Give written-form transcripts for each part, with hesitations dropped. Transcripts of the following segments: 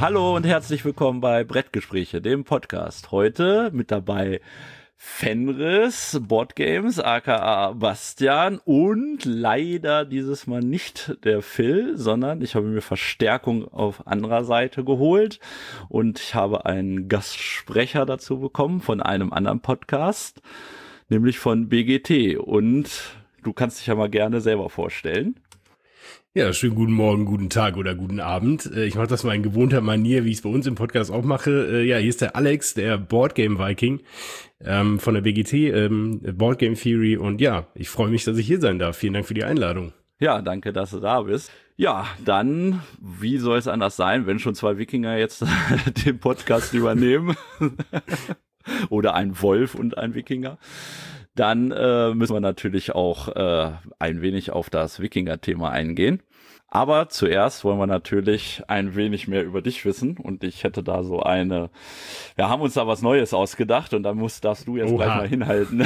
Hallo und herzlich willkommen bei Brettgespräche, dem Podcast. Heute mit dabei Fenris, Boardgames, aka Bastian und leider dieses Mal nicht der Phil, sondern ich habe mir Verstärkung auf anderer Seite geholt und ich habe einen Gastsprecher dazu bekommen von einem anderen Podcast, nämlich von BGT, und du kannst dich ja mal gerne selber vorstellen. Ja, schönen guten Morgen, guten Tag oder guten Abend. Ich mache das mal in gewohnter Manier, wie ich es bei uns im Podcast auch mache. Ja, hier ist der Alex, der Boardgame Viking von der BGT, Boardgame Theory. Und ja, ich freue mich, dass ich hier sein darf. Vielen Dank für die Einladung. Ja, danke, dass du da bist. Ja, dann, wie soll es anders sein, wenn schon zwei Wikinger jetzt den Podcast übernehmen? Oder ein Wolf und ein Wikinger. Dann müssen wir natürlich auch ein wenig auf das Wikinger-Thema eingehen. Aber zuerst wollen wir natürlich ein wenig mehr über dich wissen. Und ich hätte da so wir haben uns da was Neues ausgedacht und da darfst du jetzt gleich mal hinhalten.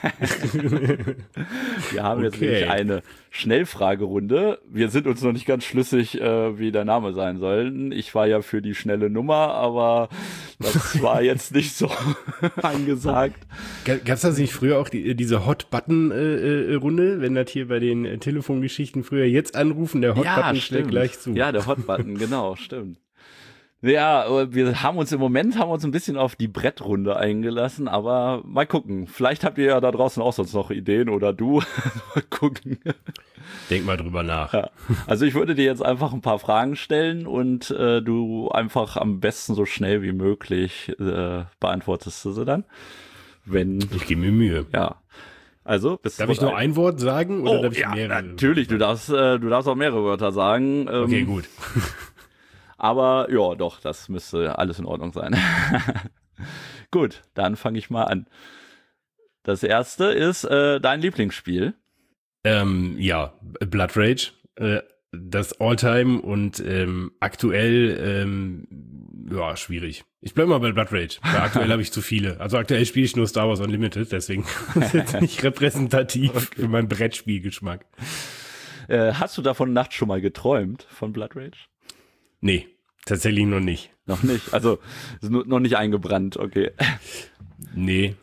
Wir haben jetzt nämlich eine Schnellfragerunde. Wir sind uns noch nicht ganz schlüssig, wie der Name sein soll. Ich war ja für die schnelle Nummer, aber das war jetzt nicht so angesagt. Gab's das nicht früher auch diese Hot-Button-Runde, wenn das hier bei den Telefongeschichten früher jetzt anrufen, der Hot-Button schlägt gleich zu. Ja, der Hot-Button, genau, stimmt. Ja, wir haben uns ein bisschen auf die Brettrunde eingelassen, aber mal gucken. Vielleicht habt ihr ja da draußen auch sonst noch Ideen oder du. Mal gucken. Denk mal drüber nach. Ja. Also ich würde dir jetzt einfach ein paar Fragen stellen und du einfach am besten so schnell wie möglich beantwortest du sie dann. Ich gebe mir Mühe. Ja. Also, darf ich nur ein Wort sagen oder darf ich mehrere? Natürlich, du darfst auch mehrere Wörter sagen. Okay, gut. Aber ja, doch, das müsste alles in Ordnung sein. Gut, dann fange ich mal an. Das erste ist dein Lieblingsspiel. Ja, Blood Rage. Das Alltime und aktuell, ja, schwierig. Ich bleib mal bei Blood Rage, weil aktuell habe ich zu viele. Also aktuell spiele ich nur Star Wars Unlimited, deswegen ist das jetzt nicht repräsentativ für meinen Brettspielgeschmack. Hast du davon nachts schon mal geträumt, von Blood Rage? Nee, tatsächlich noch nicht. Noch nicht? Also ist noch nicht eingebrannt, okay. Nee,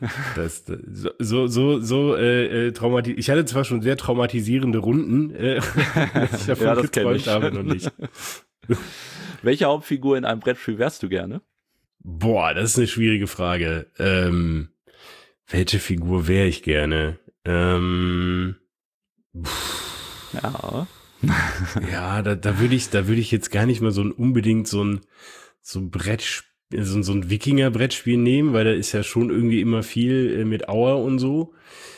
traumatisiert. Ich hatte zwar schon sehr traumatisierende Runden, dass ich davon geträumt habe, noch nicht. Welche Hauptfigur in einem Brettspiel wärst du gerne? Boah, das ist eine schwierige Frage. Welche Figur wäre ich gerne? Ja. Ja, da würde ich jetzt gar nicht mal unbedingt so ein Brettspiel, so ein Wikinger-Brettspiel nehmen, weil da ist ja schon irgendwie immer viel mit Auer und so.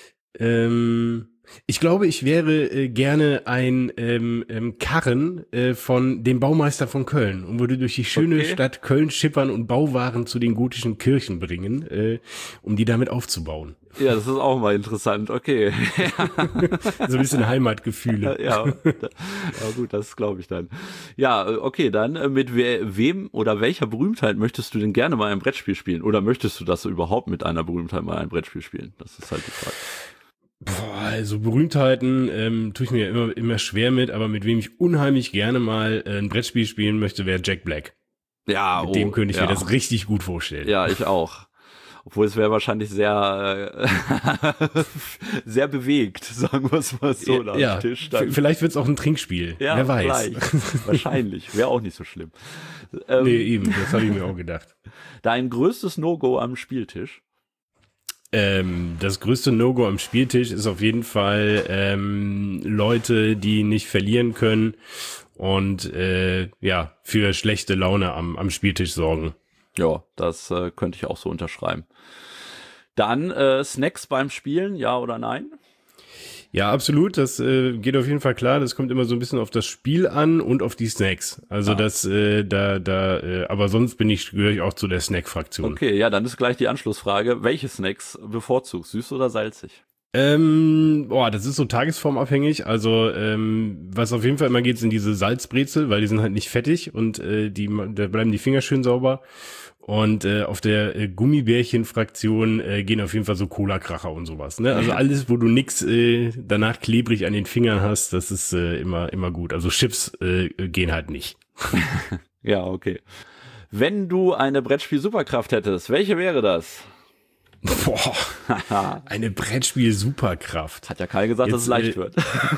Ich glaube, ich wäre gerne ein Karren von dem Baumeister von Köln und würde durch die schöne Stadt Köln schippern und Bauwaren zu den gotischen Kirchen bringen, um die damit aufzubauen. Ja, das ist auch mal interessant, okay. So ein bisschen Heimatgefühle. Ja, gut, das glaube ich dann. Ja, okay, dann mit wem oder welcher Berühmtheit möchtest du denn gerne mal ein Brettspiel spielen? Oder möchtest du das überhaupt mit einer Berühmtheit mal ein Brettspiel spielen? Das ist halt die Frage. Boah, also Berühmtheiten tue ich mir immer schwer mit, aber mit wem ich unheimlich gerne mal ein Brettspiel spielen möchte, wäre Jack Black. Ja, mit dem könnte ich mir das richtig gut vorstellen. Ja, ich auch. Obwohl es wäre wahrscheinlich sehr sehr bewegt, sagen wir es mal so. Ja, Tisch dann. Vielleicht wird es auch ein Trinkspiel, ja, wer weiß. Wahrscheinlich, wäre auch nicht so schlimm. Nee, eben, das habe ich mir auch gedacht. Dein größtes No-Go am Spieltisch? Das größte No-Go am Spieltisch ist auf jeden Fall Leute, die nicht verlieren können und ja, für schlechte Laune am Spieltisch sorgen. Ja, das könnte ich auch so unterschreiben. Dann Snacks beim Spielen, ja oder nein? Ja, absolut. Das geht auf jeden Fall klar. Das kommt immer so ein bisschen auf das Spiel an und auf die Snacks. Also aber sonst gehöre ich auch zu der Snack-Fraktion. Okay, ja, dann ist gleich die Anschlussfrage. Welche Snacks bevorzugst? Süß oder salzig? Das ist so tagesformabhängig. Also was auf jeden Fall immer geht, sind diese Salzbrezel, weil die sind halt nicht fettig und da bleiben die Finger schön sauber. Und auf der Gummibärchen-Fraktion gehen auf jeden Fall so Cola-Kracher und sowas. Ne? Also alles, wo du nix danach klebrig an den Fingern hast, das ist immer gut. Also Chips gehen halt nicht. Ja, okay. Wenn du eine Brettspiel-Superkraft hättest, welche wäre das? Boah, eine Brettspiel-Superkraft. Hat ja Kai gesagt, dass es leicht wird.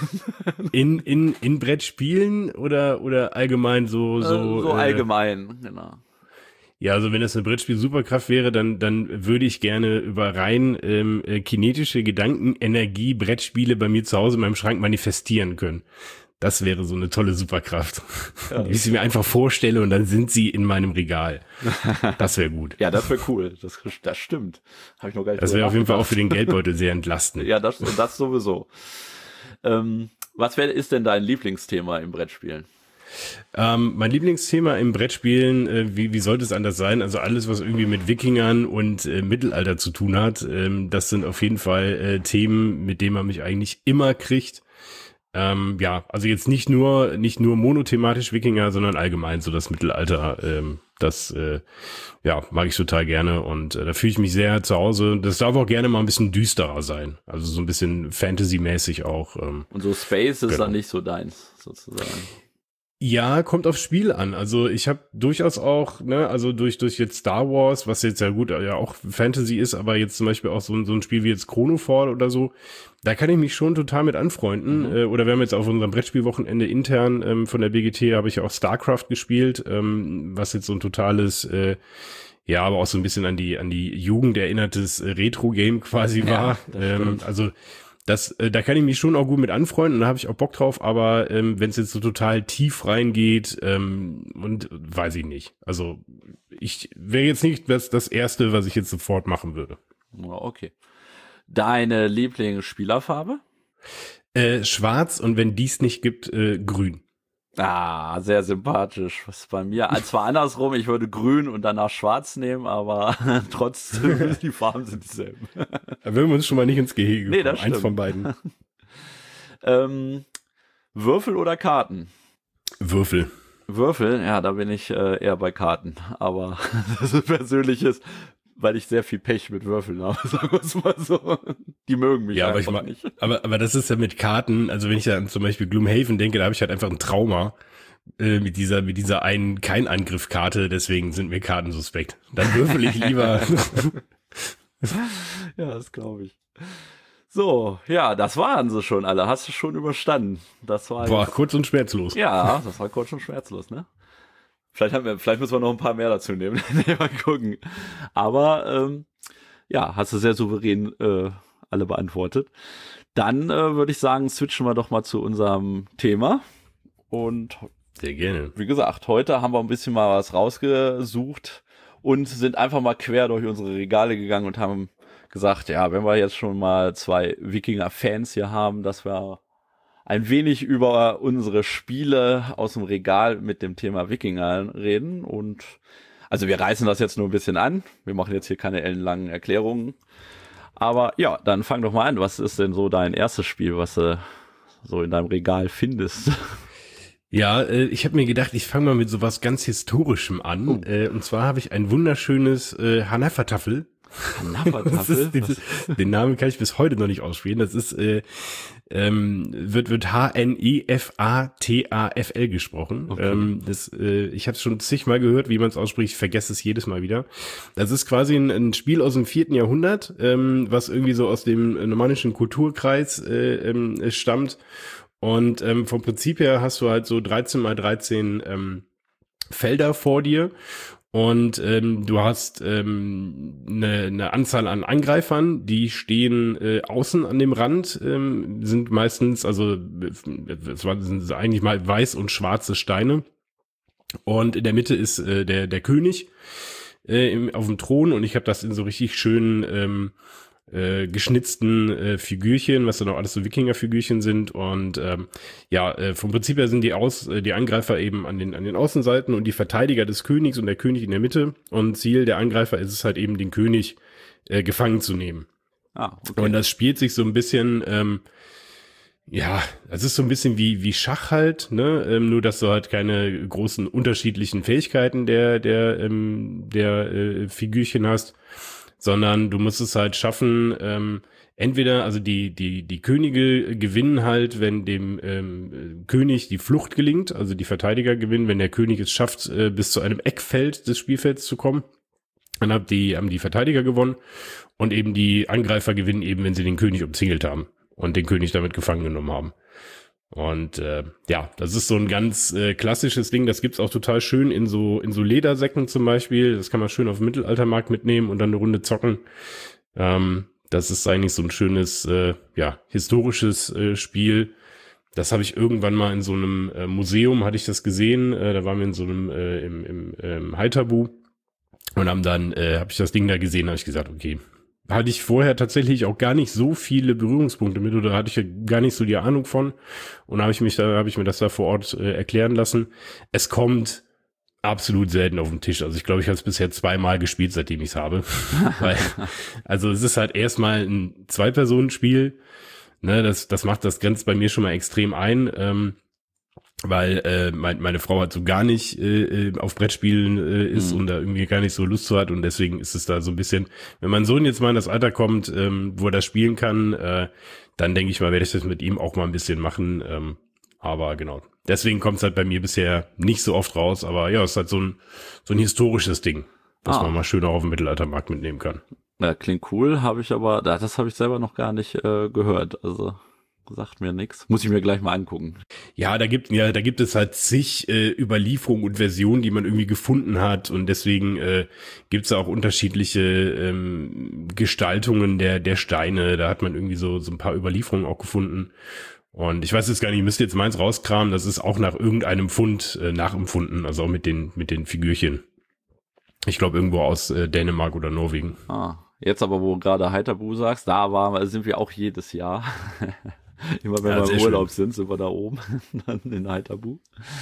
In Brettspielen oder allgemein so allgemein, genau. Ja, also wenn das eine Brettspiel-Superkraft wäre, dann würde ich gerne über rein kinetische Gedankenenergie-Brettspiele bei mir zu Hause in meinem Schrank manifestieren können. Das wäre so eine tolle Superkraft. Ja. Die ich sie mir einfach vorstelle und dann sind sie in meinem Regal. Das wäre gut. Ja, das wäre cool. Das stimmt. Hab ich noch gar nicht. Das wäre auf jeden Fall auch für den Geldbeutel sehr entlastend. Ja, das sowieso. Was ist denn dein Lieblingsthema im Brettspielen? Mein Lieblingsthema im Brettspielen, wie sollte es anders sein? Also alles, was irgendwie mit Wikingern und Mittelalter zu tun hat, das sind auf jeden Fall Themen, mit denen man mich eigentlich immer kriegt. Ja, also jetzt nicht nur monothematisch Wikinger, sondern allgemein so das Mittelalter. Das mag ich total gerne und da fühle ich mich sehr zu Hause. Das darf auch gerne mal ein bisschen düsterer sein, also so ein bisschen Fantasy-mäßig auch. Und so Space ist dann nicht so deins, sozusagen. Ja, kommt aufs Spiel an. Also ich habe durchaus auch, also durch jetzt Star Wars, was jetzt ja gut, ja auch Fantasy ist, aber jetzt zum Beispiel auch so ein Spiel wie jetzt Chronofall oder so, da kann ich mich schon total mit anfreunden. Oder wir haben jetzt auf unserem Brettspielwochenende intern von der BGT, habe ich ja auch StarCraft gespielt, was jetzt so ein totales, aber auch so ein bisschen an die Jugend erinnertes Retro-Game quasi war. Also da kann ich mich schon auch gut mit anfreunden und da habe ich auch Bock drauf, aber wenn es jetzt so total tief reingeht und weiß ich nicht. Also ich wäre jetzt nicht das Erste, was ich jetzt sofort machen würde. Okay. Deine Lieblingsspielerfarbe? Schwarz und wenn dies nicht gibt, grün. Ah, sehr sympathisch. Was ist bei mir? Zwar andersrum, ich würde grün und danach schwarz nehmen, aber trotzdem, die Farben sind dieselben. Da würden wir uns schon mal nicht ins Gehege kommen. Das stimmt. Eins von beiden. Würfel oder Karten? Würfel, ja, da bin ich eher bei Karten. Aber das ist persönliches, weil ich sehr viel Pech mit Würfeln habe, sagen wir es mal so. Die mögen mich einfach nicht. Aber das ist ja mit Karten, also wenn ich da zum Beispiel Gloomhaven denke, da habe ich halt einfach ein Trauma mit dieser einen Kein-Angriff-Karte, deswegen sind mir Karten suspekt. Dann würfel ich lieber. Ja, das glaube ich. So, ja, das waren sie schon alle. Hast du schon überstanden. Das war kurz und schmerzlos. Ja, das war kurz und schmerzlos, ne? Vielleicht müssen wir noch ein paar mehr dazu nehmen. Mal gucken. Aber hast du sehr souverän alle beantwortet. Dann würde ich sagen, switchen wir doch mal zu unserem Thema. Und sehr gerne. Wie gesagt, heute haben wir ein bisschen mal was rausgesucht und sind einfach mal quer durch unsere Regale gegangen und haben gesagt, ja, wenn wir jetzt schon mal 2 Wikinger-Fans hier haben, dass wir ein wenig über unsere Spiele aus dem Regal mit dem Thema Wikinger reden. Und also wir reißen das jetzt nur ein bisschen an. Wir machen jetzt hier keine ellenlangen Erklärungen. Aber ja, dann fang doch mal an. Was ist denn so dein erstes Spiel, was du so in deinem Regal findest? Ja, ich habe mir gedacht, ich fange mal mit sowas ganz Historischem an. Und zwar habe ich ein wunderschönes Hanafatafel. Hanafatafel? Den Namen kann ich bis heute noch nicht aussprechen. Das ist wird H-N-E-F-A-T-A-F-L gesprochen. Okay. Ich habe es schon zigmal gehört, wie man es ausspricht. Ich vergesse es jedes Mal wieder. Das ist quasi ein Spiel aus dem 4. Jahrhundert, was irgendwie so aus dem normannischen Kulturkreis stammt. Und vom Prinzip her hast du halt so 13x13 Felder vor dir. Und du hast eine Anzahl an Angreifern, die stehen außen an dem Rand, sind meistens, also sind eigentlich mal weiß und schwarze Steine. Und in der Mitte ist der König auf dem Thron und ich habe das in so richtig schönen geschnitzten Figürchen, was dann auch alles so Wikinger-Figürchen sind und vom Prinzip her sind die Angreifer eben an den Außenseiten und die Verteidiger des Königs und der König in der Mitte und Ziel der Angreifer ist es halt eben, den König gefangen zu nehmen. Okay. Und das spielt sich so ein bisschen, es ist so ein bisschen wie Schach halt, ne? Nur dass du halt keine großen unterschiedlichen Fähigkeiten der Figürchen hast, sondern du musst es halt schaffen, entweder, also die Könige gewinnen halt, wenn dem König die Flucht gelingt, also die Verteidiger gewinnen, wenn der König es schafft, bis zu einem Eckfeld des Spielfelds zu kommen. Dann haben die Verteidiger gewonnen und eben die Angreifer gewinnen eben, wenn sie den König umzingelt haben und den König damit gefangen genommen haben. Und ja, das ist so ein ganz klassisches Ding, das gibt's auch total schön in so Ledersäcken zum Beispiel. Das kann man schön auf dem Mittelaltermarkt mitnehmen und dann eine Runde zocken. Das ist eigentlich so ein schönes, historisches Spiel. Das habe ich irgendwann mal in so einem Museum, hatte ich das gesehen. Da waren wir in so einem im Haithabu und habe ich das Ding da gesehen, habe ich gesagt, okay, hatte ich vorher tatsächlich auch gar nicht so viele Berührungspunkte mit oder hatte ich ja gar nicht so die Ahnung von. Und habe ich mir das da vor Ort erklären lassen. Es kommt absolut selten auf den Tisch. Also ich glaube, ich habe es bisher 2-mal gespielt, seitdem ich es habe. Also es ist halt erstmal ein 2-Personen-Spiel. Ne, das grenzt bei mir schon mal extrem ein. Weil meine Frau halt so gar nicht auf Brettspielen ist und da irgendwie gar nicht so Lust zu hat und deswegen ist es da so ein bisschen, wenn mein Sohn jetzt mal in das Alter kommt, wo er das spielen kann, dann denke ich mal, werde ich das mit ihm auch mal ein bisschen machen, aber genau, deswegen kommt es halt bei mir bisher nicht so oft raus, aber ja, es ist halt so ein historisches Ding, was man mal schön auch auf dem Mittelaltermarkt mitnehmen kann. Ja, klingt cool, das habe ich selber noch gar nicht gehört, also sagt mir nichts. Muss ich mir gleich mal angucken. Ja, da gibt es halt zig Überlieferungen und Versionen, die man irgendwie gefunden hat und deswegen gibt es auch unterschiedliche Gestaltungen der Steine. Da hat man irgendwie so ein paar Überlieferungen auch gefunden. Und ich weiß jetzt gar nicht, ich müsste jetzt meins rauskramen, das ist auch nach irgendeinem Fund nachempfunden, also auch mit den Figürchen. Ich glaube irgendwo aus Dänemark oder Norwegen. Jetzt aber, wo du gerade Haithabu sagst, sind wir auch jedes Jahr. Immer wenn wir im Urlaub sind wir da oben, dann in Haithabu.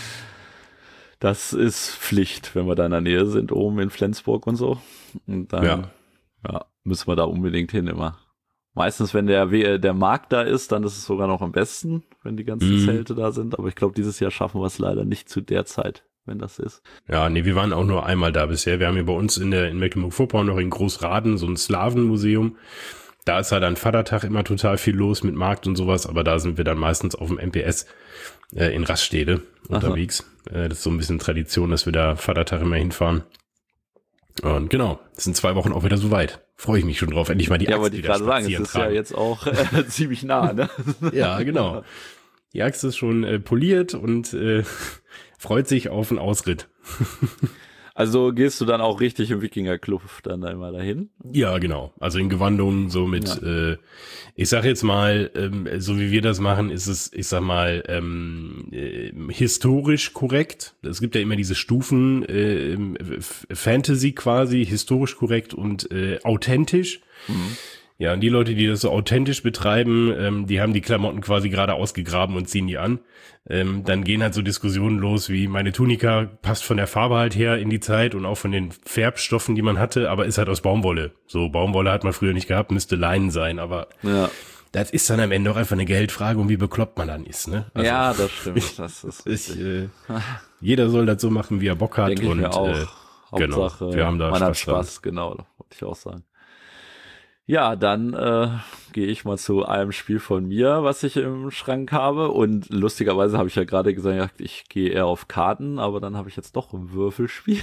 Das ist Pflicht, wenn wir da in der Nähe sind, oben in Flensburg und so. Und dann müssen wir da unbedingt hin immer. Meistens, wenn der Markt da ist, dann ist es sogar noch am besten, wenn die ganzen Zelte da sind. Aber ich glaube, dieses Jahr schaffen wir es leider nicht zu der Zeit, wenn das ist. Ja, nee, wir waren auch nur einmal da bisher. Wir haben hier bei uns in Mecklenburg-Vorpommern noch in Großraden so ein Slawenmuseum. Da ist halt an Vatertag immer total viel los mit Markt und sowas, aber da sind wir dann meistens auf dem MPS in Raststede unterwegs. Das ist so ein bisschen Tradition, dass wir da Vatertag immer hinfahren. Und genau, es sind 2 Wochen auch wieder soweit. Freue ich mich schon drauf, endlich mal die Axt wollte ich gerade sagen, es ist ja jetzt auch ziemlich nah, ne? Ja, genau. Die Axt ist schon poliert und freut sich auf einen Ausritt. Also gehst du dann auch richtig im Wikinger-Club dann immer dahin? Ja, genau. Also in Gewandungen so mit, ich sag jetzt mal, so wie wir das machen, ist es, ich sag mal, historisch korrekt. Es gibt ja immer diese Stufen, Fantasy quasi, historisch korrekt und authentisch. Mhm. Ja, und die Leute, die das so authentisch betreiben, die haben die Klamotten quasi gerade ausgegraben und ziehen die an. Dann gehen halt so Diskussionen los, wie meine Tunika passt von der Farbe halt her in die Zeit und auch von den Färbstoffen, die man hatte, aber ist halt aus Baumwolle. So, Baumwolle hat man früher nicht gehabt, müsste Leinen sein, aber das ist dann am Ende auch einfach eine Geldfrage und wie bekloppt man dann ist, ne? Also, ja, das stimmt. Das ist jeder soll das so machen, wie er Bock hat. Denke ich mir auch. Genau, wir haben da man hat Spaß, genau, wollte ich auch sagen. Ja, dann gehe ich mal zu einem Spiel von mir, was ich im Schrank habe. Und lustigerweise habe ich ja gerade gesagt, ich gehe eher auf Karten, aber dann habe ich jetzt doch ein Würfelspiel.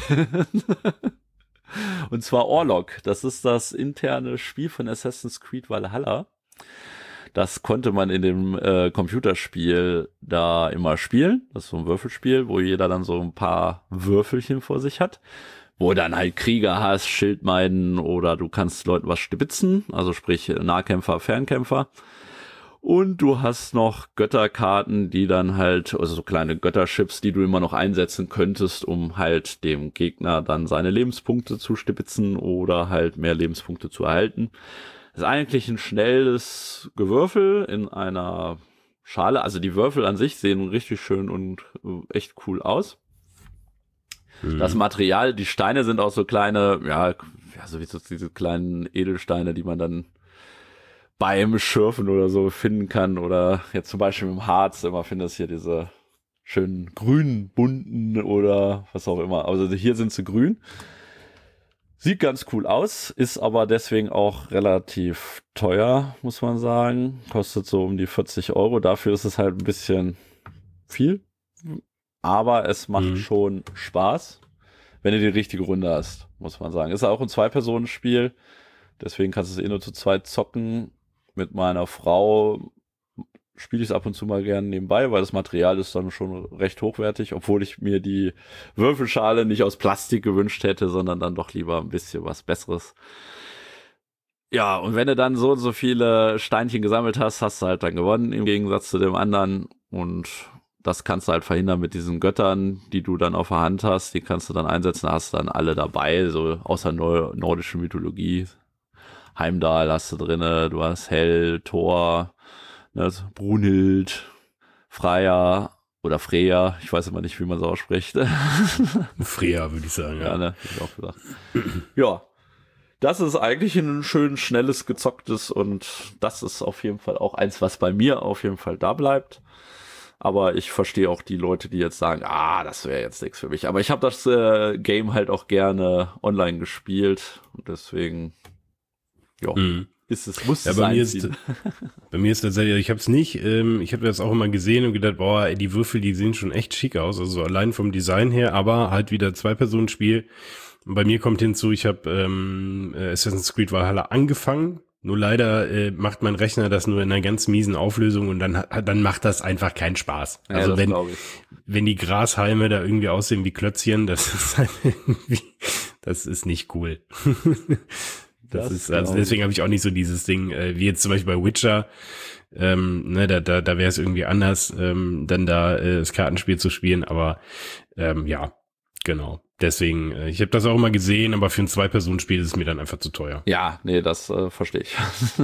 Und zwar Orlog. Das ist das interne Spiel von Assassin's Creed Valhalla. Das konnte man in dem Computerspiel da immer spielen. Das ist so ein Würfelspiel, wo jeder dann so ein paar Würfelchen vor sich hat. Wo dann halt Krieger hast, Schildmeiden oder du kannst Leuten was stibitzen, also sprich Nahkämpfer, Fernkämpfer. Und du hast noch Götterkarten, die dann halt, also so kleine Götterchips, die du immer noch einsetzen könntest, um halt dem Gegner dann seine Lebenspunkte zu stibitzen oder halt mehr Lebenspunkte zu erhalten. Das ist eigentlich ein schnelles Gewürfel in einer Schale. Also die Würfel an sich sehen richtig schön und echt cool aus. Das Material, die Steine sind auch so kleine, so wie so diese kleinen Edelsteine, die man dann beim Schürfen oder so finden kann. Oder jetzt zum Beispiel im Harz immer findest hier diese schönen grünen, bunten oder was auch immer. Also hier sind sie grün. Sieht ganz cool aus, ist aber deswegen auch relativ teuer, muss man sagen. Kostet so um die 40 Euro. Dafür ist es halt ein bisschen viel. Aber es macht schon Spaß, wenn du die richtige Runde hast, muss man sagen. Ist auch ein Zwei-Personen-Spiel. Deswegen kannst du es nur zu zweit zocken. Mit meiner Frau spiele ich es ab und zu mal gerne nebenbei, weil das Material ist dann schon recht hochwertig, obwohl ich mir die Würfelschale nicht aus Plastik gewünscht hätte, sondern dann doch lieber ein bisschen was Besseres. Ja, und wenn du dann so und so viele Steinchen gesammelt hast, hast du halt dann gewonnen, im Gegensatz zu dem anderen. Und das kannst du halt verhindern mit diesen Göttern, die du dann auf der Hand hast. Die kannst du dann einsetzen, da hast du dann alle dabei, so außer nordische Mythologie. Heimdall hast du drinne, du hast Hel, Thor, ne, Brunhild, Freya oder Freya, ich weiß immer nicht, wie man es ausspricht. Freya, würde ich sagen, ja. Ne, hab ich auch gesagt. Ja, das ist eigentlich ein schön schnelles, gezocktes und das ist auf jeden Fall auch eins, was bei mir auf jeden Fall da bleibt. Aber ich verstehe auch die Leute, die jetzt sagen, das wäre jetzt nichts für mich. Aber ich habe das Game halt auch gerne online gespielt und deswegen, ja, muss es sein. Bei mir ist tatsächlich, ich habe es nicht, ich habe das auch immer gesehen und gedacht, die Würfel, die sehen schon echt schick aus, also allein vom Design her, aber halt wieder Zwei-Personen-Spiel. Und bei mir kommt hinzu, ich habe Assassin's Creed Valhalla angefangen, nur leider macht mein Rechner das nur in einer ganz miesen Auflösung und dann macht das einfach keinen Spaß. Ja, also wenn die Grashalme da irgendwie aussehen wie Klötzchen, das ist halt irgendwie, das ist nicht cool. Also deswegen habe ich auch nicht so dieses Ding, wie jetzt zum Beispiel bei Witcher, da wäre es irgendwie anders, dann da das Kartenspiel zu spielen, aber ja, genau. Deswegen, ich habe das auch immer gesehen, aber für ein Zwei-Personen-Spiel ist es mir dann einfach zu teuer. Ja, nee, das verstehe ich.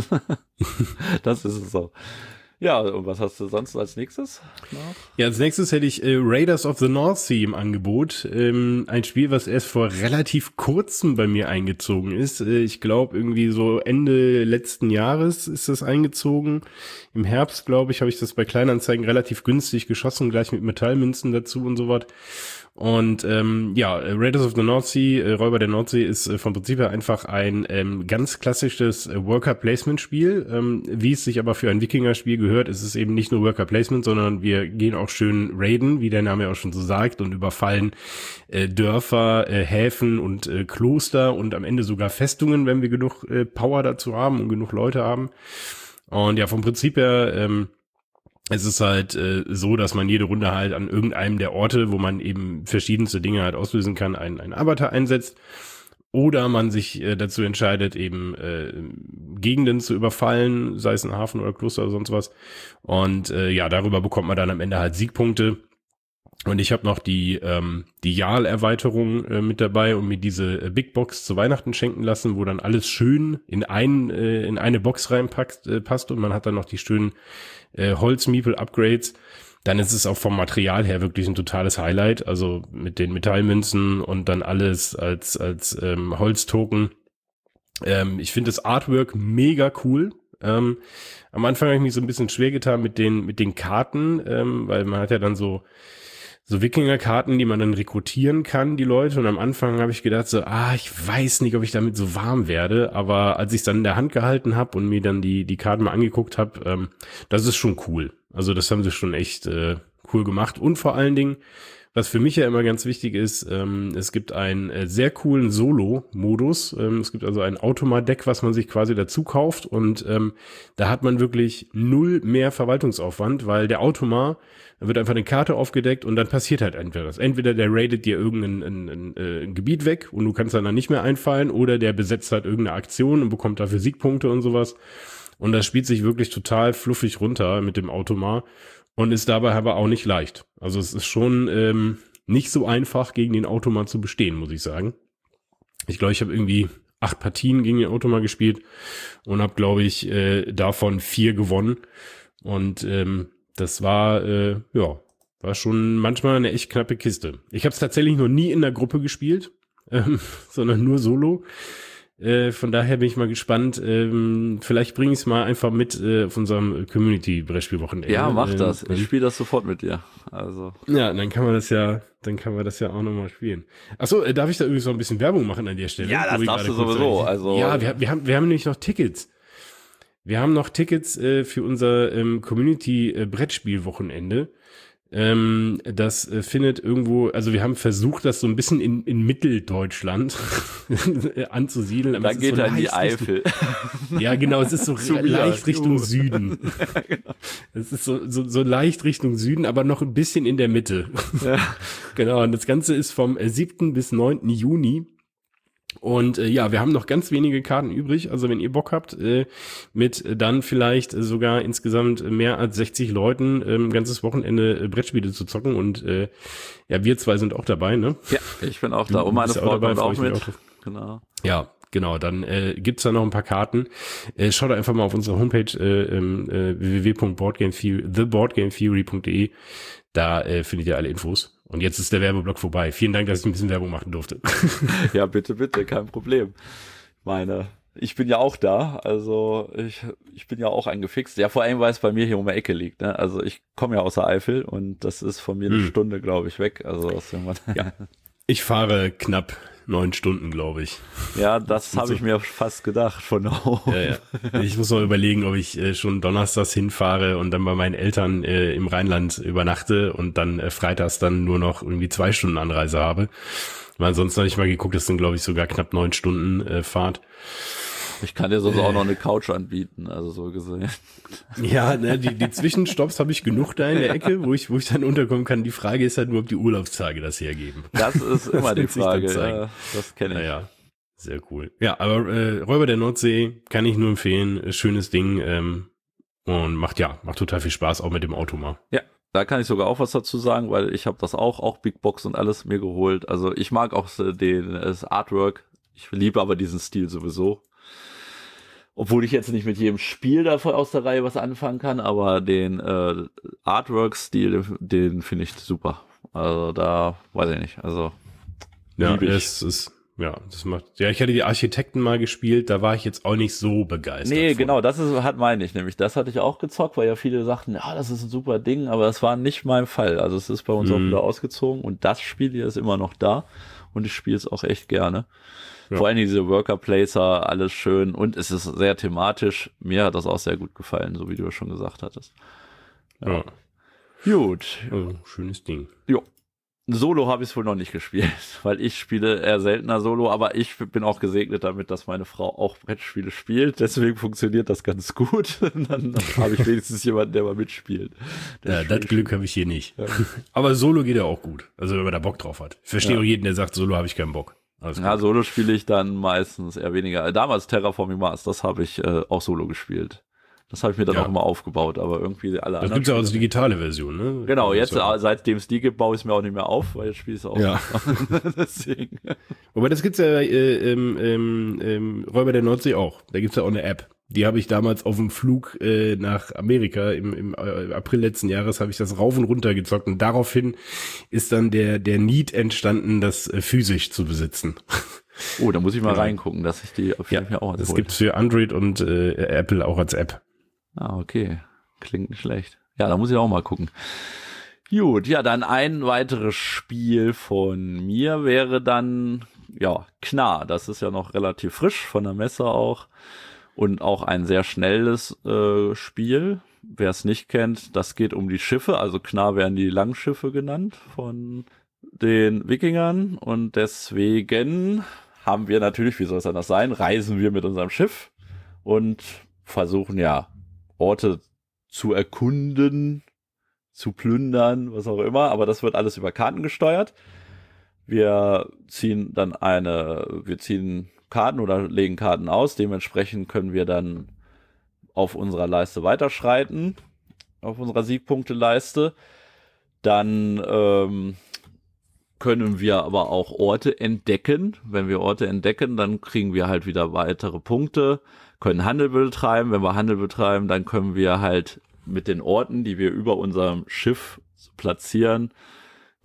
Das ist es so. Ja, und was hast du sonst als nächstes noch? Ja, als nächstes hätte ich Raiders of the North Sea im Angebot. Ein Spiel, was erst vor relativ kurzem bei mir eingezogen ist. Ich glaube, irgendwie so Ende letzten Jahres ist das eingezogen. Im Herbst, glaube ich, habe ich das bei Kleinanzeigen relativ günstig geschossen, gleich mit Metallmünzen dazu und so was. Und Raiders of the North Sea, Räuber der Nordsee, ist vom Prinzip her einfach ein ganz klassisches Worker-Placement-Spiel. Wie es sich aber für ein Wikinger-Spiel gehört, ist es eben nicht nur Worker-Placement, sondern wir gehen auch schön raiden, wie der Name auch schon so sagt, und überfallen Dörfer, Häfen und Kloster und am Ende sogar Festungen, wenn wir genug Power dazu haben und genug Leute haben. Und ja, vom Prinzip her es ist halt so, dass man jede Runde halt an irgendeinem der Orte, wo man eben verschiedenste Dinge halt auslösen kann, einen Avatar einsetzt. Oder man sich dazu entscheidet, eben Gegenden zu überfallen, sei es ein Hafen oder Kloster oder sonst was. Und darüber bekommt man dann am Ende halt Siegpunkte. Und ich habe noch die Jarl-Erweiterung mit dabei und mir diese Big Box zu Weihnachten schenken lassen, wo dann alles schön in eine Box passt und man hat dann noch die schönen Holzmiepel-Upgrades. Dann ist es auch vom Material her wirklich ein totales Highlight, also mit den Metallmünzen und dann alles als Holztoken. Ich finde das Artwork mega cool. Am Anfang habe ich mich so ein bisschen schwer getan mit den Karten, weil man hat ja dann so Wikinger-Karten, die man dann rekrutieren kann, die Leute. Und am Anfang habe ich gedacht so, ich weiß nicht, ob ich damit so warm werde. Aber als ich es dann in der Hand gehalten habe und mir dann die Karten mal angeguckt habe, das ist schon cool. Also das haben sie schon echt cool gemacht. Und vor allen Dingen, was für mich ja immer ganz wichtig ist, es gibt einen sehr coolen Solo-Modus. Es gibt also ein Automa-Deck, was man sich quasi dazu kauft. Und da hat man wirklich null mehr Verwaltungsaufwand, weil der Automa, da wird einfach eine Karte aufgedeckt und dann passiert halt entweder das. Entweder der raidet dir ein Gebiet weg und du kannst dann nicht mehr einfallen, oder der besetzt halt irgendeine Aktion und bekommt dafür Siegpunkte und sowas. Und das spielt sich wirklich total fluffig runter mit dem Automa. Und ist dabei aber auch nicht leicht. Also es ist schon nicht so einfach, gegen den Automa zu bestehen, muss ich sagen. Ich glaube, ich habe irgendwie 8 Partien gegen den Automa gespielt und habe, glaube ich, davon 4 gewonnen. Und das war schon manchmal eine echt knappe Kiste. Ich habe es tatsächlich noch nie in der Gruppe gespielt, sondern nur solo. Von daher bin ich mal gespannt. Vielleicht bringe ich es mal einfach mit auf unserem Community-Brettspielwochenende. Ja, mach das. Ich spiele das sofort mit dir. Also. Ja, dann kann man das ja auch nochmal spielen. Achso, darf ich da übrigens noch ein bisschen Werbung machen an der Stelle? Ja, das darfst du sowieso. Also. Ja, wir haben nämlich noch Tickets. Wir haben noch Tickets für unser Community-Brettspielwochenende. Das findet irgendwo, also wir haben versucht, das so ein bisschen in Mitteldeutschland anzusiedeln. Dann geht er in die Eifel. Ja, genau, es ist so leicht Richtung Süden. Ja, genau. Es ist so leicht Richtung Süden, aber noch ein bisschen in der Mitte. Ja. Genau, und das Ganze ist vom 7. bis 9. Juni. Und ja, wir haben noch ganz wenige Karten übrig, also wenn ihr Bock habt, mit dann vielleicht sogar insgesamt mehr als 60 Leuten ein ganzes Wochenende Brettspiele zu zocken und ja, wir zwei sind auch dabei, ne? Ja, ich bin auch da und meine Frau kommt auch mit. Genau. Ja, genau, dann gibt's da noch ein paar Karten. Schaut einfach mal auf unsere Homepage www.theboardgametheory.de. Da findet ihr alle Infos. Und jetzt ist der Werbeblock vorbei. Vielen Dank, dass ich ein bisschen Werbung machen durfte. Ja, bitte, kein Problem. Ich bin ja auch da, also ich bin ja auch angefixt. Ja, vor allem, weil es bei mir hier um die Ecke liegt. Ne? Also ich komme ja aus der Eifel und das ist von mir eine Stunde, glaube ich, weg. Also ja. Ich fahre knapp 9 Stunden, glaube ich. Ja, das habe ich mir fast gedacht von da oben. Ja. Ich muss noch überlegen, ob ich schon donnerstags hinfahre und dann bei meinen Eltern im Rheinland übernachte und dann freitags dann nur noch irgendwie 2 Stunden Anreise habe. Weil ansonsten habe ich mal geguckt, das sind, glaube ich, sogar knapp 9 Stunden Fahrt. Ich kann dir sonst auch noch eine Couch anbieten, also so gesehen. Ja, ne, die Zwischenstopps habe ich genug da in der Ecke, wo ich dann unterkommen kann. Die Frage ist halt nur, ob die Urlaubstage das hergeben. Das ist immer die Frage, ja, das kenne ich. Naja, sehr cool. Ja, aber Räuber der Nordsee kann ich nur empfehlen, schönes Ding und macht total viel Spaß, auch mit dem Auto mal. Ja, da kann ich sogar auch was dazu sagen, weil ich habe das auch Big Box und alles mir geholt. Also ich mag auch das Artwork, ich liebe aber diesen Stil sowieso. Obwohl ich jetzt nicht mit jedem Spiel davon aus der Reihe was anfangen kann, aber den Artwork-Stil, den finde ich super. Also da weiß ich nicht. Also ja, das macht. Ja, ich hatte die Architekten mal gespielt, da war ich jetzt auch nicht so begeistert. Nee, genau, meine ich nämlich. Das hatte ich auch gezockt, weil ja viele sagten, ja, das ist ein super Ding, aber das war nicht mein Fall. Also es ist bei uns auch wieder ausgezogen und das Spiel hier ist immer noch da und ich spiele es auch echt gerne. Ja. Vor allem diese Worker Placer, alles schön und es ist sehr thematisch. Mir hat das auch sehr gut gefallen, so wie du schon gesagt hattest. Ja. Gut. Also, schönes Ding. Jo. Solo habe ich es wohl noch nicht gespielt, weil ich spiele eher seltener Solo, aber ich bin auch gesegnet damit, dass meine Frau auch Brettspiele spielt. Deswegen funktioniert das ganz gut. Dann habe ich wenigstens jemanden, der mal mitspielt. Ja, das Glück habe ich hier nicht. Ja. Aber Solo geht ja auch gut. Also wenn man da Bock drauf hat. Ich verstehe auch jeden, der sagt, Solo habe ich keinen Bock. Ja, Solo spiele ich dann meistens eher weniger. Damals Terraforming Mars, das habe ich auch Solo gespielt. Das habe ich mir dann auch immer aufgebaut, aber irgendwie alle anderen. Das gibt ja auch als digitale Version, ne? Genau, jetzt seitdem es die gibt, baue ich es mir auch nicht mehr auf, weil jetzt spiele ich es auch. Ja. Deswegen. Wobei das gibt's ja Räuber der Nordsee auch. Da gibt's ja auch eine App. Die habe ich damals auf dem Flug nach Amerika im April letzten Jahres habe ich das rauf und runter gezockt und daraufhin ist dann der Need entstanden, das physisch zu besitzen. Oh, da muss ich mal reingucken, dass ich die auf jeden Fall auch das gibt's für Android und Apple auch als App. Ah, okay. Klingt nicht schlecht. Ja, da muss ich auch mal gucken. Gut, ja, dann ein weiteres Spiel von mir wäre dann, Knarr. Das ist ja noch relativ frisch von der Messe auch. Und auch ein sehr schnelles Spiel. Wer es nicht kennt, das geht um die Schiffe. Also Knarr werden die Langschiffe genannt von den Wikingern. Und deswegen haben wir natürlich, wie soll es anders sein, reisen wir mit unserem Schiff und versuchen Orte zu erkunden, zu plündern, was auch immer. Aber das wird alles über Karten gesteuert. Wir ziehen Karten oder legen Karten aus. Dementsprechend können wir dann auf unserer Leiste weiterschreiten, auf unserer Siegpunkteleiste. Dann können wir aber auch Orte entdecken. Wenn wir Orte entdecken, dann kriegen wir halt wieder weitere Punkte, können Handel betreiben. Wenn wir Handel betreiben, dann können wir halt mit den Orten, die wir über unserem Schiff platzieren,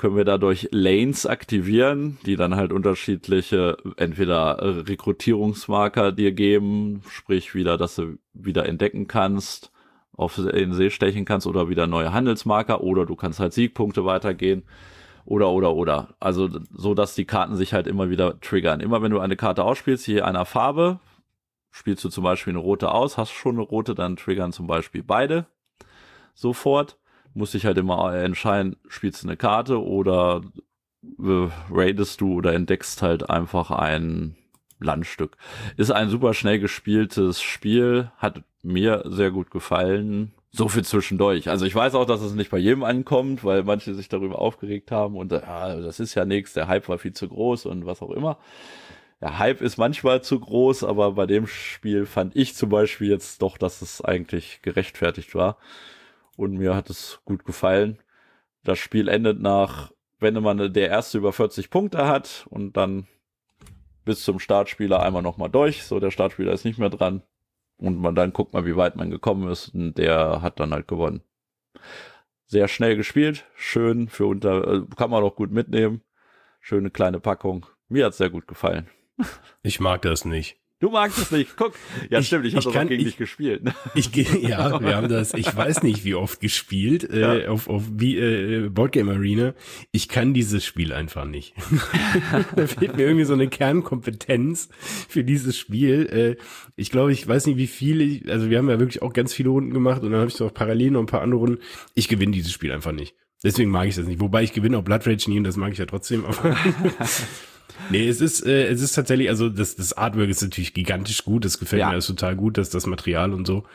können wir dadurch Lanes aktivieren, die dann halt unterschiedliche, entweder Rekrutierungsmarker dir geben, sprich wieder, dass du wieder entdecken kannst, auf den See stechen kannst oder wieder neue Handelsmarker, oder du kannst halt Siegpunkte weitergehen oder. Also so, dass die Karten sich halt immer wieder triggern. Immer wenn du eine Karte ausspielst, je einer Farbe, spielst du zum Beispiel eine rote aus, hast schon eine rote, dann triggern zum Beispiel beide sofort. Musst dich halt immer entscheiden, spielst du eine Karte oder raidest du oder entdeckst halt einfach ein Landstück. Ist ein super schnell gespieltes Spiel, hat mir sehr gut gefallen. So viel zwischendurch. Also ich weiß auch, dass es nicht bei jedem ankommt, weil manche sich darüber aufgeregt haben und das ist ja nichts, der Hype war viel zu groß und was auch immer. Der Hype ist manchmal zu groß, aber bei dem Spiel fand ich zum Beispiel jetzt doch, dass es eigentlich gerechtfertigt war. Und mir hat es gut gefallen. Das Spiel endet wenn man der Erste über 40 Punkte hat und dann bis zum Startspieler einmal nochmal durch. So, der Startspieler ist nicht mehr dran. Und dann guckt man, wie weit man gekommen ist. Und der hat dann halt gewonnen. Sehr schnell gespielt. Schön kann man auch gut mitnehmen. Schöne kleine Packung. Mir hat es sehr gut gefallen. Ich mag das nicht. Du magst es nicht, guck. Ja, stimmt, ich habe das auch gegen dich gespielt. Ja, wir haben das, ich weiß nicht, wie oft gespielt, auf Boardgame Arena. Ich kann dieses Spiel einfach nicht. Da fehlt mir irgendwie so eine Kernkompetenz für dieses Spiel. Ich glaube, ich weiß nicht, wie viele, also wir haben ja wirklich auch ganz viele Runden gemacht und dann habe ich so auch parallel noch ein paar andere Runden. Ich gewinne dieses Spiel einfach nicht. Deswegen mag ich das nicht. Wobei ich gewinne auch Blood Rage nie und das mag ich ja trotzdem, aber nee, es ist tatsächlich, also das Artwork ist natürlich gigantisch gut, das gefällt mir alles total gut, das Material und so.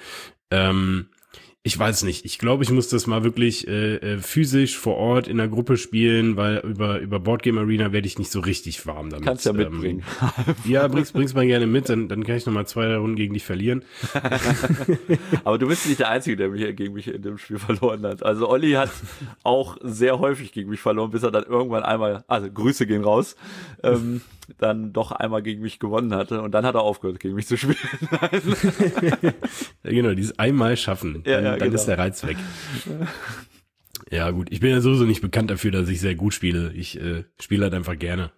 Ich weiß nicht, ich glaube, ich muss das mal wirklich physisch vor Ort in der Gruppe spielen, weil über Boardgame Arena werde ich nicht so richtig warm damit. Kannst ja mitbringen. Ja, bring's mal gerne mit, dann kann ich noch mal 2 Runden gegen dich verlieren. Aber du bist nicht der Einzige, der gegen mich in dem Spiel verloren hat. Also Olli hat auch sehr häufig gegen mich verloren, bis er dann irgendwann einmal, also Grüße gehen raus, dann doch einmal gegen mich gewonnen hatte und dann hat er aufgehört, gegen mich zu spielen. Ja, genau, dieses einmal schaffen, dann genau. Ist der Reiz weg. Ja gut, ich bin ja sowieso nicht bekannt dafür, dass ich sehr gut spiele. Ich spiele halt einfach gerne.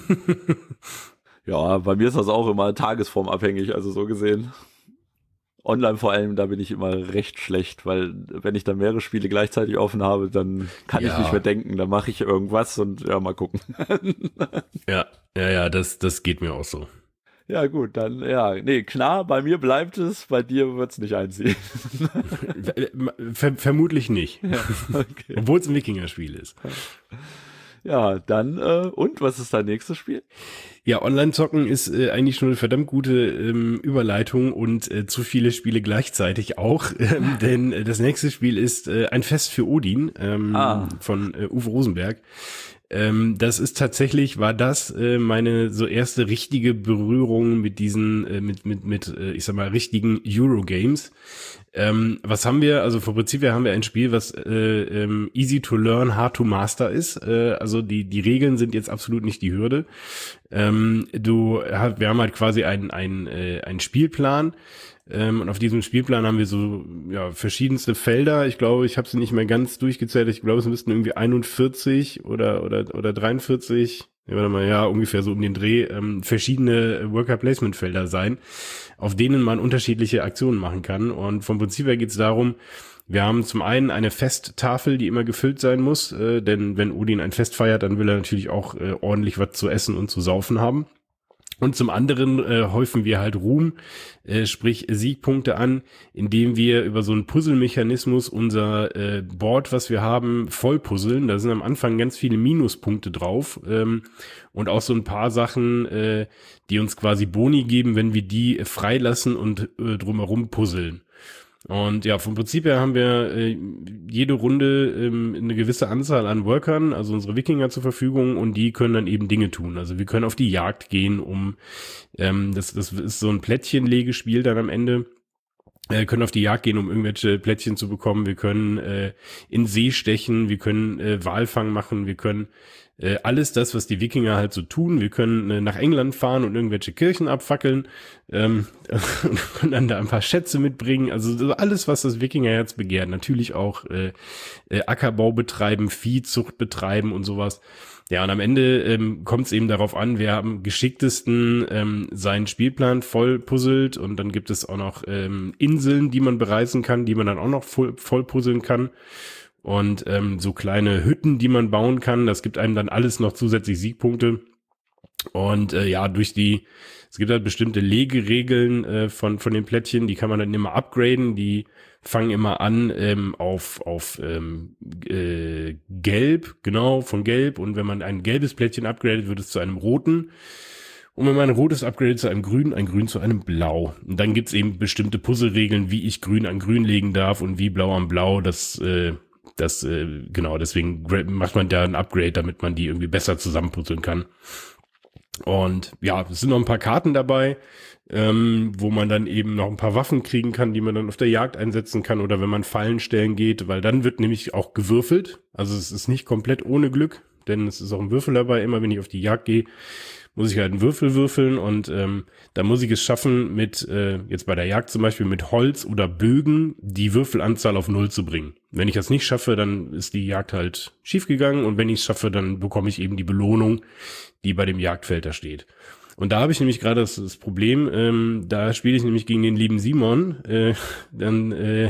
Ja, bei mir ist das auch immer tagesformabhängig, also so gesehen. Online vor allem, da bin ich immer recht schlecht, weil wenn ich dann mehrere Spiele gleichzeitig offen habe, dann kann ich nicht mehr denken, dann mache ich irgendwas und mal gucken. Ja, das geht mir auch so. Ja gut, dann klar, bei mir bleibt es, bei dir wird's nicht einziehen. Vermutlich nicht. Ja, okay. Obwohl es ein Wikinger-Spiel ist. Ja, dann, und was ist dein nächstes Spiel? Ja, Online-Zocken ist eigentlich schon eine verdammt gute Überleitung und zu viele Spiele gleichzeitig auch, denn das nächste Spiel ist ein Fest für Odin von Uwe Rosenberg. Das ist tatsächlich, war das meine so erste richtige Berührung mit diesen, ich sag mal, richtigen Eurogames. Was haben wir? Also vom Prinzip her haben wir ein Spiel, was easy to learn, hard to master ist. Also die Regeln sind jetzt absolut nicht die Hürde. Wir haben halt quasi einen Spielplan. Und auf diesem Spielplan haben wir so verschiedenste Felder. Ich glaube, ich habe sie nicht mehr ganz durchgezählt. Ich glaube, es müssten irgendwie 41 oder 43, ungefähr so um den Dreh, verschiedene Worker-Placement-Felder sein, auf denen man unterschiedliche Aktionen machen kann. Und vom Prinzip her geht es darum, wir haben zum einen eine Festtafel, die immer gefüllt sein muss, denn wenn Odin ein Fest feiert, dann will er natürlich auch ordentlich was zu essen und zu saufen haben. Und zum anderen häufen wir halt Ruhm, sprich Siegpunkte an, indem wir über so einen Puzzle-Mechanismus unser Board, was wir haben, voll puzzeln. Da sind am Anfang ganz viele Minuspunkte drauf und auch so ein paar Sachen, die uns quasi Boni geben, wenn wir die freilassen und drumherum puzzeln. Und ja, vom Prinzip her haben wir jede Runde eine gewisse Anzahl an Workern, also unsere Wikinger zur Verfügung, und die können dann eben Dinge tun. Also wir können auf die Jagd gehen, das ist so ein Plättchenlegespiel dann am Ende. können auf die Jagd gehen, um irgendwelche Plättchen zu bekommen. Wir können in See stechen, wir können Walfang machen, wir können alles das, was die Wikinger halt so tun. Wir können nach England fahren und irgendwelche Kirchen abfackeln und können dann da ein paar Schätze mitbringen. Also alles, was das Wikingerherz begehrt. Natürlich auch Ackerbau betreiben, Viehzucht betreiben und sowas. Ja, und am Ende kommt es eben darauf an, wer am geschicktesten seinen Spielplan voll puzzelt, und dann gibt es auch noch Inseln, die man bereisen kann, die man dann auch noch voll puzzeln kann, und so kleine Hütten, die man bauen kann. Das gibt einem dann alles noch zusätzlich Siegpunkte. Und ja, es gibt halt bestimmte Legeregeln von den Plättchen, die kann man dann immer upgraden, die fangen immer an auf Gelb, genau, von Gelb, und wenn man ein gelbes Plättchen upgradet, wird es zu einem roten, und wenn man ein rotes upgradet, zu einem Grün, ein Grün zu einem Blau. Und dann gibt's eben bestimmte Puzzleregeln, wie ich Grün an Grün legen darf und wie Blau an Blau, genau, deswegen macht man da ein Upgrade, damit man die irgendwie besser zusammenpuzzeln kann. Und ja, es sind noch ein paar Karten dabei, wo man dann eben noch ein paar Waffen kriegen kann, die man dann auf der Jagd einsetzen kann, oder wenn man Fallen stellen geht, weil dann wird nämlich auch gewürfelt. Also es ist nicht komplett ohne Glück, denn es ist auch ein Würfel dabei. Immer wenn ich auf die Jagd gehe, muss ich halt einen Würfel würfeln, und da muss ich es schaffen, mit jetzt bei der Jagd zum Beispiel mit Holz oder Bögen die Würfelanzahl auf 0 zu bringen. Wenn ich das nicht schaffe, dann ist die Jagd halt schiefgegangen, und wenn ich es schaffe, dann bekomme ich eben die Belohnung, die bei dem Jagdfeld da steht. Und da habe ich nämlich gerade das Problem, da spiele ich nämlich gegen den lieben Simon, spiele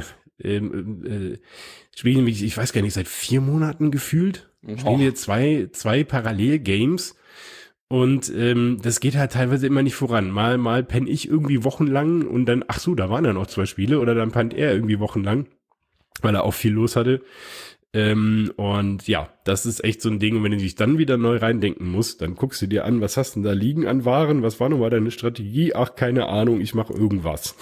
ich nämlich, ich weiß gar nicht, seit 4 Monaten gefühlt, spielen wir zwei Parallel-Games, und das geht halt teilweise immer nicht voran. Mal penne ich irgendwie wochenlang, und dann, ach so, da waren ja noch 2 Spiele, oder dann pennt er irgendwie wochenlang, weil er auch viel los hatte. Und ja, das ist echt so ein Ding, und wenn du dich dann wieder neu reindenken musst, dann guckst du dir an, was hast denn da liegen an Waren, was war nochmal deine Strategie? Ach, keine Ahnung, ich mache irgendwas.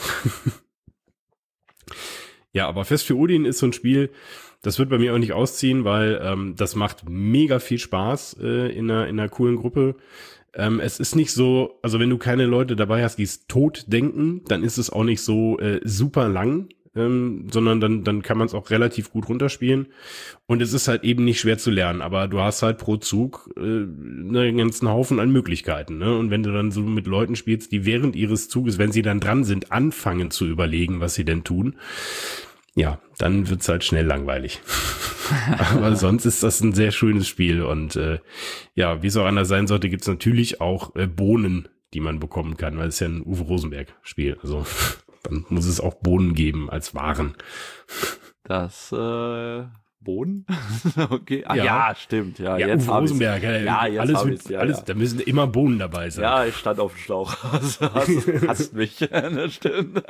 Ja, aber Fest für Odin ist so ein Spiel, das wird bei mir auch nicht ausziehen, weil das macht mega viel Spaß in einer coolen Gruppe. Es ist nicht so, also wenn du keine Leute dabei hast, die es tot denken, dann ist es auch nicht so super lang, sondern dann kann man es auch relativ gut runterspielen, und es ist halt eben nicht schwer zu lernen, aber du hast halt pro Zug einen ganzen Haufen an Möglichkeiten, ne? Und wenn du dann so mit Leuten spielst, die während ihres Zuges, wenn sie dann dran sind, anfangen zu überlegen, was sie denn tun, ja, dann wird's halt schnell langweilig. Aber sonst ist das ein sehr schönes Spiel, und ja, wie es auch anders sein sollte, gibt's natürlich auch Bohnen, die man bekommen kann, weil es ja ein Uwe Rosenberg-Spiel, also dann muss es auch Bohnen geben als Waren. Das Bohnen? Okay. Ach, Ja. Ja, stimmt. Ja, Ja, jetzt Uwe habe ich Rosenberg, Ja, jetzt alles, habe ich's, ja, ja. da müssen immer Bohnen dabei sein. Ja, ich stand auf dem Schlauch. Hasst mich. Das stimmt.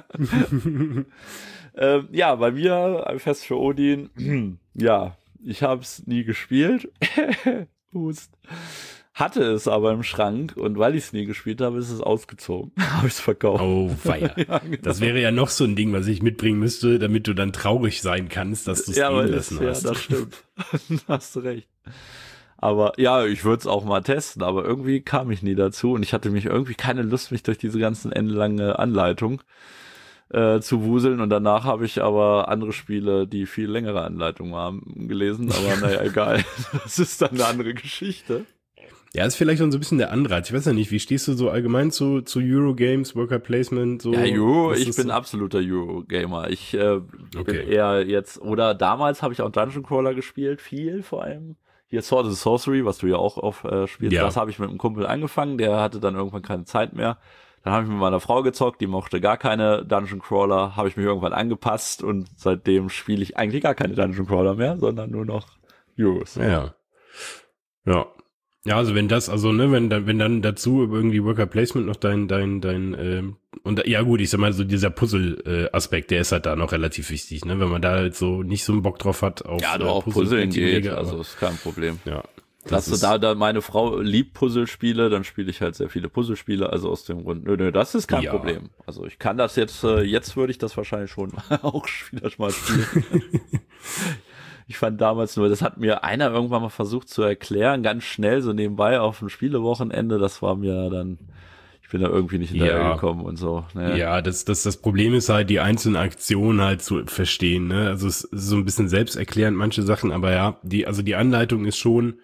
Ja, bei mir Fest für Odin. Ja, ich habe es nie gespielt. Hust. Hatte es aber im Schrank, und weil ich es nie gespielt habe, ist es ausgezogen. Habe ich es verkauft. Oh, feier. Ja, genau. Das wäre ja noch so ein Ding, was ich mitbringen müsste, damit du dann traurig sein kannst, dass du es gehen lassen hast. Ja, das stimmt. Hast du recht. Aber ja, ich würde es auch mal testen, aber irgendwie kam ich nie dazu, und ich hatte irgendwie keine Lust, mich durch diese ganzen endlange Anleitung zu wuseln, und danach habe ich aber andere Spiele, die viel längere Anleitungen haben, gelesen, aber naja, egal. Das ist dann eine andere Geschichte. Ja, ist vielleicht so ein bisschen der Anreiz. Ich weiß ja nicht, wie stehst du so allgemein zu Eurogames, Worker Placement? So? Ja, Was ich ist bin so? absoluter Euro-Gamer. Ich bin Okay. eher jetzt, oder damals habe ich auch Dungeon Crawler gespielt, viel vor allem. Hier Sword and Sorcery, was du ja auch auf spielst, Ja. das habe ich mit einem Kumpel angefangen, der hatte dann irgendwann keine Zeit mehr. Dann habe ich mit meiner Frau gezockt, die mochte gar keine Dungeon Crawler, habe ich mich irgendwann angepasst, und seitdem spiele ich eigentlich gar keine Dungeon Crawler mehr, sondern nur noch Euros. Ja. Ja. Ja, also wenn das, also ne, wenn dann dazu irgendwie Worker Placement noch und ja gut, ich sag mal so dieser Puzzle-Aspekt, der ist halt da noch relativ wichtig, ne, wenn man da halt so nicht so einen Bock drauf hat auf Ja, du auch Puzzle Puzzeln mit Team geht, League, also aber, ist kein Problem. ja. Dass du da meine Frau liebt Puzzlespiele, dann spiele ich halt sehr viele Puzzlespiele, also aus dem Grund, nö, das ist kein Ja. Problem. Also ich kann das jetzt würde ich das wahrscheinlich schon auch wieder mal spielen. Ich fand damals nur, das hat mir einer irgendwann mal versucht zu erklären, ganz schnell, so nebenbei auf dem Spielewochenende, das war mir dann, bin da irgendwie nicht hinterhergekommen und so. Ne? Ja, das Problem ist halt, die einzelnen Aktionen halt zu verstehen, ne? Also es ist so ein bisschen selbsterklärend, manche Sachen, aber ja, die Anleitung ist schon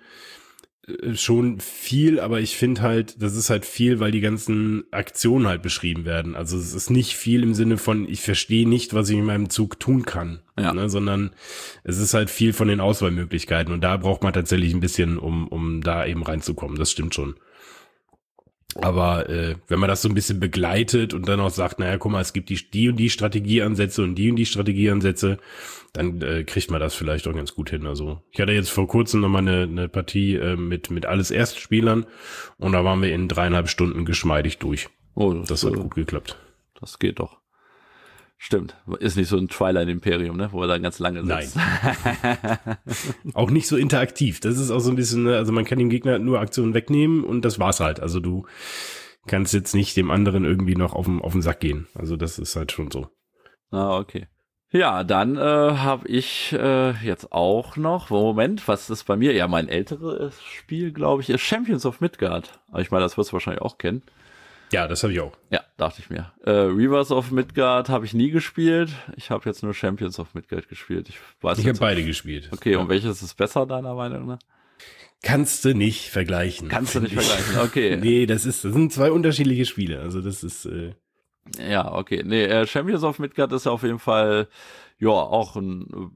viel, aber ich finde halt, das ist halt viel, weil die ganzen Aktionen halt beschrieben werden. Also es ist nicht viel im Sinne von, ich verstehe nicht, was ich in meinem Zug tun kann, ne? Sondern es ist halt viel von den Auswahlmöglichkeiten und da braucht man tatsächlich ein bisschen, um da eben reinzukommen. Das stimmt schon. Aber wenn man das so ein bisschen begleitet und dann auch sagt, naja, guck mal, es gibt die und die Strategieansätze und die Strategieansätze, dann kriegt man das vielleicht auch ganz gut hin. Also ich hatte jetzt vor kurzem nochmal eine Partie mit alles Erstspielern und da waren wir in 3,5 Stunden geschmeidig durch. Oh, das hat gut geklappt. Das geht doch. Stimmt. Ist nicht so ein Twilight Imperium, ne, wo er dann ganz lange sitzt. Nein. Auch nicht so interaktiv. Das ist auch so ein bisschen, also man kann dem Gegner nur Aktionen wegnehmen und das war's halt. Also du kannst jetzt nicht dem anderen irgendwie noch auf den Sack gehen. Also das ist halt schon so. Ah, okay. Ja, dann habe ich jetzt auch noch, Moment, was ist bei mir? Ja, mein älteres Spiel, glaube ich, ist Champions of Midgard. Aber ich meine, das wirst du wahrscheinlich auch kennen. Ja, das habe ich auch. Ja, dachte ich mir. Reavers of Midgard habe ich nie gespielt. Ich habe jetzt nur Champions of Midgard gespielt. Ich habe beide gespielt. Okay, und welches ist besser, deiner Meinung nach? Kannst du nicht vergleichen. Okay. Nee, das sind zwei unterschiedliche Spiele. Also das ist... Ja, okay. Nee, Champions of Midgard ist auf jeden Fall, ja, auch ein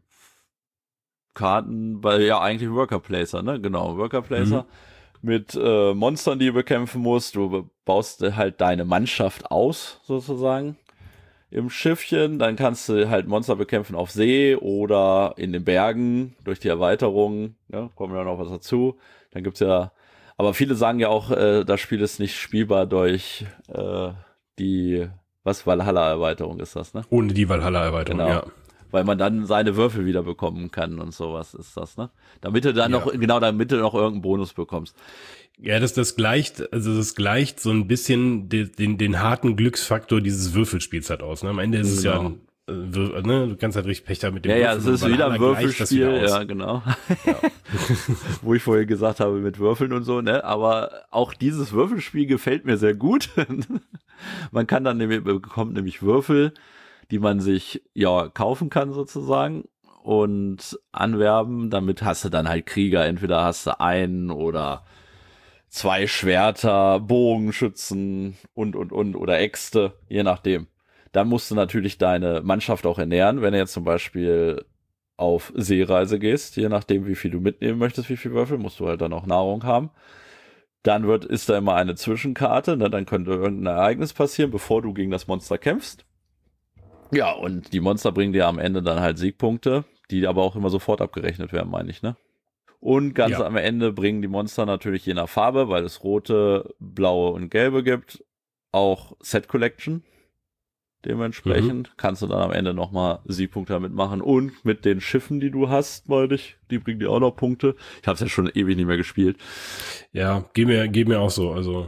eigentlich Worker Placer, ne? Genau, Worker Placer. Mit Monstern, die du bekämpfen musst. Du baust halt deine Mannschaft aus, sozusagen, im Schiffchen. Dann kannst du halt Monster bekämpfen auf See oder in den Bergen durch die Erweiterung. Ja, kommen ja noch was dazu. Dann gibt's ja, aber viele sagen ja auch, das Spiel ist nicht spielbar durch die Valhalla-Erweiterung ist das, ne? Ohne die Valhalla-Erweiterung, genau. Ja. Weil man dann seine Würfel wieder bekommen kann und sowas ist das, ne? Damit du dann noch irgendeinen Bonus bekommst. Ja, das gleicht so ein bisschen den harten Glücksfaktor dieses Würfelspiels halt aus, ne? Am Ende ist es ja, du kannst halt richtig Pech haben mit dem Würfel. Ja, es ist wieder ein Würfelspiel, ja, genau. Ja. Wo ich vorher gesagt habe, mit Würfeln und so, ne? Aber auch dieses Würfelspiel gefällt mir sehr gut. Man kann dann bekommt nämlich Würfel, die man sich ja kaufen kann sozusagen und anwerben. Damit hast du dann halt Krieger. Entweder hast du einen oder 2 Schwerter, Bogenschützen und oder Äxte, je nachdem. Dann musst du natürlich deine Mannschaft auch ernähren, wenn du jetzt zum Beispiel auf Seereise gehst, je nachdem wie viel du mitnehmen möchtest, wie viel Würfel, musst du halt dann auch Nahrung haben. Dann ist da immer eine Zwischenkarte, ne? Dann könnte irgendein Ereignis passieren, bevor du gegen das Monster kämpfst. Ja, und die Monster bringen dir am Ende dann halt Siegpunkte, die aber auch immer sofort abgerechnet werden, meine ich, ne? Und ganz am Ende bringen die Monster natürlich je nach Farbe, weil es rote, blaue und gelbe gibt, auch Set Collection. Dementsprechend kannst du dann am Ende nochmal Siegpunkte damit machen. Und mit den Schiffen, die du hast, meine ich, die bringen dir auch noch Punkte. Ich habe es ja schon ewig nicht mehr gespielt. Ja, geht mir auch so, also...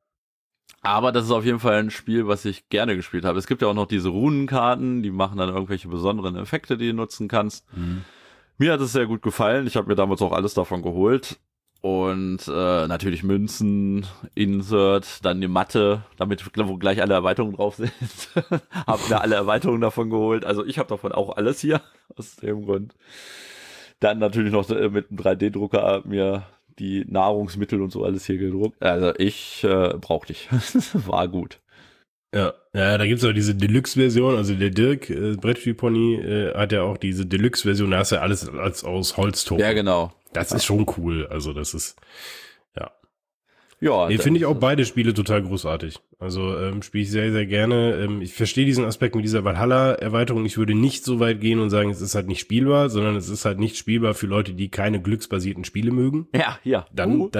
Aber das ist auf jeden Fall ein Spiel, was ich gerne gespielt habe. Es gibt ja auch noch diese Runenkarten, die machen dann irgendwelche besonderen Effekte, die du nutzen kannst. Mir hat es sehr gut gefallen. Ich habe mir damals auch alles davon geholt. Und natürlich Münzen, Insert, dann die Matte, wo gleich alle Erweiterungen drauf sind. Hab mir alle Erweiterungen davon geholt. Also ich habe davon auch alles hier, aus dem Grund. Dann natürlich noch mit einem 3D-Drucker mir die Nahrungsmittel und so alles hier gedruckt. Also ich brauchte ich. War gut. Ja, da gibt's auch diese Deluxe-Version, also der Dirk, Brettspielpony, hat ja auch diese Deluxe-Version, da hast du ja alles aus Holztoken. Ja, genau. Das ist schon cool, also das ist, ja. Ja, finde ich auch beide Spiele total großartig. Also spiele ich sehr, sehr gerne. Ich verstehe diesen Aspekt mit dieser Valhalla-Erweiterung. Ich würde nicht so weit gehen und sagen, es ist halt nicht spielbar, sondern es ist halt nicht spielbar für Leute, die keine glücksbasierten Spiele mögen. Ja. Dann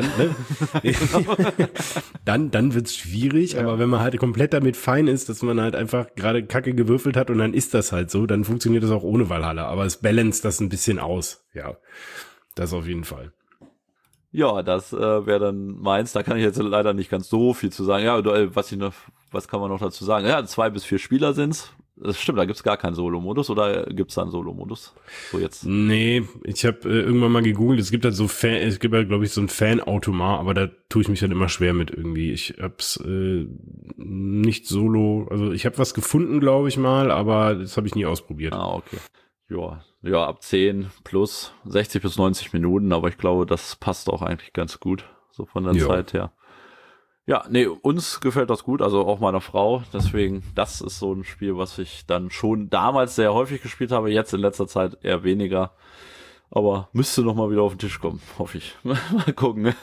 wird's schwierig, aber wenn man halt komplett damit fein ist, dass man halt einfach gerade Kacke gewürfelt hat und dann ist das halt so, dann funktioniert das auch ohne Valhalla. Aber es balanced das ein bisschen aus. Ja, das auf jeden Fall. Ja, das wäre dann meins. Da kann ich jetzt leider nicht ganz so viel zu sagen. Ja, was kann man noch dazu sagen? Ja, 2 bis 4 Spieler sind's. Das stimmt, da gibt's gar keinen Solo-Modus oder gibt's da einen Solo-Modus? So jetzt. Nee, ich habe irgendwann mal gegoogelt, es gibt halt glaube ich, so ein Fan-Automat, aber da tue ich mich halt immer schwer mit irgendwie. Ich hab's nicht solo, also ich habe was gefunden, glaube ich mal, aber das habe ich nie ausprobiert. Ah, okay. Ja, ab 10 plus 60 bis 90 Minuten, aber ich glaube, das passt auch eigentlich ganz gut, so von der Zeit her. Ja, nee, uns gefällt das gut, also auch meiner Frau, deswegen, das ist so ein Spiel, was ich dann schon damals sehr häufig gespielt habe, jetzt in letzter Zeit eher weniger, aber müsste noch mal wieder auf den Tisch kommen, hoffe ich. Mal gucken.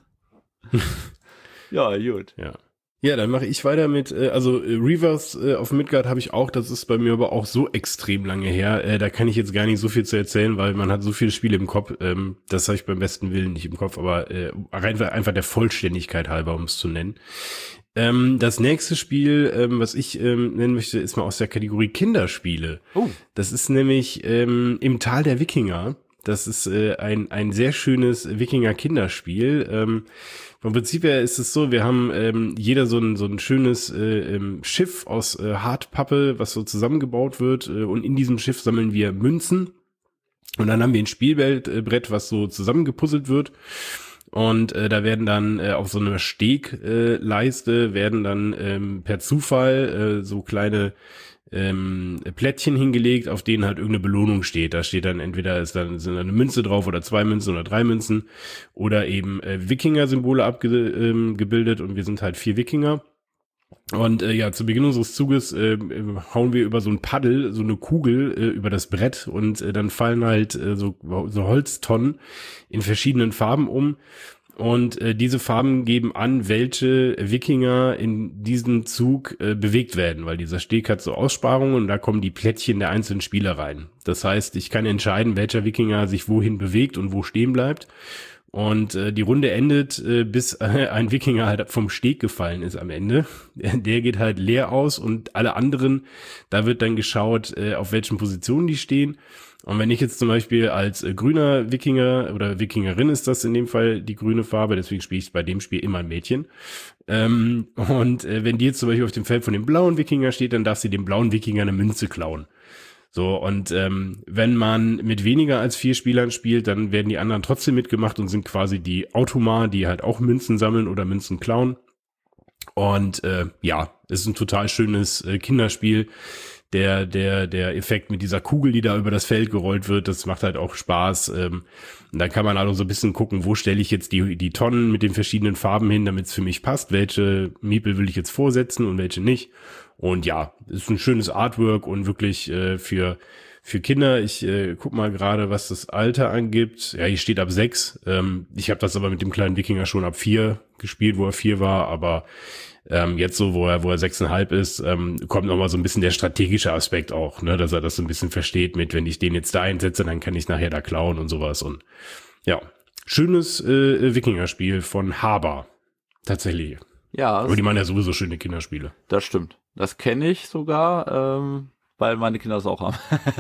Ja, gut. Ja, dann mache ich weiter mit, Reverse auf Midgard habe ich auch, das ist bei mir aber auch so extrem lange her, da kann ich jetzt gar nicht so viel zu erzählen, weil man hat so viele Spiele im Kopf, das habe ich beim besten Willen nicht im Kopf, aber einfach der Vollständigkeit halber, um es zu nennen. Das nächste Spiel, was ich nennen möchte, ist mal aus der Kategorie Kinderspiele. Oh. Das ist nämlich Im Tal der Wikinger. Das ist ein sehr schönes Wikinger-Kinderspiel. Vom Prinzip her ist es so, wir haben jeder so ein schönes Schiff aus Hartpappe, was so zusammengebaut wird, und in diesem Schiff sammeln wir Münzen und dann haben wir ein Spielbrett, was so zusammengepuzzelt wird und da werden dann auf so einer Stegleiste werden dann per Zufall so kleine Plättchen hingelegt, auf denen halt irgendeine Belohnung steht. Da steht dann entweder sind da eine Münze drauf oder 2 Münzen oder 3 Münzen oder eben Wikinger-Symbole abgebildet und wir sind halt 4 Wikinger. Und zu Beginn unseres Zuges hauen wir über so ein Paddel, so eine Kugel über das Brett und dann fallen halt so Holztonnen in verschiedenen Farben um. Und diese Farben geben an, welche Wikinger in diesem Zug bewegt werden, weil dieser Steg hat so Aussparungen und da kommen die Plättchen der einzelnen Spieler rein. Das heißt, ich kann entscheiden, welcher Wikinger sich wohin bewegt und wo stehen bleibt. Und die Runde endet, bis ein Wikinger halt vom Steg gefallen ist am Ende. Der geht halt leer aus und alle anderen, da wird dann geschaut, auf welchen Positionen die stehen. Und wenn ich jetzt zum Beispiel als grüner Wikinger oder Wikingerin ist das in dem Fall die grüne Farbe, deswegen spiele ich bei dem Spiel immer ein Mädchen. Wenn die jetzt zum Beispiel auf dem Feld von dem blauen Wikinger steht, dann darf sie dem blauen Wikinger eine Münze klauen. So, und wenn man mit weniger als 4 Spielern spielt, dann werden die anderen trotzdem mitgemacht und sind quasi die Automaten, die halt auch Münzen sammeln oder Münzen klauen. Und ist ein total schönes Kinderspiel. Der Effekt mit dieser Kugel, die da über das Feld gerollt wird, das macht halt auch Spaß. Und dann kann man also so ein bisschen gucken, wo stelle ich jetzt die Tonnen mit den verschiedenen Farben hin, damit es für mich passt. Welche Miepel will ich jetzt vorsetzen und welche nicht. Und ja, ist ein schönes Artwork und wirklich für Kinder. Ich guck mal gerade, was das Alter angibt. Ja, hier steht ab 6. Ich habe das aber mit dem kleinen Wikinger schon ab 4 gespielt, wo er 4 war, aber jetzt so, wo er 6,5 ist, kommt nochmal so ein bisschen der strategische Aspekt auch, ne, dass er das so ein bisschen versteht mit, wenn ich den jetzt da einsetze, dann kann ich nachher da klauen und sowas und ja, schönes Wikinger-Spiel von Haber, tatsächlich. Ja. Aber die machen ja sowieso schöne Kinderspiele. Das stimmt. Das kenne ich sogar, weil meine Kinder es auch haben.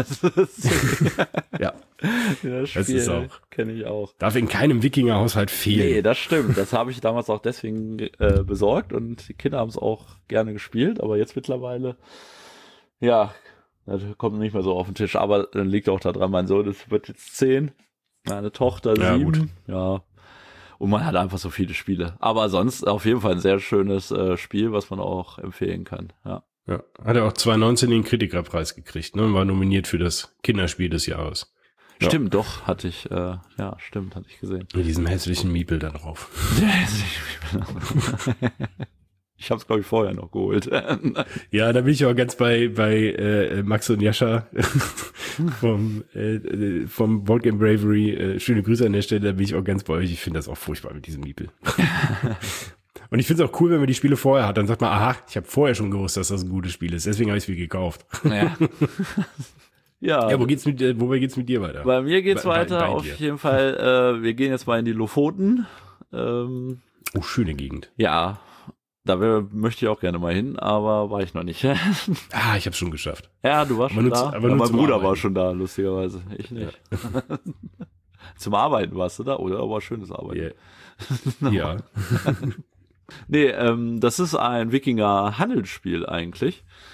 Ja, das ist auch. Kenne ich auch. Darf in keinem Wikinger-Haushalt fehlen. Nee, das stimmt. Das habe ich damals auch deswegen besorgt und die Kinder haben es auch gerne gespielt, aber jetzt mittlerweile, ja, das kommt nicht mehr so auf den Tisch, aber dann liegt auch da dran, mein Sohn, das wird jetzt 10, meine Tochter 7. Gut. Ja. Und man hat einfach so viele Spiele. Aber sonst auf jeden Fall ein sehr schönes Spiel, was man auch empfehlen kann. Ja. Ja, hat er auch 2019 den Kritikerpreis gekriegt, ne? Und war nominiert für das Kinderspiel des Jahres. Stimmt, doch, hatte ich gesehen. Mit diesem hässlichen Miepel da drauf. Der hässliche Miepel. Ich habe es, glaube ich, vorher noch geholt. Ja, da bin ich auch ganz bei Max und Jascha vom Board Game Bravery. Schöne Grüße an der Stelle, da bin ich auch ganz bei euch. Ich finde das auch furchtbar mit diesem Miepel. Und ich finde es auch cool, wenn man die Spiele vorher hat. Dann sagt man, aha, ich habe vorher schon gewusst, dass das ein gutes Spiel ist. Deswegen habe ich es mir gekauft. Ja. Ja, wobei geht's mit dir weiter? Bei mir geht's weiter, auf jeden Fall. Wir gehen jetzt mal in die Lofoten. Schöne Gegend. Ja, da möchte ich auch gerne mal hin, aber war ich noch nicht. Ich habe schon geschafft. Ja, du warst schon da. Aber mein Bruder war schon da, lustigerweise. Ich nicht. Ja. Zum Arbeiten warst du da, oder? Aber schönes Arbeiten. Yeah. Ja. Nee, das ist ein Wikinger-Handelsspiel eigentlich.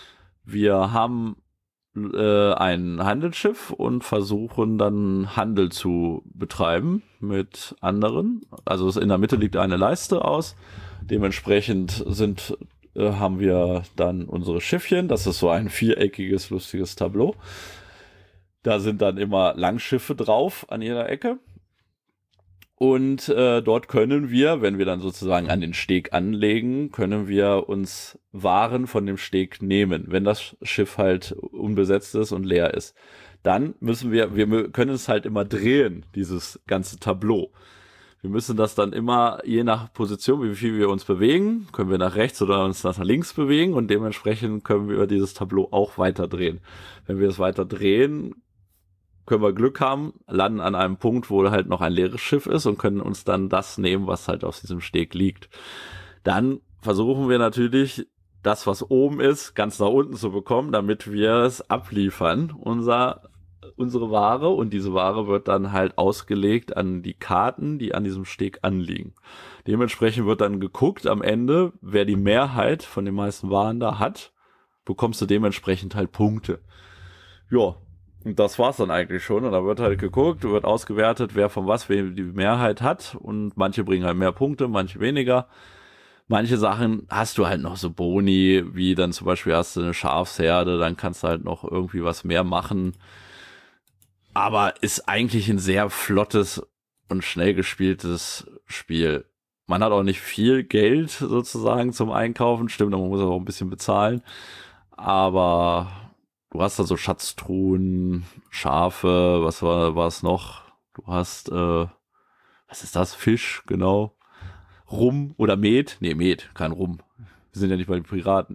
Wir haben ein Handelsschiff und versuchen dann Handel zu betreiben mit anderen. Also in der Mitte liegt eine Leiste aus. Dementsprechend haben wir dann unsere Schiffchen. Das ist so ein viereckiges, lustiges Tableau. Da sind dann immer Langschiffe drauf an jeder Ecke. Und dort können wir, wenn wir dann sozusagen an den Steg anlegen, können wir uns Waren von dem Steg nehmen, wenn das Schiff halt unbesetzt ist und leer ist. Dann müssen wir können es halt immer drehen, dieses ganze Tableau. Wir müssen das dann immer, je nach Position, wie viel wir uns bewegen, können wir nach rechts oder uns nach links bewegen und dementsprechend können wir dieses Tableau auch weiter drehen. Wenn wir es weiter drehen, können wir Glück haben, landen an einem Punkt, wo halt noch ein leeres Schiff ist und können uns dann das nehmen, was halt auf diesem Steg liegt. Dann versuchen wir natürlich, das, was oben ist, ganz nach unten zu bekommen, damit wir es abliefern, unsere Ware. Und diese Ware wird dann halt ausgelegt an die Karten, die an diesem Steg anliegen. Dementsprechend wird dann geguckt am Ende, wer die Mehrheit von den meisten Waren da hat, bekommst du dementsprechend halt Punkte. Ja. Und das war's dann eigentlich schon. Und da wird halt geguckt, wird ausgewertet, wer von was die Mehrheit hat. Und manche bringen halt mehr Punkte, manche weniger. Manche Sachen hast du halt noch so Boni, wie dann zum Beispiel hast du eine Schafsherde, dann kannst du halt noch irgendwie was mehr machen. Aber ist eigentlich ein sehr flottes und schnell gespieltes Spiel. Man hat auch nicht viel Geld sozusagen zum Einkaufen. Stimmt, man muss auch ein bisschen bezahlen. Aber du hast da so Schatztruhen, Schafe, was war es noch? Du hast, was ist das? Fisch, genau. Rum oder Met? Nee, Met, kein Rum. Wir sind ja nicht bei den Piraten.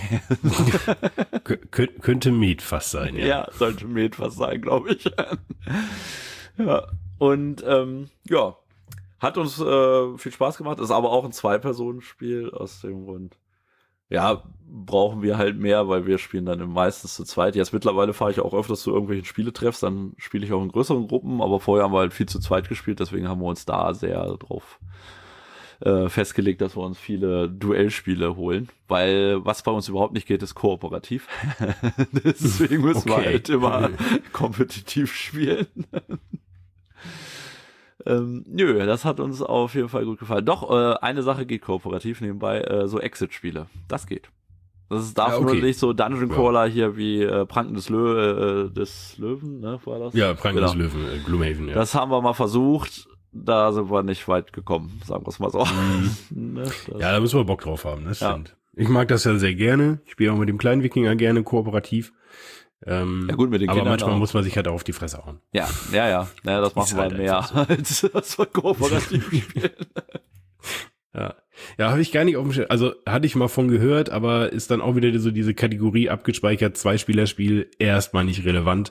Könnte Met fast sein, ja. Ja, sollte Met fast sein, glaube ich. Ja, und ja, hat uns viel Spaß gemacht, ist aber auch ein Zwei-Personen-Spiel aus dem Grund. Ja, brauchen wir halt mehr, weil wir spielen dann meistens zu zweit. Jetzt mittlerweile fahre ich auch öfters zu irgendwelchen Spieletreffs, dann spiele ich auch in größeren Gruppen, aber vorher haben wir halt viel zu zweit gespielt, deswegen haben wir uns da sehr drauf festgelegt, dass wir uns viele Duellspiele holen, weil was bei uns überhaupt nicht geht, ist kooperativ. Deswegen müssen wir halt immer kompetitiv spielen. Nö, das hat uns auf jeden Fall gut gefallen. Doch, eine Sache geht kooperativ nebenbei, so Exit-Spiele. Das geht. Das darf nur nicht so Dungeon Crawler hier wie Pranken des Löwen, ne, war das? Ja, Pranken des Löwen, Gloomhaven, ja. Das haben wir mal versucht, da sind wir nicht weit gekommen, sagen wir es mal so. Ne, ja, da müssen wir Bock drauf haben, das stimmt. Ich mag das ja sehr gerne. Ich spiele auch mit dem kleinen Wikinger gerne kooperativ. Ja gut, mit den aber Kindern manchmal auch. muss man sich halt auch auf die Fresse hauen. Ja, das machen wir halt mehr, als das wir kooperativ spielen. Ja, habe ich gar nicht auf dem Schirm. Also hatte ich mal von gehört, aber ist dann auch wieder so diese Kategorie abgespeichert, Zwei-Spieler-Spiel, erstmal nicht relevant.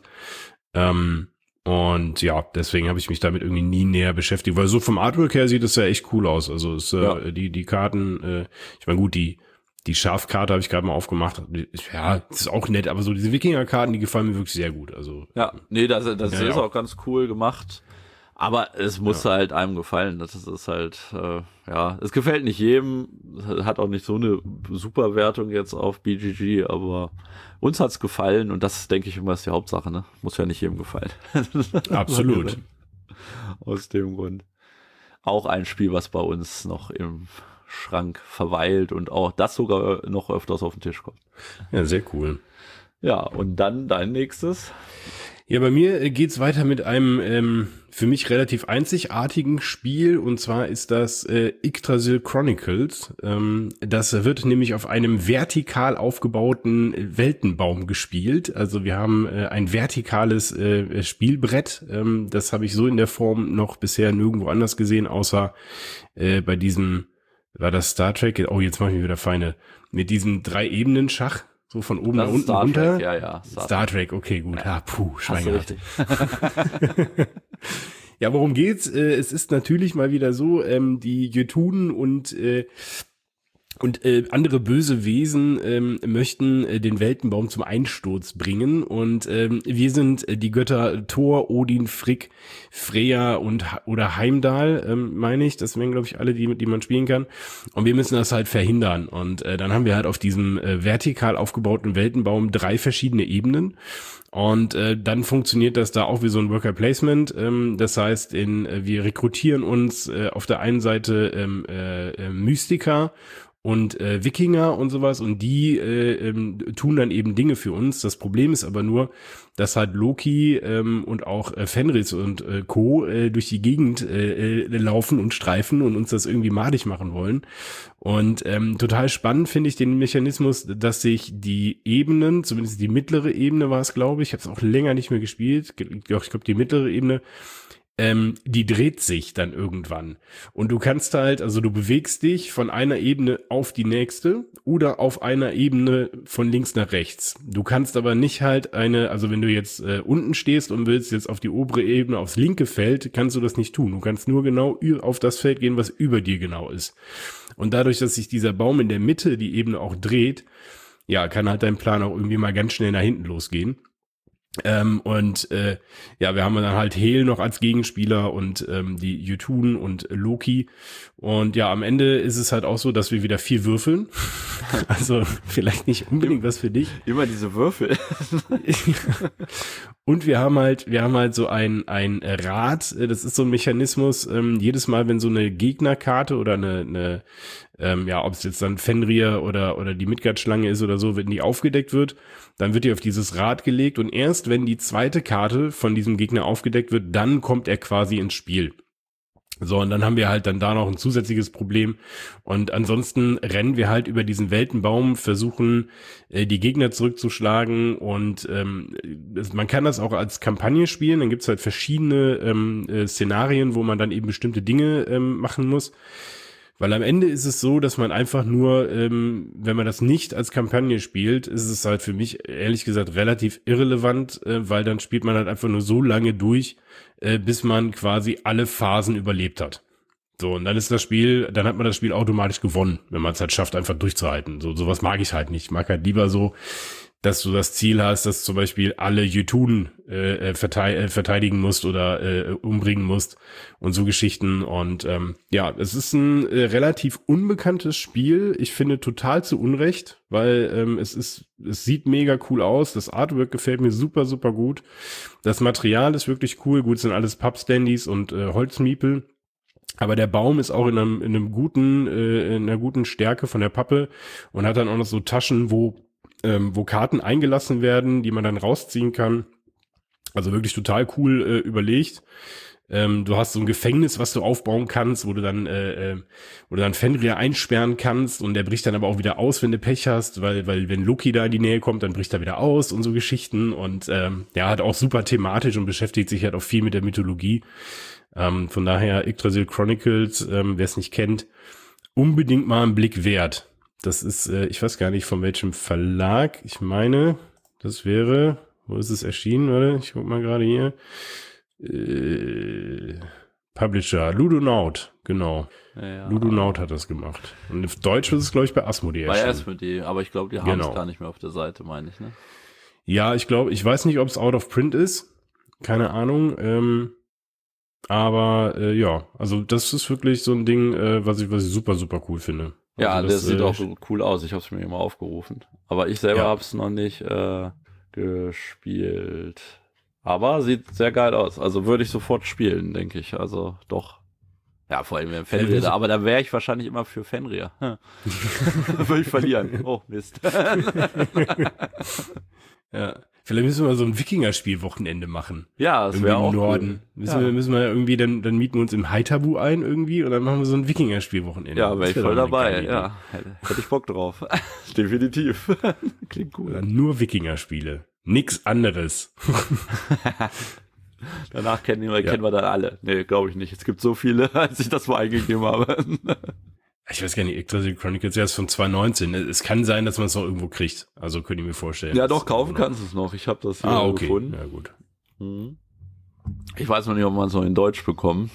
Und ja, deswegen habe ich mich damit irgendwie nie näher beschäftigt, weil so vom Artwork her sieht es ja echt cool aus. Also es, die Karten, ich meine gut, die Schafkarte habe ich gerade mal aufgemacht. Ja, das ist auch nett, aber so diese Wikinger-Karten, die gefallen mir wirklich sehr gut. Also ja, nee, das ist auch ganz cool gemacht. Aber es muss halt einem gefallen. Das ist halt, es gefällt nicht jedem. Hat auch nicht so eine super Wertung jetzt auf BGG, aber uns hat's gefallen und das, denke ich, immer ist die Hauptsache, ne? Muss ja nicht jedem gefallen. Absolut. Aus dem Grund. Auch ein Spiel, was bei uns noch im Schrank verweilt und auch das sogar noch öfters auf den Tisch kommt. Ja, sehr cool. Ja, und dann dein nächstes. Ja, bei mir geht's weiter mit einem für mich relativ einzigartigen Spiel, und zwar ist das Yggdrasil Chronicles. Das wird nämlich auf einem vertikal aufgebauten Weltenbaum gespielt. Also wir haben ein vertikales Spielbrett. Das habe ich so in der Form noch bisher nirgendwo anders gesehen, außer bei diesem, war das Star Trek? Oh, jetzt mache ich mir wieder Feinde. Mit diesem 3-Ebenen-Schach. So von oben nach unten Star runter. Trek, ja. Star Trek, okay, gut. Ja, Schweingart. Ja, worum geht's? Es ist natürlich mal wieder so, die Jötunen und Und andere böse Wesen möchten den Weltenbaum zum Einsturz bringen. Und wir sind die Götter Thor, Odin, Frigg, Freya oder Heimdall, meine ich. Das wären, glaube ich, alle, die man spielen kann. Und wir müssen das halt verhindern. Und dann haben wir halt auf diesem vertikal aufgebauten Weltenbaum 3 verschiedene Ebenen. Und dann funktioniert das da auch wie so ein Worker Placement. Das heißt, wir rekrutieren uns auf der einen Seite Mystiker und Wikinger und sowas, und die tun dann eben Dinge für uns. Das Problem ist aber nur, dass halt Loki und auch Fenris und Co. Durch die Gegend laufen und streifen und uns das irgendwie madig machen wollen. Und total spannend finde ich den Mechanismus, dass sich die Ebenen, zumindest die mittlere Ebene war es, glaube ich habe es auch länger nicht mehr gespielt, ich glaube die mittlere Ebene, die dreht sich dann irgendwann. Und du kannst halt, also du bewegst dich von einer Ebene auf die nächste oder auf einer Ebene von links nach rechts. Du kannst aber nicht halt also wenn du jetzt unten stehst und willst jetzt auf die obere Ebene, aufs linke Feld, kannst du das nicht tun. Du kannst nur genau auf das Feld gehen, was über dir genau ist. Und dadurch, dass sich dieser Baum in der Mitte die Ebene auch dreht, ja, kann halt dein Plan auch irgendwie mal ganz schnell nach hinten losgehen. Wir haben dann halt Hel noch als Gegenspieler und die Jotun und Loki. Und ja, am Ende ist es halt auch so, dass wir wieder 4 würfeln. Also vielleicht nicht unbedingt was für dich. Immer diese Würfel. Und wir haben halt so ein Rad, das ist so ein Mechanismus, jedes Mal, wenn so eine Gegnerkarte oder eine ob es jetzt dann Fenrir oder die Midgard-Schlange ist oder so, wenn die aufgedeckt wird, dann wird die auf dieses Rad gelegt, und erst wenn die zweite Karte von diesem Gegner aufgedeckt wird, dann kommt er quasi ins Spiel. So, und dann haben wir halt dann da noch ein zusätzliches Problem, und ansonsten rennen wir halt über diesen Weltenbaum, versuchen die Gegner zurückzuschlagen, und man kann das auch als Kampagne spielen. Dann gibt's halt verschiedene Szenarien, wo man dann eben bestimmte Dinge machen muss. Weil am Ende ist es so, dass man einfach nur, wenn man das nicht als Kampagne spielt, ist es halt für mich ehrlich gesagt relativ irrelevant, weil dann spielt man halt einfach nur so lange durch, bis man quasi alle Phasen überlebt hat. So, und dann hat man das Spiel automatisch gewonnen, wenn man es halt schafft, einfach durchzuhalten. Sowas mag ich halt nicht. Ich mag halt lieber so, dass du das Ziel hast, dass zum Beispiel alle Jotun verteidigen musst oder umbringen musst und so Geschichten. Und es ist ein relativ unbekanntes Spiel. Ich finde total zu Unrecht, weil es sieht mega cool aus. Das Artwork gefällt mir super, super gut. Das Material ist wirklich cool. Gut, es sind alles Pappstandys und Holzmiepel. Aber der Baum ist auch in einer guten Stärke von der Pappe und hat dann auch noch so Taschen, wo Karten eingelassen werden, die man dann rausziehen kann. Also wirklich total cool überlegt. Du hast so ein Gefängnis, was du aufbauen kannst, wo du dann Fenrir einsperren kannst, und der bricht dann aber auch wieder aus, wenn du Pech hast, weil wenn Loki da in die Nähe kommt, dann bricht er wieder aus und so Geschichten, und hat auch super thematisch und beschäftigt sich halt auch viel mit der Mythologie. Von daher Yggdrasil Chronicles, wer es nicht kennt, unbedingt mal einen Blick wert. Das ist, ich weiß gar nicht von welchem Verlag. Ich meine, das wäre, wo ist es erschienen? Warte, ich guck mal gerade hier. Publisher, Ludonaut, genau. Ja. Ludonaut hat das gemacht. Und auf Deutsch ist es, glaube ich, bei Asmodee erschienen. Bei Asmodee, aber ich glaube, die haben es gar nicht mehr auf der Seite, meine ich, ne? Ja, ich weiß nicht, ob es out of print ist. Keine Ahnung. Also das ist wirklich so ein Ding, was ich super, super cool finde. Ja, also das sieht auch so cool aus. Ich habe es mir immer aufgerufen. Aber ich selber habe es noch nicht gespielt. Aber sieht sehr geil aus. Also würde ich sofort spielen, denke ich. Also doch. Ja, vor allem wenn Fenrir da. Aber da wäre ich wahrscheinlich immer für Fenrir. Würde ich verlieren. Oh, Mist. Ja. Vielleicht müssen wir so ein Wikinger-Spiel-Wochenende machen. Ja, das wäre auch im Norden. Cool. Müssen wir irgendwie, dann mieten wir uns im Haitabu ein irgendwie und dann machen wir so ein Wikinger-Spiel-Wochenende. Ja, wäre ich voll dabei. Ja, hätte ich Bock drauf. Definitiv. Klingt cool. Oder nur Wikinger-Spiele. Nix anderes. Danach kennen wir dann alle. Nee, glaube ich nicht. Es gibt so viele, als ich das mal eingegeben habe. Ich weiß gar nicht, Yggdrasil Chronicles, ja, ist von 2019. Es kann sein, dass man es noch irgendwo kriegt. Also könnte ich mir vorstellen. Ja, doch, kaufen kannst du es noch. Ich habe das hier gefunden. Ja, gut. Ich weiß noch nicht, ob man es noch in Deutsch bekommt.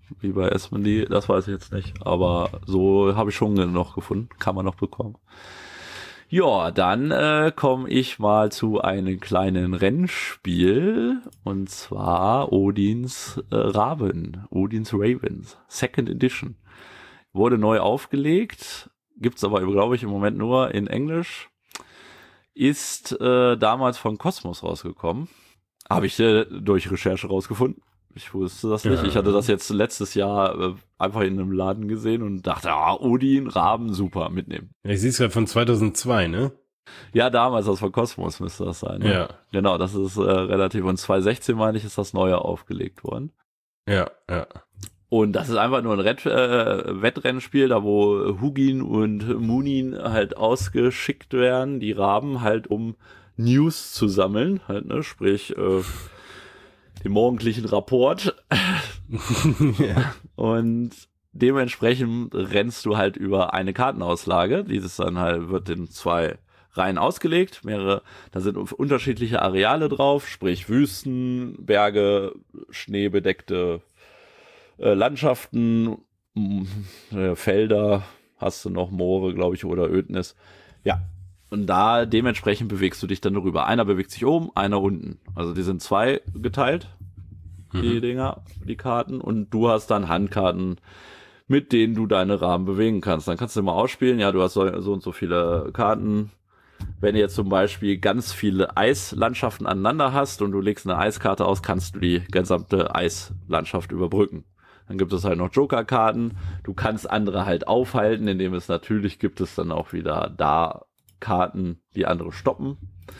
wie bei Esmendi, das weiß ich jetzt nicht. Aber so habe ich schon noch gefunden. Kann man noch bekommen. Ja, dann komme ich mal zu einem kleinen Rennspiel. Und zwar Odins Ravens, Second Edition. Wurde neu aufgelegt. Gibt's aber, glaube ich, im Moment nur in Englisch. Ist damals von Cosmos rausgekommen. Habe ich durch Recherche rausgefunden. Ich wusste das nicht. Ich hatte das jetzt letztes Jahr einfach in einem Laden gesehen und dachte, Odin, Raben, super, mitnehmen. Ja, ich sehe es gerade von 2002, ne? Ja, damals, das von Cosmos müsste das sein. Ne? Ja. Genau, das ist relativ. Und 2016, meine ich, ist das neue aufgelegt worden. Ja. Und das ist einfach nur ein Wettrennspiel, da wo Hugin und Munin halt ausgeschickt werden, die Raben halt, um News zu sammeln, halt, ne, sprich, den morgendlichen Rapport. Ja. Und dementsprechend rennst du halt über eine Kartenauslage. Dieses dann halt wird in 2 Reihen ausgelegt. Da sind unterschiedliche Areale drauf, sprich Wüsten, Berge, schneebedeckte Landschaften, Felder, hast du noch Moore, glaube ich, oder Ödnis. Ja. Und da dementsprechend bewegst du dich dann darüber. Einer bewegt sich oben, einer unten. Also die sind 2 geteilt, die Dinger, die Karten. Und du hast dann Handkarten, mit denen du deine Rahmen bewegen kannst. Dann kannst du mal ausspielen, ja, du hast so und so viele Karten. Wenn du jetzt zum Beispiel ganz viele Eislandschaften aneinander hast und du legst eine Eiskarte aus, kannst du die gesamte Eislandschaft überbrücken. Dann gibt es halt noch Joker-Karten. Du kannst andere halt aufhalten, indem es natürlich gibt es dann auch wieder da Karten, die andere stoppen.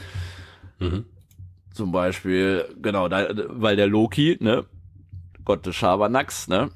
Zum Beispiel, genau, weil der Loki, ne, Gott des Schabernacks, ne,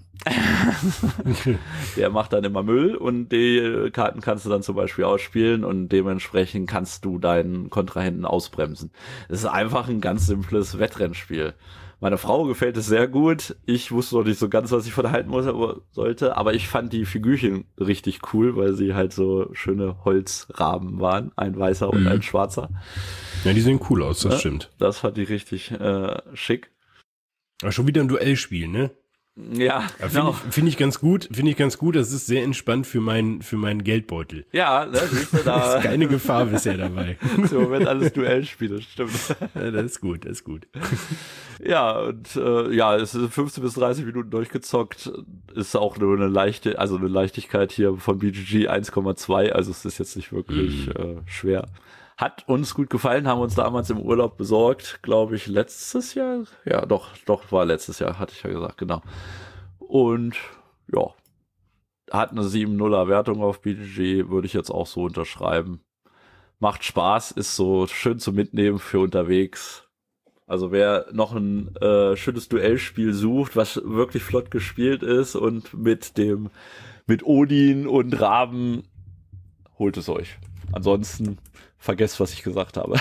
der macht dann immer Müll und die Karten kannst du dann zum Beispiel ausspielen und dementsprechend kannst du deinen Kontrahenten ausbremsen. Es ist einfach ein ganz simples Wettrennspiel. Meiner Frau gefällt es sehr gut. Ich wusste noch nicht so ganz, was ich von halten sollte, aber ich fand die Figürchen richtig cool, weil sie halt so schöne Holzrahmen waren. Ein weißer und ein schwarzer. Ja, die sehen cool aus, das stimmt. Das fand ich richtig schick. Aber schon wieder ein Duellspiel, ne? Ja, genau. Finde ich ganz gut. Das ist sehr entspannt für meinen Geldbeutel. Ja, ne, siehst du, da ist keine Gefahr bisher dabei. So, Moment, alles Duellspiele, stimmt. Ja, das ist gut. Ja, und es ist 15 bis 30 Minuten durchgezockt. Ist auch nur eine Leichtigkeit hier von BGG 1,2, also es ist jetzt nicht wirklich schwer. Hat uns gut gefallen, haben uns damals im Urlaub besorgt, glaube ich, letztes Jahr. Ja, doch, war letztes Jahr, hatte ich ja gesagt, genau. Und ja, hat eine 7,0er Wertung auf BGG, würde ich jetzt auch so unterschreiben. Macht Spaß, ist so schön zum Mitnehmen für unterwegs. Also wer noch ein schönes Duellspiel sucht, was wirklich flott gespielt ist und mit Odin und Raben, holt es euch. Ansonsten vergesst, was ich gesagt habe.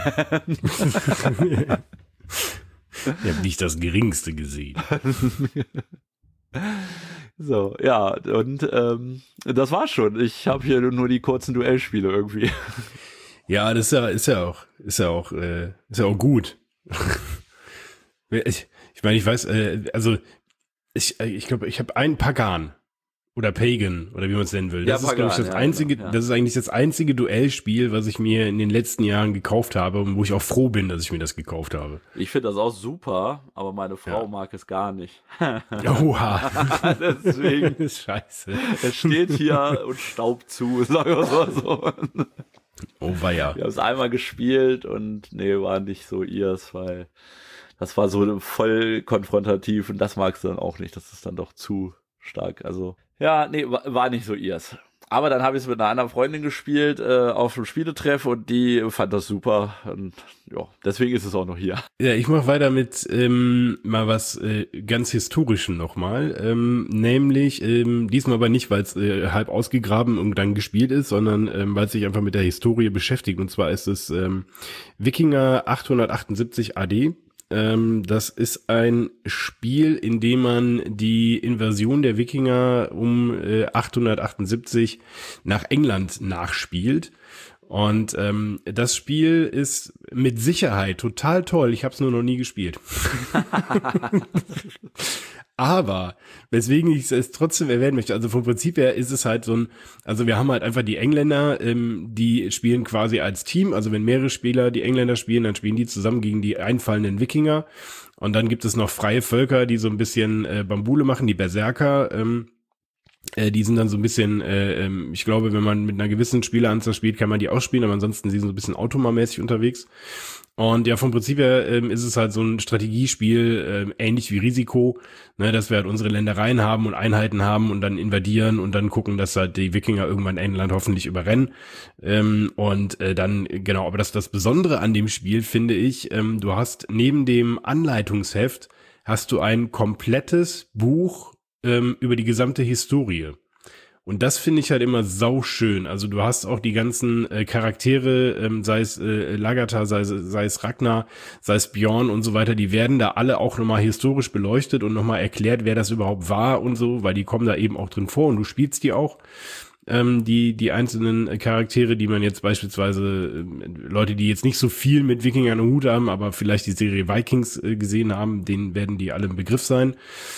Ich habe nicht das Geringste gesehen. So, ja, und das war's schon. Ich habe hier nur die kurzen Duellspiele irgendwie. Ja, das ist ja auch gut. Ich meine, ich weiß, ich glaube, ich habe einen Pagan. Oder Pagan, oder wie man es nennen will. Das ist, glaube ich, das einzige, genau, ja. Das ist eigentlich das einzige Duellspiel, was ich mir in den letzten Jahren gekauft habe und wo ich auch froh bin, dass ich mir das gekauft habe. Ich finde das auch super, aber meine Frau mag es gar nicht. Oha. Deswegen. Das ist scheiße. Es steht hier und staubt zu, sagen wir mal so. Oh weia. Wir haben es einmal gespielt und war nicht so ihrs, weil das war so voll konfrontativ und das magst du dann auch nicht. Das ist dann doch zu stark, also. Ja, war nicht so ihrs. Aber dann habe ich es mit einer anderen Freundin gespielt auf dem Spieletreff und die fand das super. Und ja, deswegen ist es auch noch hier. Ja, ich mache weiter mit mal was ganz Historischem nochmal. Nämlich, diesmal aber nicht, weil es halb ausgegraben und dann gespielt ist, sondern weil es sich einfach mit der Historie beschäftigt. Und zwar ist es Wikinger 878 AD. Das ist ein Spiel, in dem man die Invasion der Wikinger um 878 nach England nachspielt. Und das Spiel ist mit Sicherheit total toll. Ich habe es nur noch nie gespielt. Aber, weswegen ich es trotzdem erwähnen möchte, also vom Prinzip her ist es halt so ein, also wir haben halt einfach die Engländer, die spielen quasi als Team, also wenn mehrere Spieler die Engländer spielen, dann spielen die zusammen gegen die einfallenden Wikinger. Und dann gibt es noch freie Völker, die so ein bisschen Bambule machen, die Berserker, die sind dann so ein bisschen, ich glaube, wenn man mit einer gewissen Spieleranzahl spielt, kann man die auch spielen, aber ansonsten sind sie so ein bisschen automamäßig unterwegs. Und ja, vom Prinzip her ist es halt so ein Strategiespiel, ähnlich wie Risiko, ne, dass wir halt unsere Ländereien haben und Einheiten haben und dann invadieren und dann gucken, dass halt die Wikinger irgendwann England hoffentlich überrennen. Dann, genau, aber das Besondere an dem Spiel finde ich, du hast neben dem Anleitungsheft, hast du ein komplettes Buch über die gesamte Historie. Und das finde ich halt immer sauschön. Also du hast auch die ganzen Charaktere, sei es Lagatar, sei es Ragnar, sei es Bjorn und so weiter, die werden da alle auch nochmal historisch beleuchtet und nochmal erklärt, wer das überhaupt war und so, weil die kommen da eben auch drin vor und du spielst die auch. Die einzelnen Charaktere, die man jetzt beispielsweise, Leute, die jetzt nicht so viel mit Wikingern am Hut haben, aber vielleicht die Serie Vikings gesehen haben, denen werden die alle im Begriff sein.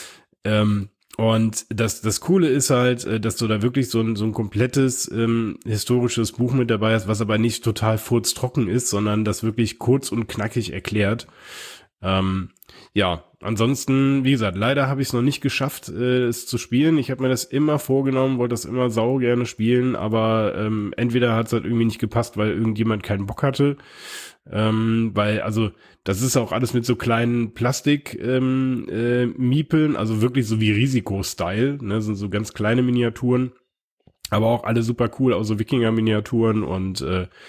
Und das Coole ist halt, dass du da wirklich so ein komplettes historisches Buch mit dabei hast, was aber nicht total furztrocken ist, sondern das wirklich kurz und knackig erklärt. Ja, ansonsten, wie gesagt, leider habe ich es noch nicht geschafft, es zu spielen. Ich habe mir das immer vorgenommen, wollte das immer sau gerne spielen, aber entweder hat es halt irgendwie nicht gepasst, weil irgendjemand keinen Bock hatte. Weil, also, das ist auch alles mit so kleinen Plastik-Miepeln, also wirklich so wie Risiko-Style, ne, sind so ganz kleine Miniaturen, aber auch alle super cool, auch so Wikinger-Miniaturen und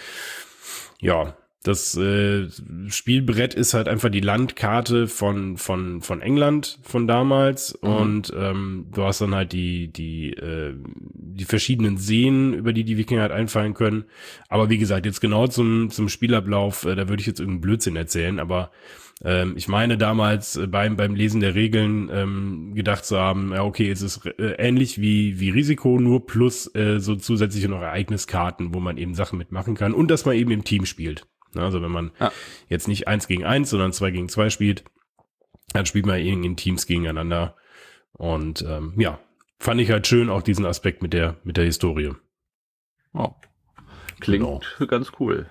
ja, das Spielbrett ist halt einfach die Landkarte von England von damals und du hast dann halt die verschiedenen Seen, über die Wikinger halt einfallen können. Aber wie gesagt, jetzt genau zum Spielablauf, da würde ich jetzt irgendeinen Blödsinn erzählen, aber ich meine damals beim Lesen der Regeln gedacht zu haben, ja okay, es ist ähnlich wie Risiko, nur plus so zusätzliche noch Ereigniskarten, wo man eben Sachen mitmachen kann und dass man eben im Team spielt. Also wenn man jetzt nicht 1 gegen 1, sondern 2 gegen 2 spielt, dann spielt man eben in Teams gegeneinander. Und ja, fand ich halt schön, auch diesen Aspekt mit der Historie. Oh. Klingt ganz cool.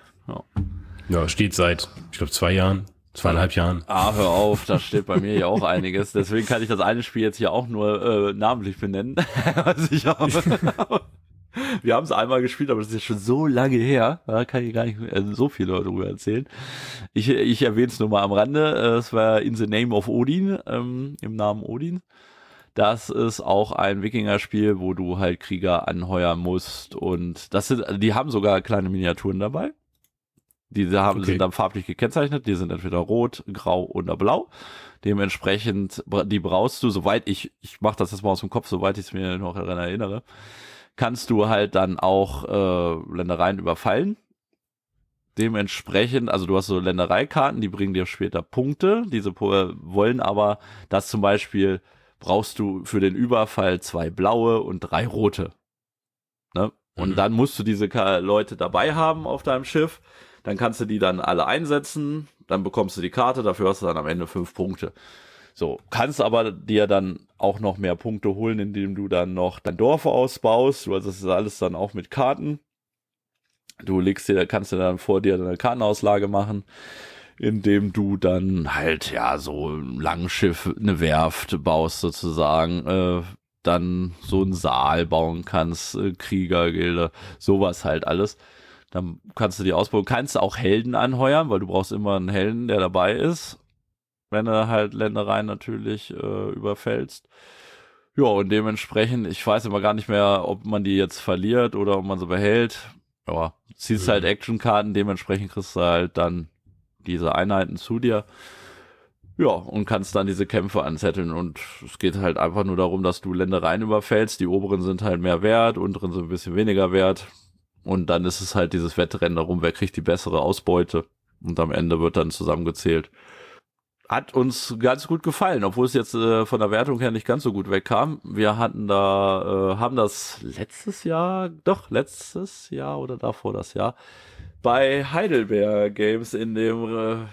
Ja, steht seit, ich glaube, 2 Jahren, 2,5 Jahren. Hör auf, da steht bei mir ja auch einiges. Deswegen kann ich das eine Spiel jetzt hier auch nur namentlich benennen. Was ich habe. Wir haben es einmal gespielt, aber das ist jetzt schon so lange her. Da kann ich gar nicht so viel darüber erzählen. Ich erwähne es nur mal am Rande. Es war In the Name of Odin, im Namen Odin. Das ist auch ein Wikinger-Spiel, wo du halt Krieger anheuern musst. Und die haben sogar kleine Miniaturen dabei. Sind dann farblich gekennzeichnet. Die sind entweder rot, grau oder blau. Dementsprechend, die brauchst du, soweit ich mache das jetzt mal aus dem Kopf, soweit ich es mir noch daran erinnere, kannst du halt dann auch Ländereien überfallen. Dementsprechend, also du hast so Ländereikarten, die bringen dir später Punkte. Diese wollen aber, dass zum Beispiel brauchst du für den Überfall 2 blaue und 3 rote. Ne? Und dann musst du diese Leute dabei haben auf deinem Schiff. Dann kannst du die dann alle einsetzen. Dann bekommst du die Karte, dafür hast du dann am Ende 5 Punkte. So, kannst aber dir dann auch noch mehr Punkte holen, indem du dann noch dein Dorf ausbaust. Also das ist alles dann auch mit Karten. Kannst dir dann vor dir eine Kartenauslage machen, indem du dann halt, ja, so ein Langschiff, eine Werft baust sozusagen, dann so einen Saal bauen kannst, Kriegergilde, sowas halt alles. Dann kannst du die ausbauen, kannst auch Helden anheuern, weil du brauchst immer einen Helden, der dabei ist, wenn du halt Ländereien natürlich überfällst. Ja, und dementsprechend, ich weiß immer gar nicht mehr, ob man die jetzt verliert oder ob man sie behält. Ja, ziehst halt Actionkarten, dementsprechend kriegst du halt dann diese Einheiten zu dir. Ja, und kannst dann diese Kämpfe anzetteln. Und es geht halt einfach nur darum, dass du Ländereien überfällst. Die oberen sind halt mehr wert, unteren sind ein bisschen weniger wert. Und dann ist es halt dieses Wettrennen darum, wer kriegt die bessere Ausbeute. Und am Ende wird dann zusammengezählt. Hat uns ganz gut gefallen, obwohl es jetzt von der Wertung her nicht ganz so gut wegkam. Wir haben das letztes Jahr oder davor das Jahr, bei Heidelberg Games in dem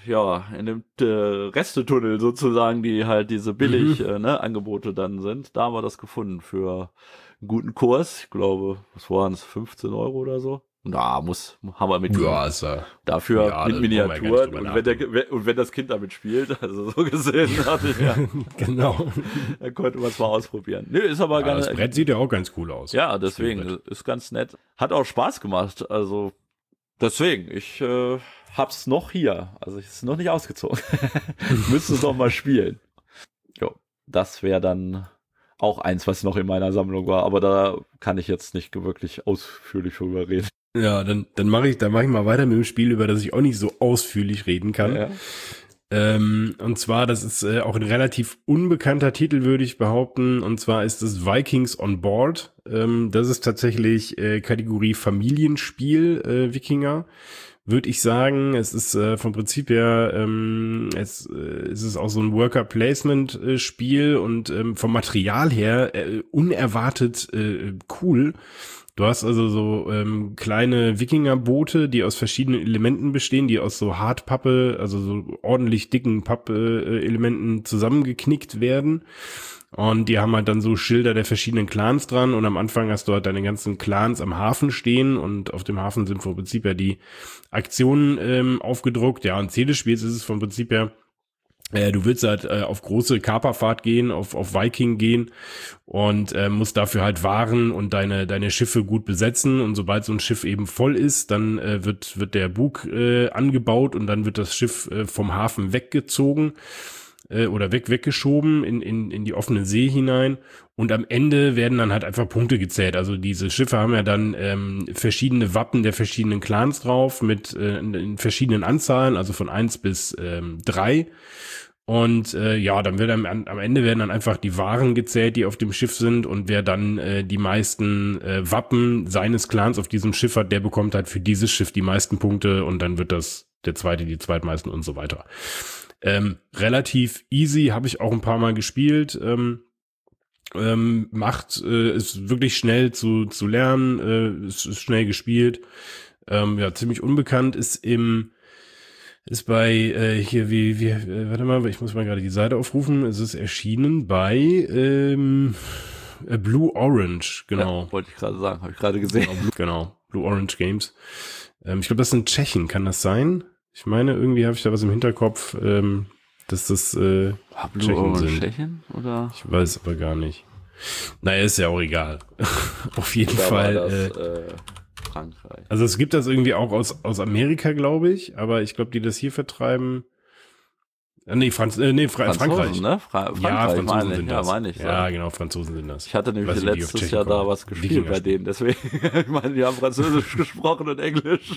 Restetunnel sozusagen, die halt diese billig Angebote dann sind. Da haben wir das gefunden für einen guten Kurs. Ich glaube, was waren es, 15 € oder so? Und da haben wir mit dafür mit Miniaturen und wenn das Kind damit spielt, also so gesehen hatte ich genau. Dann konnte man es mal ausprobieren. Nö, ist aber ganz. Das Brett sieht ja auch ganz cool aus. Ja, deswegen ist ganz nett. Hat auch Spaß gemacht. Also deswegen, ich hab's noch hier. Also ich ist noch nicht ausgezogen. Müsste es noch mal spielen. Jo, das wäre dann auch eins, was noch in meiner Sammlung war, aber da kann ich jetzt nicht wirklich ausführlich drüber reden. Ja, dann mach ich mal weiter mit dem Spiel, über das ich auch nicht so ausführlich reden kann. Ja. Und zwar, das ist auch ein relativ unbekannter Titel, würde ich behaupten. Und zwar ist es Vikings on Board. Das ist tatsächlich Kategorie Familienspiel, Wikinger. Würde ich sagen, es ist vom Prinzip her, es ist auch so ein Worker-Placement-Spiel und vom Material her unerwartet cool. Du hast also so kleine Wikingerboote, die aus verschiedenen Elementen bestehen, die aus so Hartpappe, also so ordentlich dicken Pappelementen zusammengeknickt werden. Und die haben halt dann so Schilder der verschiedenen Clans dran und am Anfang hast du halt deine ganzen Clans am Hafen stehen und auf dem Hafen sind vom Prinzip her die Aktionen aufgedruckt. Ja, und Ziel des Spiels ist es vom Prinzip her, du willst halt auf große Kaperfahrt gehen, auf Viking gehen und musst dafür halt Waren und deine Schiffe gut besetzen und sobald so ein Schiff eben voll ist, dann wird der Bug angebaut und dann wird das Schiff vom Hafen weggezogen oder weggeschoben in die offene See hinein und am Ende werden dann halt einfach Punkte gezählt. Also diese Schiffe haben ja dann verschiedene Wappen der verschiedenen Clans drauf mit in verschiedenen Anzahlen, also von 1 bis 3. Und dann wird am Ende werden dann einfach die Waren gezählt, die auf dem Schiff sind und wer dann die meisten Wappen seines Clans auf diesem Schiff hat, der bekommt halt für dieses Schiff die meisten Punkte und dann wird das der Zweite die zweitmeisten und so weiter. Relativ easy, habe ich auch ein paar Mal gespielt. Ist wirklich schnell zu lernen, ist schnell gespielt. Ziemlich unbekannt, ist bei warte mal, ich muss mal gerade die Seite aufrufen. Es ist erschienen bei Blue Orange, genau. Ja, wollte ich gerade sagen, habe ich gerade gesehen. Genau, Blue Orange Games. Ich glaube, das sind Tschechen, kann das sein? Ich meine, irgendwie habe ich da was im Hinterkopf, dass das Blue Tschechen sind. Tschechen, oder? Ich weiß aber gar nicht. Naja, ist ja auch egal. Auf jeden Fall. Frankreich. Also es gibt das irgendwie auch aus Amerika, glaube ich, aber ich glaube, die das hier vertreiben. Frankreich. Ne? Franzosen Franzosen sind das. Ja, meine ich. Ja, genau, Franzosen sind das. Ich hatte nämlich letztes Jahr da was gespielt bei denen, deswegen, ich meine, die haben Französisch gesprochen und Englisch.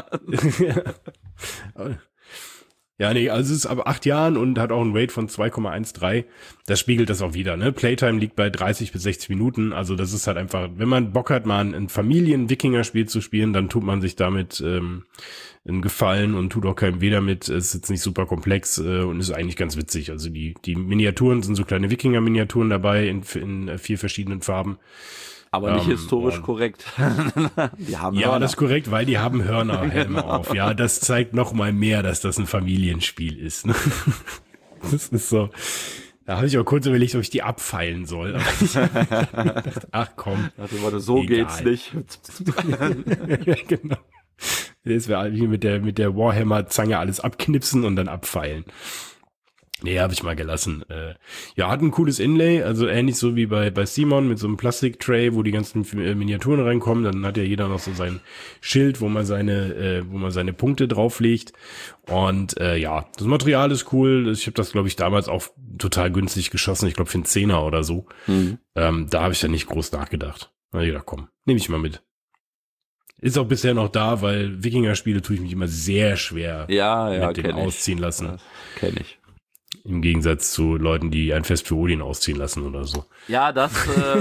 Ja, nee, also es ist aber 8 Jahren und hat auch einen Rate von 2,13. Das spiegelt das auch wieder, ne? Playtime liegt bei 30 bis 60 Minuten. Also das ist halt einfach, wenn man Bock hat, mal ein Familien-Wikinger-Spiel zu spielen, dann tut man sich damit einen Gefallen und tut auch keinem weh damit. Es ist jetzt nicht super komplex und ist eigentlich ganz witzig. Also die Miniaturen sind so kleine Wikinger-Miniaturen dabei in 4 verschiedenen Farben. Aber nicht historisch korrekt. Die haben ja, Hörner. das ist korrekt, weil die haben Hörnerhelme auf. Ja, das zeigt noch mal mehr, dass das ein Familienspiel ist. Ne? Das ist so. Da habe ich auch kurz überlegt, ob ich die abfeilen soll. Aber ich dachte, ach komm. Also, so egal. Geht's nicht. Ja, genau. Das wäre wie mit der Warhammer-Zange alles abknipsen und dann abfeilen. Nee, habe ich mal gelassen. Hat ein cooles Inlay, also ähnlich so wie bei Simon mit so einem Plastik-Tray, wo die ganzen Miniaturen reinkommen. Dann hat ja jeder noch so sein Schild, wo man seine Punkte drauflegt. Und das Material ist cool. Ich habe das, glaube ich, damals auch total günstig geschossen. Ich glaube für einen 10er oder so. Mhm. Da habe ich ja nicht groß nachgedacht. Na ja, komm, nehme ich mal mit. Ist auch bisher noch da, weil Wikinger-Spiele tue ich mich immer sehr schwer mit dem ausziehen lassen. Ja, kenn ich. Im Gegensatz zu Leuten, die ein Fest für Odin ausziehen lassen oder so. Ja, das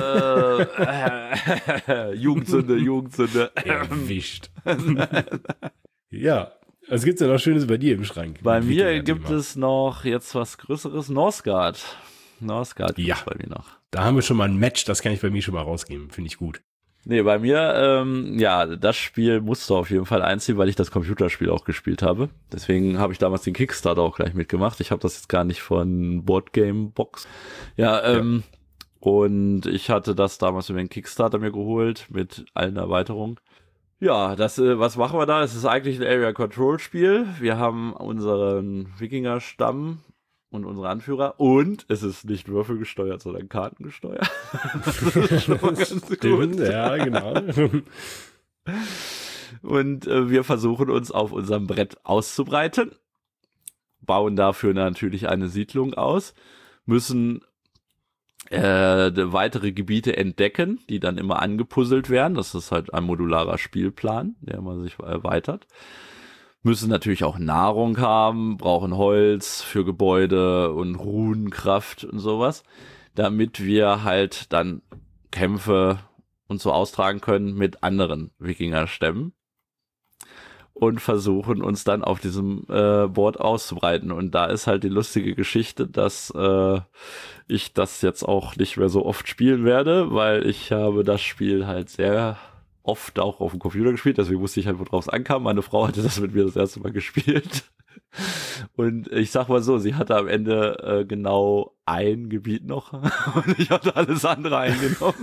Jugendsünde. Erwischt. Ja, was gibt's denn noch Schönes bei dir im Schrank? Bei mir gibt es noch jetzt was Größeres, Northgard. Northgard gibt's bei mir noch. Da haben wir schon mal ein Match, das kann ich bei mir schon mal rausgeben, finde ich gut. Nee, bei mir, ja, das Spiel musste auf jeden Fall einziehen, weil ich das Computerspiel auch gespielt habe. Deswegen habe ich damals den Kickstarter auch gleich mitgemacht. Ich habe das jetzt gar nicht von Boardgame Box. Ja, und ich hatte das damals über den Kickstarter mir geholt mit allen Erweiterungen. Ja, was machen wir da? Es ist eigentlich ein Area Control Spiel. Wir haben unseren Wikinger-Stamm und unsere Anführer und es ist nicht würfelgesteuert, sondern kartengesteuert. Das ist schon mal ganz Stimmt, gut. ja, genau. Und wir versuchen uns auf unserem Brett auszubreiten, bauen dafür natürlich eine Siedlung aus, müssen weitere Gebiete entdecken, die dann immer angepuzzelt werden. Das ist halt ein modularer Spielplan, der immer sich erweitert. Müssen natürlich auch Nahrung haben, brauchen Holz für Gebäude und Runenkraft und sowas, damit wir halt dann Kämpfe und so austragen können mit anderen Wikingerstämmen und versuchen uns dann auf diesem Board auszubreiten. Und da ist halt die lustige Geschichte, dass ich das jetzt auch nicht mehr so oft spielen werde, weil ich habe das Spiel halt sehr oft auch auf dem Computer gespielt, deswegen wusste ich halt, worauf es ankam. Meine Frau hatte das mit mir das erste Mal gespielt. Und ich sag mal so, sie hatte am Ende genau ein Gebiet noch und ich hatte alles andere eingenommen.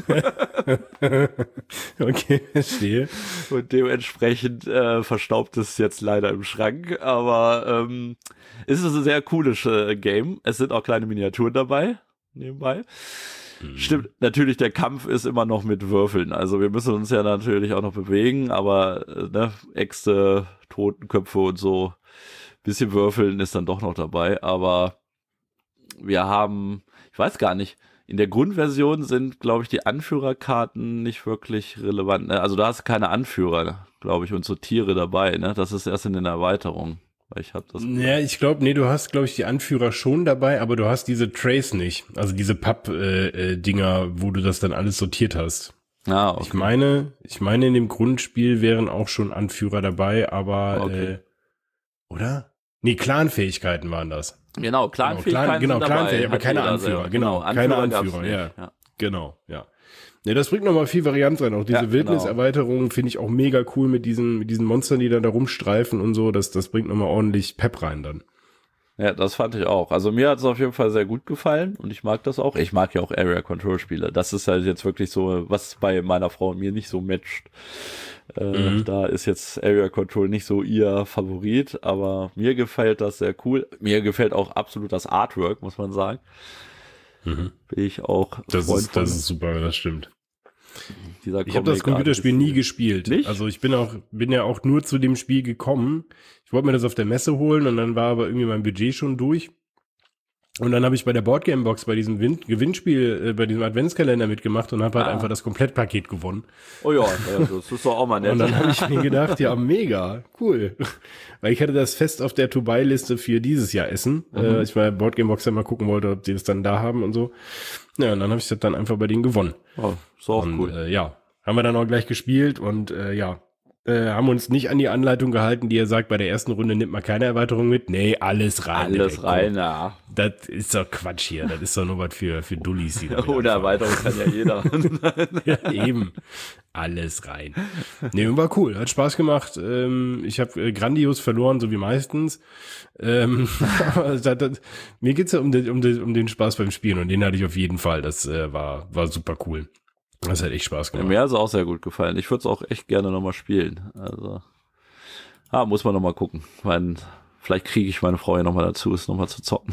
Okay, verstehe. Und dementsprechend verstaubt es jetzt leider im Schrank, aber es ist ein sehr cooles Game. Es sind auch kleine Miniaturen dabei, nebenbei. Stimmt, natürlich, der Kampf ist immer noch mit Würfeln. Also wir müssen uns ja natürlich auch noch bewegen, aber Äxte, Totenköpfe und so, bisschen Würfeln ist dann doch noch dabei. Aber wir haben, ich weiß gar nicht, in der Grundversion sind, glaube ich, die Anführerkarten nicht wirklich relevant. Ne? Also da hast du keine Anführer, glaube ich, und so Tiere dabei. Ne? Das ist erst in den Erweiterungen. Ich habe das. Ja, ich glaube, nee, du hast, glaube ich, die Anführer schon dabei, aber du hast diese Trays nicht. Also diese Papp-Dinger, wo du das dann alles sortiert hast. Ah, okay. Ich meine, in dem Grundspiel wären auch schon Anführer dabei, aber, Okay. oder? Nee, Clan-Fähigkeiten waren das. Genau, Clan-Fähigkeiten sind dabei. Clan-Fähigkeiten, aber hat keine jeder Anführer, selber. genau. Keine Anführer gab's Anführer, nicht, ja. Genau, ja. Ne, das bringt nochmal viel Varianz rein. Auch diese Ja, Wildniserweiterung finde ich auch mega cool mit diesen Monstern, die dann da rumstreifen und so. Das bringt nochmal ordentlich Pep rein dann. Ja, das fand ich auch. Also mir hat es auf jeden Fall sehr gut gefallen und ich mag das auch. Ich mag ja auch Area Control Spiele. Das ist halt jetzt wirklich so, was bei meiner Frau und mir nicht so matcht. Da ist jetzt Area Control nicht so ihr Favorit, aber mir gefällt das sehr cool. Mir gefällt auch absolut das Artwork, muss man sagen. Bin ich auch Das ist super, das stimmt. Ich habe das Computerspiel nie gespielt. Nicht? Also ich bin ja auch nur zu dem Spiel gekommen. Ich wollte mir das auf der Messe holen und dann war aber irgendwie mein Budget schon durch. Und dann habe ich bei der Boardgame Box bei diesem Gewinnspiel, bei diesem Adventskalender mitgemacht und habe halt einfach das Komplettpaket gewonnen. Oh ja, das ist doch auch mal nett. Und dann habe ich mir gedacht, ja, mega, cool. Weil ich hatte das fest auf der To-Buy-Liste für dieses Jahr Essen. Ich bei Boardgame Box ja mal gucken wollte, ob die das dann da haben und so. Ja, und dann habe ich das dann einfach bei denen gewonnen. Oh, ist auch und, cool. Ja, haben wir dann auch gleich gespielt und haben uns nicht an die Anleitung gehalten, die er sagt, bei der ersten Runde nimmt man keine Erweiterung mit. Nee, alles rein. Alles rein, ja. Das ist doch Quatsch hier. Das ist doch nur was für Dullis. Die da Ohne Erweiterung kann ja jeder. Ja, eben. Alles rein. Nee, war cool. Hat Spaß gemacht. Ich habe grandios verloren, so wie meistens. Aber mir geht's ja um den Spaß beim Spielen und den hatte ich auf jeden Fall. Das war super cool. Das hat echt Spaß gemacht. Mir hat es auch sehr gut gefallen. Ich würde es auch echt gerne nochmal spielen. Also, muss man nochmal gucken. Vielleicht kriege ich meine Frau ja nochmal dazu, es nochmal zu zocken.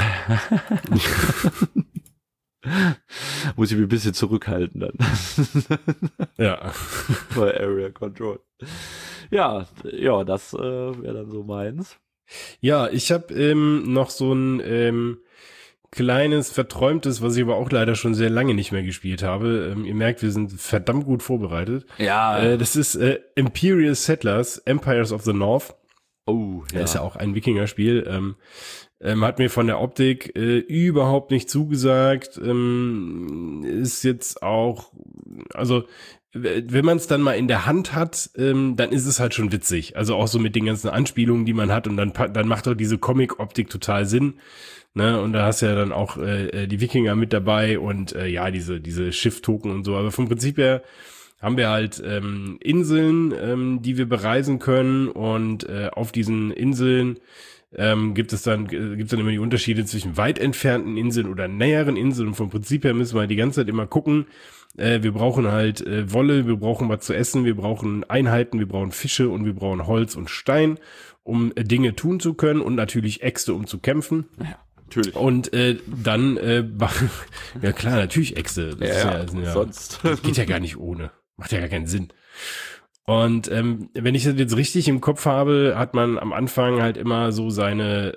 Muss ich mich ein bisschen zurückhalten dann. Ja. Bei Area Control. Ja, das wäre dann so meins. Ja, ich habe noch so ein kleines, verträumtes, was ich aber auch leider schon sehr lange nicht mehr gespielt habe. Ihr merkt, wir sind verdammt gut vorbereitet. Ja. Das ist Imperial Settlers, Empires of the North. Oh, ja. Das ist ja auch ein Wikinger-Spiel. Hat mir von der Optik überhaupt nicht zugesagt. Ist jetzt auch, also wenn man es dann mal in der Hand hat, dann ist es halt schon witzig. Also auch so mit den ganzen Anspielungen, die man hat und dann macht auch diese Comic-Optik total Sinn. Ne, und da hast du ja dann auch die Wikinger mit dabei und diese Schiff-Token und so. Aber vom Prinzip her haben wir halt Inseln, die wir bereisen können, und auf diesen Inseln gibt es dann immer die Unterschiede zwischen weit entfernten Inseln oder näheren Inseln, und vom Prinzip her müssen wir halt die ganze Zeit immer gucken, wir brauchen halt Wolle, wir brauchen was zu essen, wir brauchen Einheiten, wir brauchen Fische und wir brauchen Holz und Stein, um Dinge tun zu können, und natürlich Äxte, um zu kämpfen. Ja, natürlich. Und dann, ja klar, natürlich Äxte. Das sonst. Das geht ja gar nicht ohne. Macht ja gar keinen Sinn. Und wenn ich das jetzt richtig im Kopf habe, hat man am Anfang halt immer so seine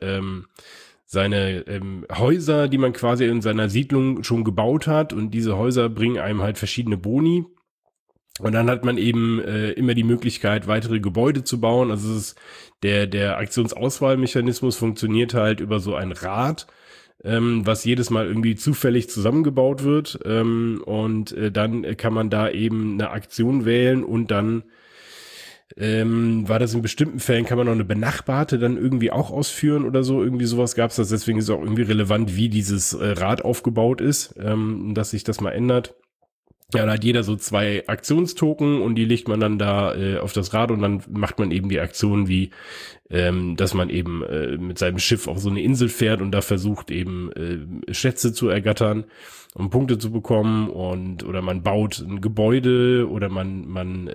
Häuser, die man quasi in seiner Siedlung schon gebaut hat, und diese Häuser bringen einem halt verschiedene Boni. Und dann hat man eben immer die Möglichkeit, weitere Gebäude zu bauen. Also es ist der Aktionsauswahlmechanismus funktioniert halt über so ein Rad, was jedes Mal irgendwie zufällig zusammengebaut wird. Und dann kann man da eben eine Aktion wählen, und dann war das in bestimmten Fällen, kann man noch eine benachbarte dann irgendwie auch ausführen oder so. Irgendwie sowas gab es das. Deswegen ist es auch irgendwie relevant, wie dieses Rad aufgebaut ist, dass sich das mal ändert. Ja, da hat jeder so 2 Aktionstoken, und die legt man dann da auf das Rad, und dann macht man eben die Aktion wie, dass man eben mit seinem Schiff auf so eine Insel fährt und da versucht eben Schätze zu ergattern, um Punkte zu bekommen, oder man baut ein Gebäude, oder man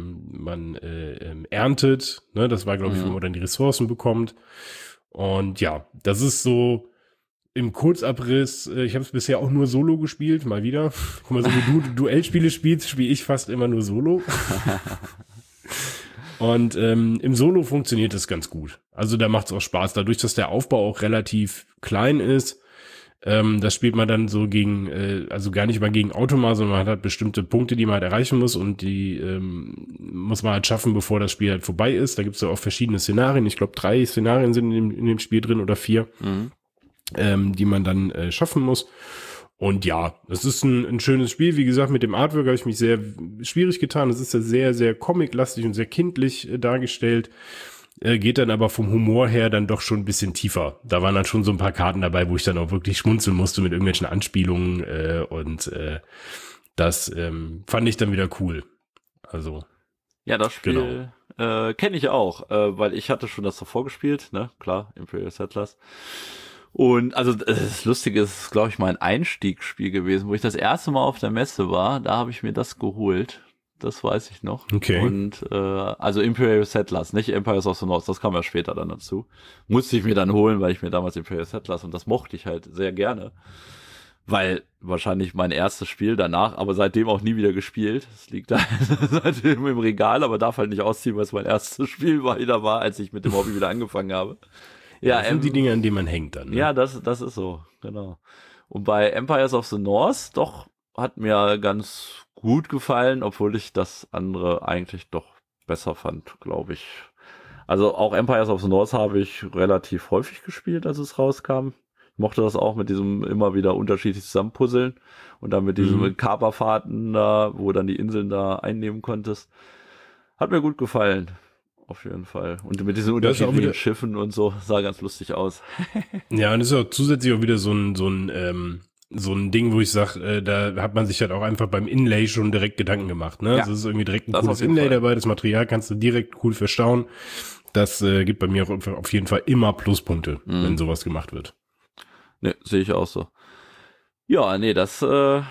erntet, ne, das war, glaube ich, wo man dann die Ressourcen bekommt. Und ja, das ist so im Kurzabriss. Ich habe es bisher auch nur Solo gespielt, mal wieder. Guck mal, so wie du Duellspiele spielst, spiele ich fast immer nur Solo. Und im Solo funktioniert das ganz gut. Also da macht es auch Spaß. Dadurch, dass der Aufbau auch relativ klein ist, das spielt man dann so gegen, also gar nicht mal gegen Automa, sondern man hat halt bestimmte Punkte, die man halt erreichen muss, und die muss man halt schaffen, bevor das Spiel halt vorbei ist. Da gibt es ja auch verschiedene Szenarien. Ich glaube, 3 Szenarien sind in dem Spiel drin, oder 4. Die man dann schaffen muss. Und ja, es ist ein schönes Spiel. Wie gesagt, mit dem Artwork habe ich mich sehr schwierig getan. Es ist ja sehr, sehr comic-lastig und sehr kindlich dargestellt. Geht dann aber vom Humor her dann doch schon ein bisschen tiefer. Da waren dann schon so ein paar Karten dabei, wo ich dann auch wirklich schmunzeln musste mit irgendwelchen Anspielungen. Das fand ich dann wieder cool. Also ja, das Spiel kenne ich auch, weil ich hatte schon das davor gespielt, ne? Klar, Imperial Settlers. Und also das Lustige ist, glaube ich, mein Einstiegsspiel gewesen, wo ich das erste Mal auf der Messe war. Da habe ich mir das geholt. Das weiß ich noch. Okay. Und also Imperial Settlers, nicht Empires of the North. Das kam ja später dann dazu. Musste ich mir dann holen, weil ich mir damals Imperial Settlers, und das mochte ich halt sehr gerne. Weil wahrscheinlich mein erstes Spiel danach, aber seitdem auch nie wieder gespielt. Es liegt da seitdem im Regal, aber darf halt nicht ausziehen, weil es mein erstes Spiel war, als ich mit dem Hobby wieder angefangen habe. Ja, das sind die Dinge, an denen man hängt dann. Ne? Ja, das ist so, genau. Und bei Empires of the North, doch, hat mir ganz gut gefallen, obwohl ich das andere eigentlich doch besser fand, glaube ich. Also auch Empires of the North habe ich relativ häufig gespielt, als es rauskam. Ich mochte das auch mit diesem immer wieder unterschiedlich zusammenpuzzeln und dann mit diesen Kaperfahrten da, wo dann die Inseln da einnehmen konntest. Hat mir gut gefallen. Auf jeden Fall. Und mit diesen unterschiedlichen Schiffen und so, sah ganz lustig aus. Ja, und das ist auch zusätzlich auch wieder so ein Ding, wo ich sage, da hat man sich halt auch einfach beim Inlay schon direkt Gedanken gemacht. Ne? Ja, also es ist irgendwie direkt ein cooles Inlay dabei, das Material kannst du direkt cool verstauen. Das gibt bei mir auch auf jeden Fall immer Pluspunkte, wenn sowas gemacht wird. Ne, sehe ich auch so. Ja, nee, das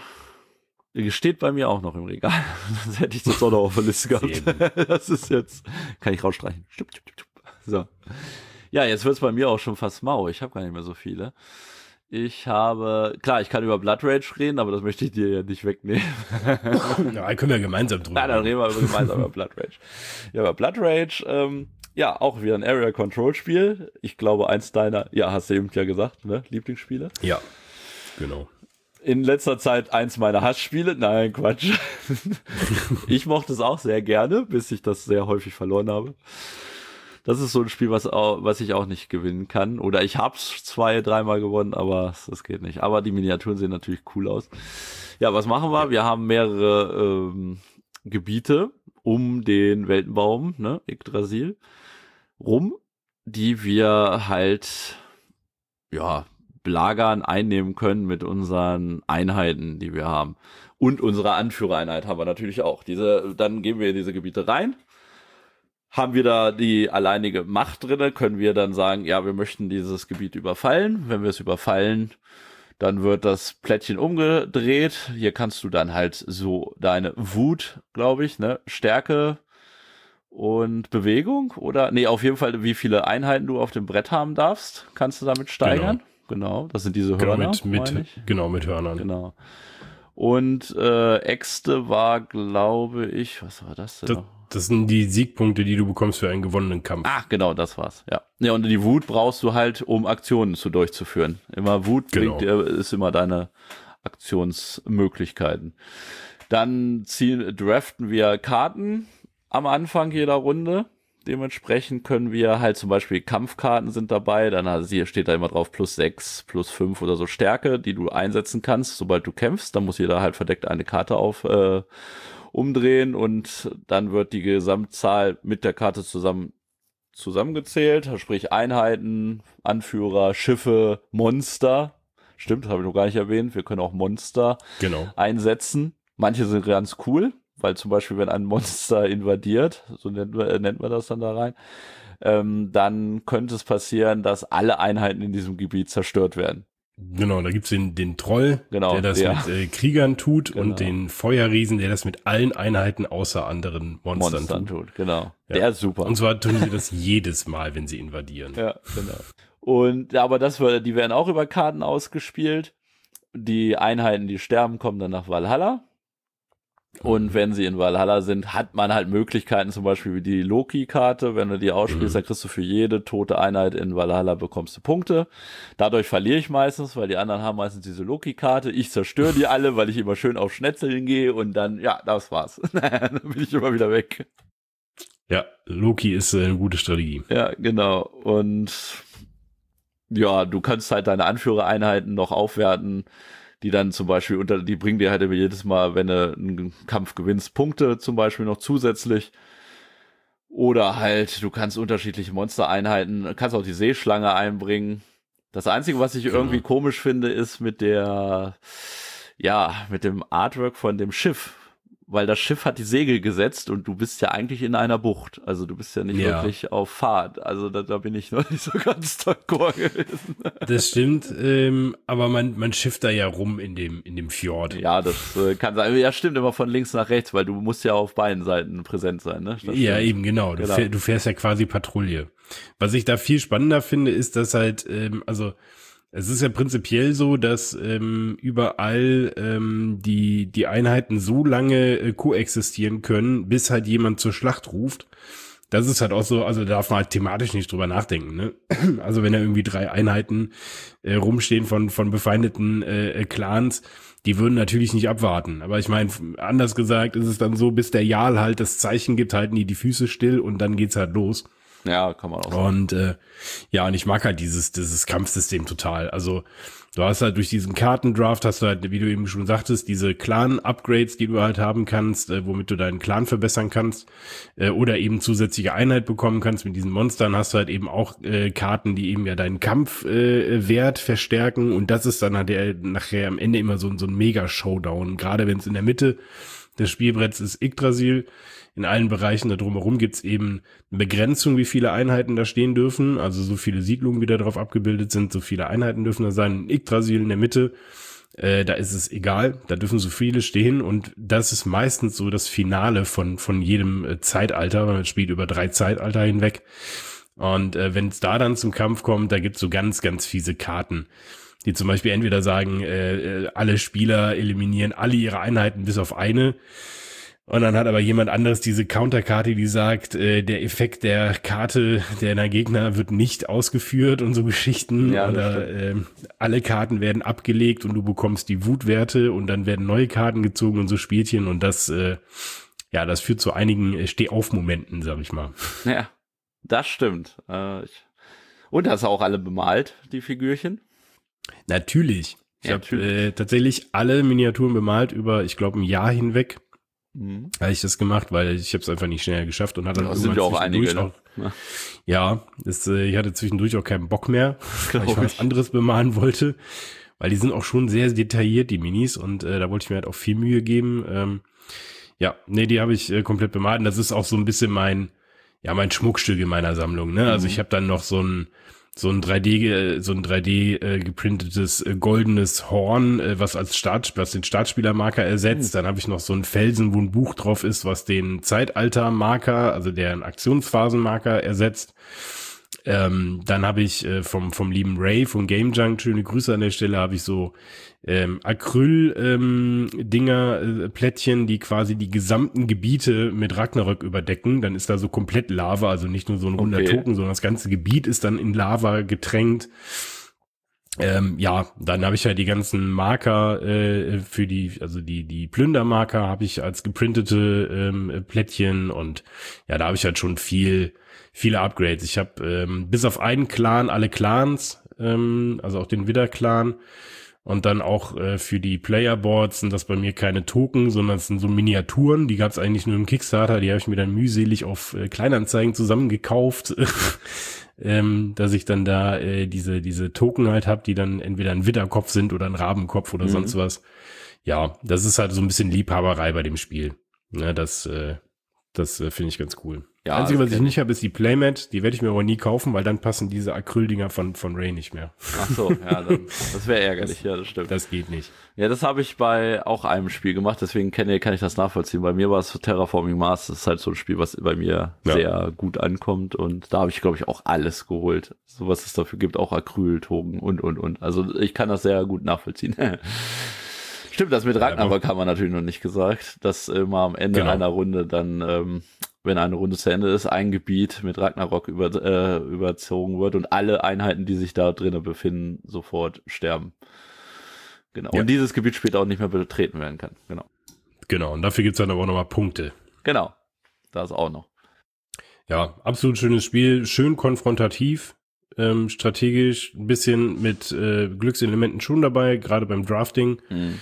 steht bei mir auch noch im Regal. Das hätte ich jetzt auch noch auf der Liste gehabt. Das ist jetzt, kann ich rausstreichen. So. Ja, jetzt wird's bei mir auch schon fast mau. Ich habe gar nicht mehr so viele. Ich kann über Blood Rage reden, aber das möchte ich dir ja nicht wegnehmen. Ja, können wir gemeinsam drüber reden. Ja, dann reden wir gemeinsam über Blood Rage. Ja, aber Blood Rage, ja, auch wieder ein Area Control Spiel. Ich glaube, eins deiner, ja, hast du eben ja gesagt, ne, Lieblingsspiele. Ja, genau. In letzter Zeit eins meiner Hassspiele. Nein, Quatsch. Ich mochte es auch sehr gerne, bis ich das sehr häufig verloren habe. Das ist so ein Spiel, was ich auch nicht gewinnen kann. Oder ich hab's 2-3 Mal gewonnen, aber das geht nicht. Aber die Miniaturen sehen natürlich cool aus. Ja, was machen wir? Wir haben mehrere Gebiete um den Weltenbaum, ne, Yggdrasil, rum, die wir halt, ja, belagern, einnehmen können mit unseren Einheiten, die wir haben. Und unsere Anführereinheit haben wir natürlich auch. Dann gehen wir in diese Gebiete rein. Haben wir da die alleinige Macht drinne, können wir dann sagen, ja, wir möchten dieses Gebiet überfallen. Wenn wir es überfallen, dann wird das Plättchen umgedreht. Hier kannst du dann halt so deine Wut, glaube ich, ne, Stärke und Bewegung oder, nee, auf jeden Fall, wie viele Einheiten du auf dem Brett haben darfst, kannst du damit steigern. Genau, das sind diese Hörner. Mit Hörnern. Genau. Und Äxte war, glaube ich, was war das denn noch? Das sind die Siegpunkte, die du bekommst für einen gewonnenen Kampf. Ach, genau, das war's, ja. Ja, und die Wut brauchst du halt, um Aktionen durchzuführen. Immer Wut ist immer deine Aktionsmöglichkeiten. Dann draften wir Karten am Anfang jeder Runde. Dementsprechend können wir halt zum Beispiel Kampfkarten sind dabei, dann hier steht da immer drauf +6, +5 oder so Stärke, die du einsetzen kannst, sobald du kämpfst. Dann muss jeder halt verdeckt eine Karte umdrehen und dann wird die Gesamtzahl mit der Karte zusammengezählt, sprich Einheiten, Anführer, Schiffe, Monster. Stimmt, habe ich noch gar nicht erwähnt. Wir können auch Monster einsetzen. Manche sind ganz cool, weil zum Beispiel, wenn ein Monster invadiert, so nennt man das dann da rein, dann könnte es passieren, dass alle Einheiten in diesem Gebiet zerstört werden. Genau, da gibt's den Troll, der das mit Kriegern tut und den Feuerriesen, der das mit allen Einheiten außer anderen Monstern tut. Genau, ja. Der ist super. Und zwar tun sie das jedes Mal, wenn sie invadieren. Ja, genau. Aber die werden auch über Karten ausgespielt. Die Einheiten, die sterben, kommen dann nach Valhalla. Und wenn sie in Valhalla sind, hat man halt Möglichkeiten, zum Beispiel wie die Loki-Karte. Wenn du die ausspielst, dann kriegst du für jede tote Einheit in Valhalla bekommst du Punkte. Dadurch verliere ich meistens, weil die anderen haben meistens diese Loki-Karte. Ich zerstöre die alle, weil ich immer schön auf Schnetzeln gehe und dann, ja, das war's. Dann bin ich immer wieder weg. Ja, Loki ist eine gute Strategie. Ja, genau. Und ja, du kannst halt deine Anführereinheiten noch aufwerten, die dann zum Beispiel die bringen dir halt jedes Mal, wenn du einen Kampf gewinnst, Punkte zum Beispiel noch zusätzlich. Oder halt, du kannst unterschiedliche Monstereinheiten, kannst auch die Seeschlange einbringen. Das Einzige, was ich irgendwie komisch finde, ist mit dem Artwork von dem Schiff. Weil das Schiff hat die Segel gesetzt und du bist ja eigentlich in einer Bucht. Also du bist ja nicht wirklich auf Fahrt. Also da bin ich noch nicht so ganz d'accord gewesen. Das stimmt, aber man schifft da ja rum in dem Fjord. Ja, das kann sein. Ja, stimmt, immer von links nach rechts, weil du musst ja auf beiden Seiten präsent sein. Ne? Ja, eben, genau. Du fährst ja quasi Patrouille. Was ich da viel spannender finde, ist, dass halt, es ist ja prinzipiell so, dass überall die Einheiten so lange koexistieren können, bis halt jemand zur Schlacht ruft. Das ist halt auch so, also da darf man halt thematisch nicht drüber nachdenken, ne? Also wenn da irgendwie 3 Einheiten rumstehen von befeindeten Clans, die würden natürlich nicht abwarten. Aber ich meine, anders gesagt ist es dann so, bis der Jarl halt das Zeichen gibt, halten die Füße still und dann geht's halt los. Ja, kann man auch sagen. Und und ich mag halt dieses Kampfsystem total. Also du hast halt durch diesen Kartendraft, hast du halt, wie du eben schon sagtest, diese Clan-Upgrades, die du halt haben kannst, womit du deinen Clan verbessern kannst oder eben zusätzliche Einheit bekommen kannst. Mit diesen Monstern hast du halt eben auch Karten, die eben ja deinen Kampfwert verstärken. Und das ist dann halt nachher am Ende immer so ein Mega-Showdown. Gerade wenn es in der Mitte des Spielbretts ist Yggdrasil. In allen Bereichen da drumherum gibt's eben eine Begrenzung, wie viele Einheiten da stehen dürfen. Also so viele Siedlungen, wie da drauf abgebildet sind, so viele Einheiten dürfen da sein. Yggdrasil in der Mitte, da ist es egal, da dürfen so viele stehen. Und das ist meistens so das Finale von jedem Zeitalter, weil man spielt über 3 Zeitalter hinweg. Und wenn es da dann zum Kampf kommt, da gibt's so ganz, ganz fiese Karten, die zum Beispiel entweder sagen, alle Spieler eliminieren alle ihre Einheiten bis auf eine. Und dann hat aber jemand anderes diese Counterkarte, die sagt, der Effekt der Karte der Gegner wird nicht ausgeführt und so Geschichten. Ja, oder alle Karten werden abgelegt und du bekommst die Wutwerte und dann werden neue Karten gezogen und so Spielchen. Und das führt zu einigen Stehauf-Momenten, sag ich mal. Ja, das stimmt. Und hast du auch alle bemalt, die Figürchen? Natürlich. Ich habe tatsächlich alle Miniaturen bemalt über, ich glaube, ein Jahr hinweg. Habe ich das gemacht, weil ich habe es einfach nicht schnell geschafft und hatte dann sind ja auch einige. Ich hatte zwischendurch auch keinen Bock mehr, weil ich was anderes bemalen wollte, weil die sind auch schon sehr detailliert, die Minis, und da wollte ich mir halt auch viel Mühe geben. Die habe ich komplett bemalt. Das ist auch so ein bisschen mein Schmuckstück in meiner Sammlung, ne? Also ich habe dann noch so ein 3D geprintetes goldenes Horn, was den Startspielermarker ersetzt. Dann habe ich noch so einen Felsen, wo ein Buch drauf ist, was den Zeitaltermarker, also deren Aktionsphasenmarker ersetzt. Dann habe ich vom lieben Ray von Game Junk, schöne Grüße an der Stelle, habe ich so Acryl Plättchen, die quasi die gesamten Gebiete mit Ragnarök überdecken. Dann ist da so komplett Lava, also nicht nur so ein runder Token, sondern das ganze Gebiet ist dann in Lava getränkt. Dann habe ich halt die ganzen Marker die Plündermarker habe ich als geprintete Plättchen, und ja, da habe ich halt schon viele Upgrades. Ich habe bis auf einen Clan alle Clans, also auch den Widder-Clan, und dann auch für die Playerboards sind das bei mir keine Token, sondern es sind so Miniaturen, die gab es eigentlich nur im Kickstarter, die habe ich mir dann mühselig auf Kleinanzeigen zusammengekauft, dass ich dann da diese Token halt habe, die dann entweder ein Widderkopf sind oder ein Rabenkopf oder sonst was. Ja, das ist halt so ein bisschen Liebhaberei bei dem Spiel. Ne, das finde ich ganz cool. Ja, Einzige, was ich nicht habe, ist die Playmat. Die werde ich mir aber nie kaufen, weil dann passen diese Acryldinger von Ray nicht mehr. Ach so, ja, das wäre ärgerlich. Ja, das stimmt. Das geht nicht. Ja, das habe ich bei auch einem Spiel gemacht, deswegen kann ich das nachvollziehen. Bei mir war es Terraforming Mars. Das ist halt so ein Spiel, was bei mir sehr gut ankommt, und da habe ich, glaube ich, auch alles geholt, so was es dafür gibt, auch Acryltoken und. Also ich kann das sehr gut nachvollziehen. Stimmt, das mit Ragnarök haben wir natürlich noch nicht gesagt, dass immer am Ende einer Runde dann, wenn eine Runde zu Ende ist, ein Gebiet mit Ragnarök überzogen wird und alle Einheiten, die sich da drinnen befinden, sofort sterben. Genau. Ja. Und dieses Gebiet später auch nicht mehr betreten werden kann. Genau, und dafür gibt's dann aber auch nochmal Punkte. Genau, das auch noch. Ja, absolut schönes Spiel, schön konfrontativ, strategisch, ein bisschen mit Glückselementen schon dabei, gerade beim Drafting.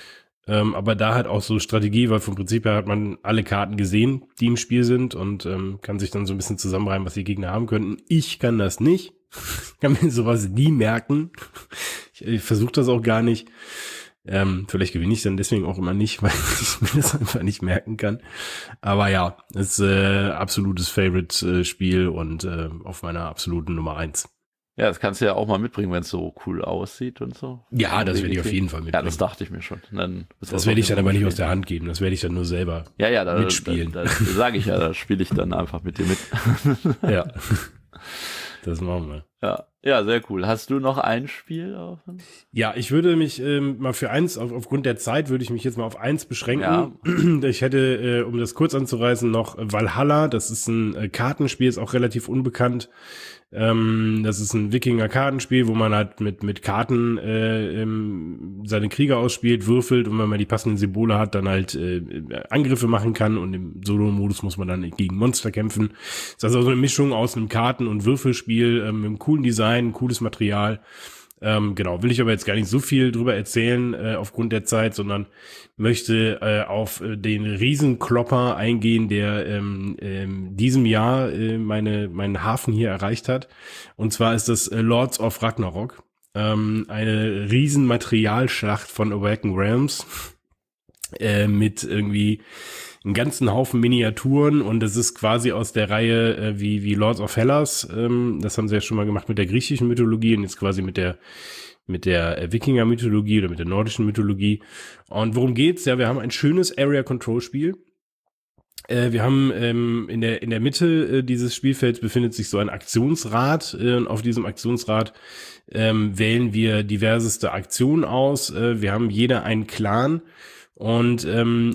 Aber da halt auch so Strategie, weil vom Prinzip her hat man alle Karten gesehen, die im Spiel sind, und kann sich dann so ein bisschen zusammenreimen, was die Gegner haben könnten. Ich kann das nicht. Ich kann mir sowas nie merken. Ich versuche das auch gar nicht. Vielleicht gewinne ich dann deswegen auch immer nicht, weil ich mir das einfach nicht merken kann. Aber ja, ist absolutes Favorite-Spiel und auf meiner absoluten Nummer 1. Ja, das kannst du ja auch mal mitbringen, wenn es so cool aussieht und so. Ja, das werde ich auf jeden Fall mitbringen. Ja, das dachte ich mir schon. Das werde ich dann aber nicht aus der Hand geben. Das werde ich dann nur selber mitspielen. Da sage ich ja, da spiele ich dann einfach mit dir mit. Ja, das machen wir. Ja, sehr cool. Hast du noch ein Spiel offen? Ja, ich würde mich mal für eins, aufgrund der Zeit, würde ich mich jetzt mal auf eins beschränken. Ja. Ich hätte, um das kurz anzureißen, noch Valhalla. Das ist ein Kartenspiel, ist auch relativ unbekannt. Das ist ein Wikinger-Kartenspiel, wo man halt mit Karten seine Krieger ausspielt, würfelt, und wenn man die passenden Symbole hat, dann halt Angriffe machen kann, und im Solo-Modus muss man dann gegen Monster kämpfen. Das ist also so eine Mischung aus einem Karten- und Würfelspiel mit einem coolen Design, cooles Material. Will ich aber jetzt gar nicht so viel drüber erzählen aufgrund der Zeit, sondern möchte auf den Riesenklopper eingehen, der diesem Jahr meinen Hafen hier erreicht hat. Und zwar ist das Lords of Ragnarok, eine Riesenmaterialschlacht von Awaken Realms mit irgendwie einen ganzen Haufen Miniaturen, und das ist quasi aus der Reihe wie Lords of Hellas. Das haben sie ja schon mal gemacht mit der griechischen Mythologie und jetzt quasi mit der Wikinger-Mythologie oder mit der nordischen Mythologie. Und worum geht's? Ja, wir haben ein schönes Area-Control-Spiel. Wir haben in der Mitte dieses Spielfelds befindet sich so ein Aktionsrad. Und auf diesem Aktionsrad wählen wir diverseste Aktionen aus. Wir haben jeder einen Clan. Und also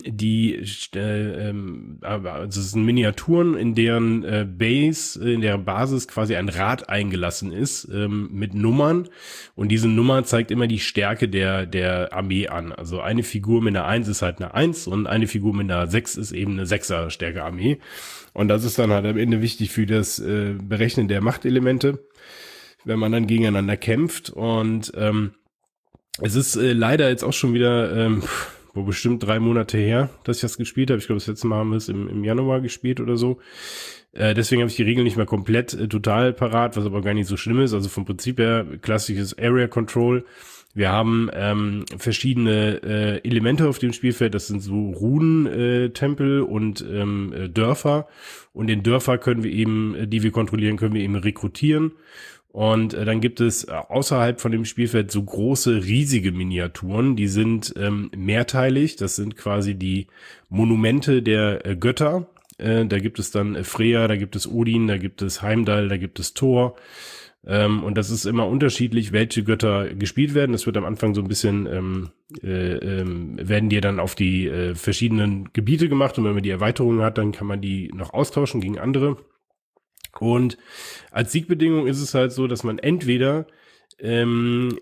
es sind Miniaturen, in deren in deren Basis quasi ein Rad eingelassen ist, mit Nummern. Und diese Nummer zeigt immer die Stärke der Armee an. Also eine Figur mit einer 1 ist halt eine 1 und eine Figur mit einer 6 ist eben eine 6er Stärke Armee. Und das ist dann halt am Ende wichtig für das Berechnen der Machtelemente, wenn man dann gegeneinander kämpft. Und es ist leider jetzt auch schon wieder bestimmt 3 Monate her, dass ich das gespielt habe. Ich glaube, das letzte Mal haben wir es im Januar gespielt oder so. Deswegen habe ich die Regeln nicht mehr komplett total parat, was aber gar nicht so schlimm ist. Also vom Prinzip her klassisches Area Control. Wir haben verschiedene Elemente auf dem Spielfeld. Das sind so Runen-Tempel und Dörfer. Und in Dörfer können wir eben, die wir kontrollieren, können wir eben rekrutieren. Und dann gibt es außerhalb von dem Spielfeld so große, riesige Miniaturen. Die sind mehrteilig. Das sind quasi die Monumente der Götter. Da gibt es dann Freya, da gibt es Odin, da gibt es Heimdall, da gibt es Thor. Und das ist immer unterschiedlich, welche Götter gespielt werden. Das wird am Anfang so ein bisschen, werden die dann auf die verschiedenen Gebiete gemacht. Und wenn man die Erweiterung hat, dann kann man die noch austauschen gegen andere. Und als Siegbedingung ist es halt so, dass man entweder 7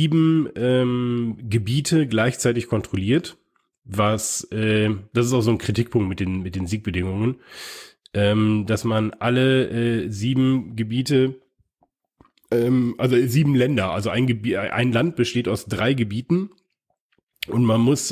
Gebiete gleichzeitig kontrolliert, das ist auch so ein Kritikpunkt mit den Siegbedingungen, dass man alle 7 Gebiete, also 7 Länder, also ein Land besteht aus 3 Gebieten und man muss,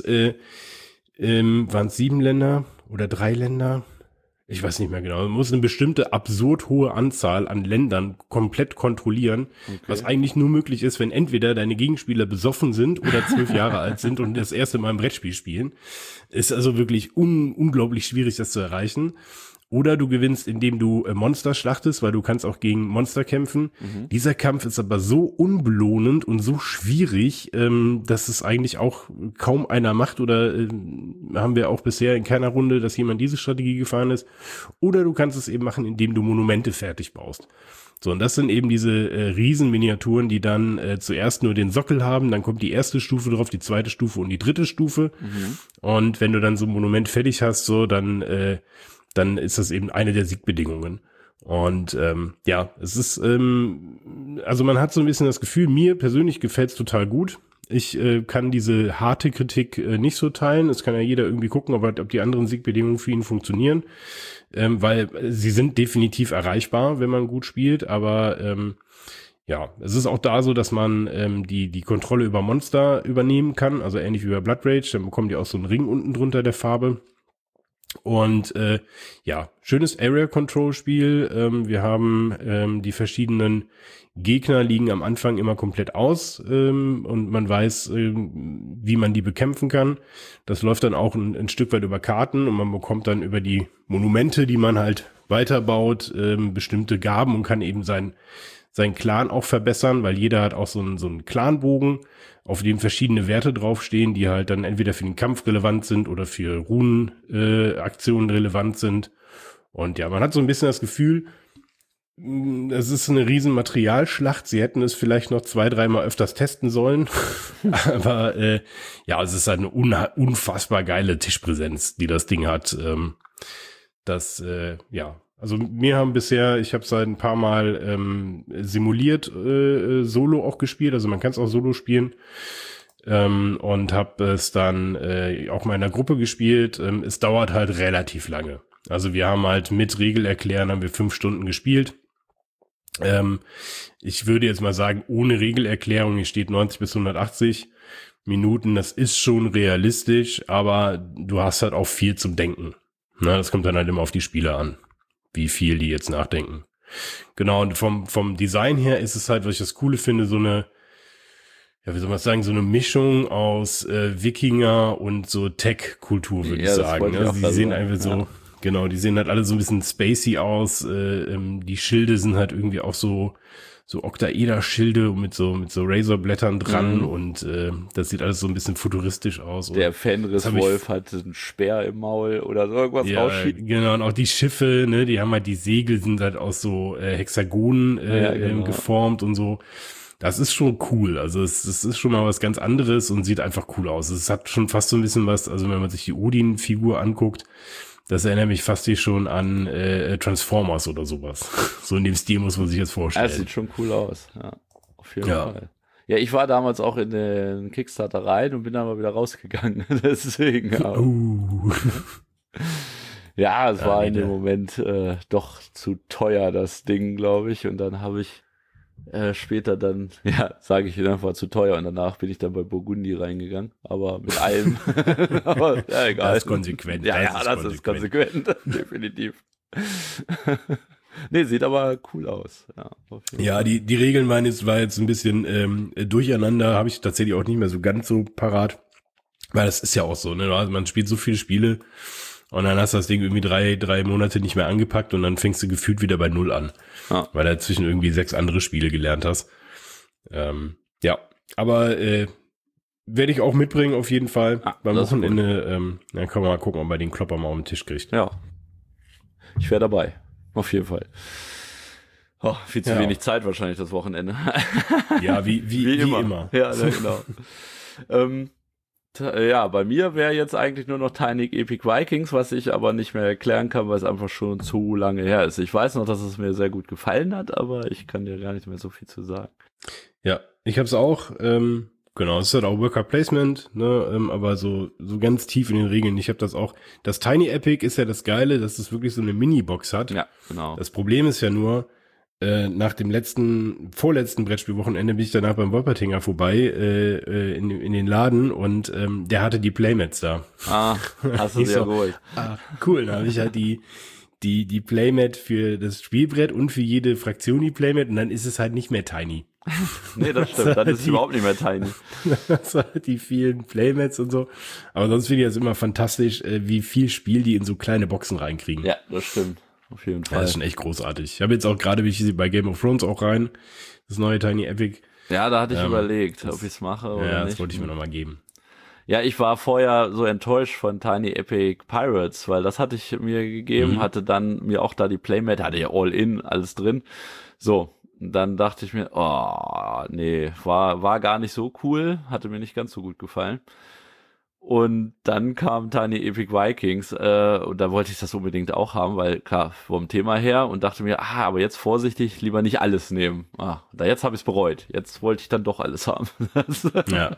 waren es 7 Länder oder 3 Länder? Ich weiß nicht mehr genau. Man muss eine bestimmte absurd hohe Anzahl an Ländern komplett kontrollieren, was eigentlich nur möglich ist, wenn entweder deine Gegenspieler besoffen sind oder 12 Jahre alt sind und das erste Mal ein Brettspiel spielen. Ist also wirklich unglaublich schwierig, das zu erreichen. Oder du gewinnst, indem du Monster schlachtest, weil du kannst auch gegen Monster kämpfen. Dieser Kampf ist aber so unbelohnend und so schwierig, dass es eigentlich auch kaum einer macht oder haben wir auch bisher in keiner Runde, dass jemand diese Strategie gefahren ist. Oder du kannst es eben machen, indem du Monumente fertig baust. So, und das sind eben diese Riesenminiaturen, die dann zuerst nur den Sockel haben, dann kommt die erste Stufe drauf, die zweite Stufe und die dritte Stufe. Und wenn du dann so ein Monument fertig hast, so, dann ist das eben eine der Siegbedingungen. Und ja, es ist, also man hat so ein bisschen das Gefühl, mir persönlich gefällt es total gut. Ich kann diese harte Kritik nicht so teilen. Es kann ja jeder irgendwie gucken, ob die anderen Siegbedingungen für ihn funktionieren, weil sie sind definitiv erreichbar, wenn man gut spielt. Aber ja, es ist auch da so, dass man die Kontrolle über Monster übernehmen kann, also ähnlich wie bei Blood Rage. Dann bekommen die auch so einen Ring unten drunter der Farbe. Und ja, schönes Area-Control-Spiel. Wir haben die verschiedenen Gegner liegen am Anfang immer komplett aus und man weiß, wie man die bekämpfen kann. Das läuft dann auch ein Stück weit über Karten und man bekommt dann über die Monumente, die man halt weiterbaut, bestimmte Gaben und kann eben seinen Clan auch verbessern, weil jeder hat auch so einen Clanbogen, auf dem verschiedene Werte draufstehen, die halt dann entweder für den Kampf relevant sind oder für Runen-Aktionen relevant sind. Und ja, man hat so ein bisschen das Gefühl, es ist eine riesen Materialschlacht. Sie hätten es vielleicht noch 2-3 Mal öfters testen sollen. Aber ja, es ist halt eine unfassbar geile Tischpräsenz, die das Ding hat. Ja, also mir haben bisher, ich habe seit ein paar Mal simuliert Solo auch gespielt, also man kann es auch Solo spielen und habe es dann auch mal in einer Gruppe gespielt. Es dauert halt relativ lange. Also wir haben halt mit Regelerklären haben wir 5 Stunden gespielt. Ich würde jetzt mal sagen, ohne Regelerklärung, hier steht 90 bis 180 Minuten, das ist schon realistisch, aber du hast halt auch viel zum Denken. Na, das kommt dann halt immer auf die Spieler an, wie viel die jetzt nachdenken. Genau, und vom Design her ist es halt, was ich das Coole finde, so eine, ja, wie soll man sagen, so eine Mischung aus Wikinger und so Tech-Kultur, würde ich sagen. Also die sehen einfach so, genau, die sehen halt alle so ein bisschen spacey aus. Die Schilde sind halt irgendwie auch so Oktaeder-Schilde mit so Razorblättern dran und das sieht alles so ein bisschen futuristisch aus. Der Fenris-Wolf hat einen Speer im Maul oder so irgendwas rausschießen. Genau, und auch die Schiffe, ne, die haben halt, die Segel sind halt aus so Hexagonen geformt und so. Das ist schon cool, also es ist schon mal was ganz anderes und sieht einfach cool aus. Es hat schon fast so ein bisschen was, also wenn man sich die Odin-Figur anguckt, das erinnert mich fast hier schon an Transformers oder sowas. So in dem Stil muss man sich jetzt vorstellen. Das sieht schon cool aus, ja, auf jeden Fall. Ja, ich war damals auch in den Kickstarter rein und bin dann mal wieder rausgegangen, deswegen. Ja, es war in dem Moment doch zu teuer, das Ding, glaube ich, und dann habe ich später dann, ja, sage ich einfach zu teuer und danach bin ich dann bei Burgundi reingegangen, aber mit allem. Aber ja, egal. Das ist konsequent. Ja, das ist konsequent, definitiv. Nee, sieht aber cool aus. Ja, die Regeln war jetzt ein bisschen durcheinander, habe ich tatsächlich auch nicht mehr so ganz so parat. Weil das ist ja auch so, ne? Also man spielt so viele Spiele und dann hast du das Ding irgendwie drei Monate nicht mehr angepackt und dann fängst du gefühlt wieder bei 0 an. Ja. Weil du dazwischen irgendwie 6 andere Spiele gelernt hast. Ja, aber werde ich auch mitbringen auf jeden Fall. Beim Wochenende. Dann können wir mal gucken, ob man den Klopper mal auf den Tisch kriegt. Ja. Ich wäre dabei. Auf jeden Fall. Oh, viel zu wenig Zeit wahrscheinlich das Wochenende. Ja, wie immer. Ja, genau. Ja, bei mir wäre jetzt eigentlich nur noch Tiny Epic Vikings, was ich aber nicht mehr erklären kann, weil es einfach schon zu lange her ist. Ich weiß noch, dass es mir sehr gut gefallen hat, aber ich kann dir gar nicht mehr so viel zu sagen. Ja, ich habe es auch, genau, es ist halt auch Worker Placement, ne, aber so ganz tief in den Regeln. Ich habe das auch, das Tiny Epic ist ja das Geile, dass es wirklich so eine Mini-Box hat. Ja, genau. Das Problem ist ja nur, nach dem vorletzten Brettspielwochenende bin ich danach beim Wolpertinger vorbei in den Laden und der hatte die Playmats da. Ah, hast du dir geholt. Cool, da habe ich halt die Playmat für das Spielbrett und für jede Fraktion die Playmat und dann ist es halt nicht mehr tiny. Nee, das stimmt, dann ist es überhaupt nicht mehr tiny. Das war die vielen Playmats und so. Aber sonst finde ich das immer fantastisch, wie viel Spiel die in so kleine Boxen reinkriegen. Ja, das stimmt. Auf jeden Fall. Das ist schon echt großartig. Ich habe jetzt auch gerade, wie ich sie bei Game of Thrones auch rein, das neue Tiny Epic. Ja, da hatte ich überlegt, ob ich es mache oder nicht. Ja, das wollte ich mir nochmal geben. Ja, ich war vorher so enttäuscht von Tiny Epic Pirates, weil das hatte ich mir gegeben, hatte dann mir auch da die Playmat, hatte ja All-In, alles drin. So, dann dachte ich mir, oh, nee, war gar nicht so cool, hatte mir nicht ganz so gut gefallen. Und dann kam Tiny Epic Vikings und da wollte ich das unbedingt auch haben, weil klar, vom Thema her und dachte mir, aber jetzt vorsichtig, lieber nicht alles nehmen. Jetzt habe ich es bereut. Jetzt wollte ich dann doch alles haben. Ja.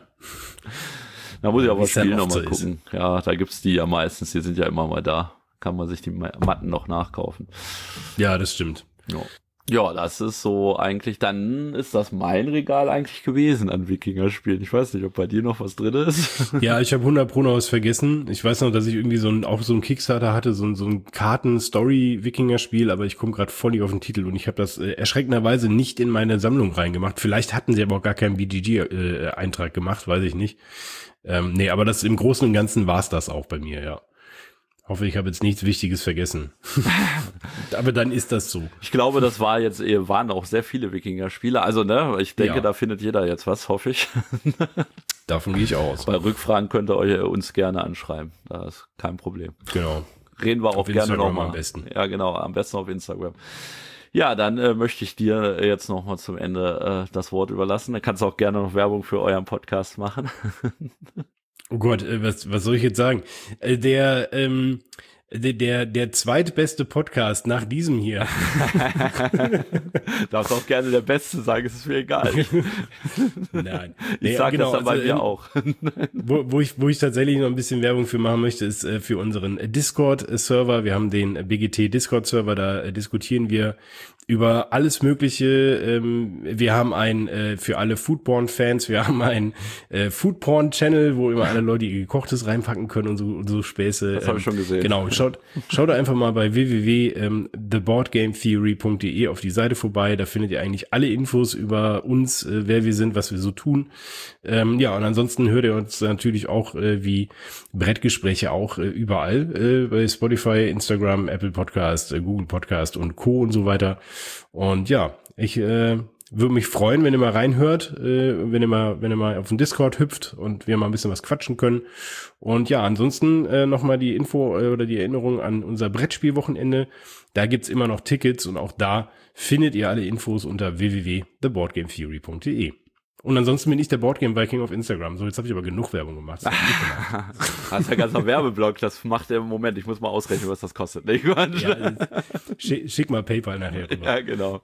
Da muss ich aber das Spiel nochmal gucken. Ja, da gibt's die ja meistens, die sind ja immer mal da. Kann man sich die Matten noch nachkaufen. Ja, das stimmt. Ja, das ist so eigentlich, dann ist das mein Regal eigentlich gewesen an Wikinger-Spielen. Ich weiß nicht, ob bei dir noch was drin ist. Ja, ich habe 100 Pro noch was vergessen. Ich weiß noch, dass ich irgendwie auch so ein Kickstarter hatte, so ein Karten-Story-Wikinger-Spiel, aber ich komme gerade voll nicht auf den Titel und ich habe das erschreckenderweise nicht in meine Sammlung reingemacht. Vielleicht hatten sie aber auch gar keinen BGG-Eintrag gemacht, weiß ich nicht. Nee, aber das im Großen und Ganzen war's das auch bei mir, ja. Hoffe, ich habe jetzt nichts Wichtiges vergessen. Aber dann ist das so. Ich glaube, das waren auch sehr viele Wikinger-Spiele. Also, ne, ich denke, da findet jeder jetzt was, hoffe ich. Davon gehe ich aus. Bei Rückfragen könnt ihr uns gerne anschreiben. Da ist kein Problem. Genau. Reden wir auch gerne nochmal. Am besten. Ja, genau, am besten auf Instagram. Ja, dann möchte ich dir jetzt nochmal zum Ende das Wort überlassen. Da kannst du auch gerne noch Werbung für euren Podcast machen. Oh Gott, was soll ich jetzt sagen? Der zweitbeste Podcast nach diesem hier. Darfst auch gerne der Beste sagen, es ist mir egal. Nein. Ich sage das dann bei mir auch. Wo ich tatsächlich noch ein bisschen Werbung für machen möchte, ist für unseren Discord-Server. Wir haben den BGT-Discord-Server, da diskutieren wir über alles Mögliche. Wir haben für alle Foodporn-Fans, wir haben einen Foodporn-Channel, wo immer alle Leute ihr Gekochtes reinpacken können und so Späße. Das habe ich schon gesehen. Genau, schaut da einfach mal bei www.theboardgametheory.de auf die Seite vorbei. Da findet ihr eigentlich alle Infos über uns, wer wir sind, was wir so tun. Ja, und ansonsten hört ihr uns natürlich auch wie Brettgespräche auch überall bei Spotify, Instagram, Apple Podcast, Google Podcast und Co. und so weiter. Und ja, ich würde mich freuen, wenn ihr mal reinhört, wenn ihr mal auf den Discord hüpft und wir mal ein bisschen was quatschen können. Und ja, ansonsten nochmal die Info oder die Erinnerung an unser Brettspielwochenende. Da gibt's immer noch Tickets und auch da findet ihr alle Infos unter www.theboardgametheory.de. Und ansonsten bin ich der Boardgame Viking auf Instagram. So, jetzt habe ich aber genug Werbung gemacht. Das ist ja ganz ein Werbeblock. Das macht der Moment. Ich muss mal ausrechnen, was das kostet. Nee, ja, schick mal PayPal nachher rüber. Ja, genau.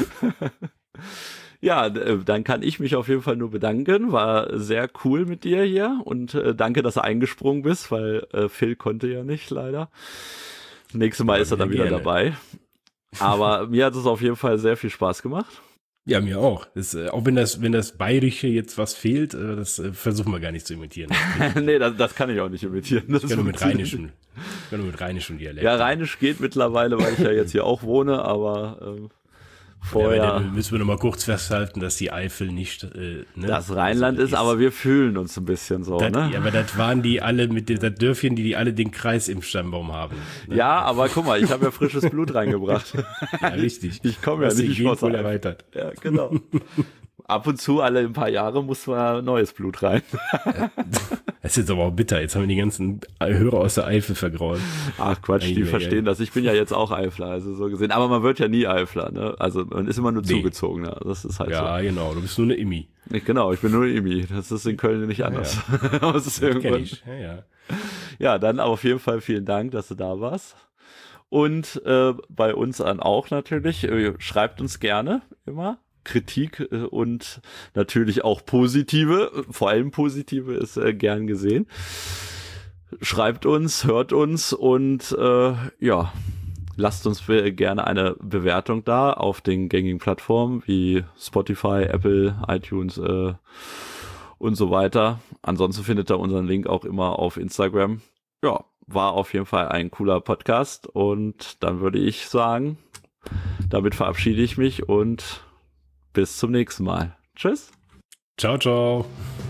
Ja, dann kann ich mich auf jeden Fall nur bedanken. War sehr cool mit dir hier und danke, dass du eingesprungen bist, weil Phil konnte ja nicht, leider. Nächstes Mal ist er dann wieder dabei. Aber mir hat es auf jeden Fall sehr viel Spaß gemacht. Ja, mir auch. Auch wenn das Bayerische jetzt was fehlt, das versuchen wir gar nicht zu imitieren. Nee, das kann ich auch nicht imitieren. Ich kann nur mit rheinischem Dialekt. Ja, Rheinisch geht mittlerweile, weil ich ja jetzt hier auch wohne, aber vorher... Ja, müssen wir noch mal kurz festhalten, dass die Eifel nicht das Rheinland ist, aber wir fühlen uns ein bisschen so, ne? Ja, aber das waren die alle mit das Dörfchen, die alle den Kreis im Stammbaum haben. Ne? Ja, aber guck mal, ich habe ja frisches Blut reingebracht. Ja, richtig. Ich komme ja nicht aus der erweitert. Ja, genau. Ab und zu, alle ein paar Jahre, muss mal neues Blut rein. Das ist jetzt aber auch bitter. Jetzt haben wir die ganzen Hörer aus der Eifel vergrault. Ach Quatsch, die verstehen das. Ich bin ja jetzt auch Eifler, also so gesehen. Aber man wird ja nie Eifler, ne? Also man ist immer nur zugezogener. Das ist halt so. Ja, genau. Du bist nur eine Immi. Genau, ich bin nur eine Immi. Das ist in Köln nicht anders. Ja. Das ist kenn ich. Ja, dann auf jeden Fall vielen Dank, dass du da warst. Und bei uns auch natürlich. Schreibt uns gerne immer. Kritik und natürlich auch positive, vor allem positive ist gern gesehen. Schreibt uns, hört uns und lasst uns gerne eine Bewertung da auf den gängigen Plattformen wie Spotify, Apple, iTunes und so weiter. Ansonsten findet ihr unseren Link auch immer auf Instagram. Ja, war auf jeden Fall ein cooler Podcast und dann würde ich sagen, damit verabschiede ich mich und bis zum nächsten Mal. Tschüss. Ciao, ciao.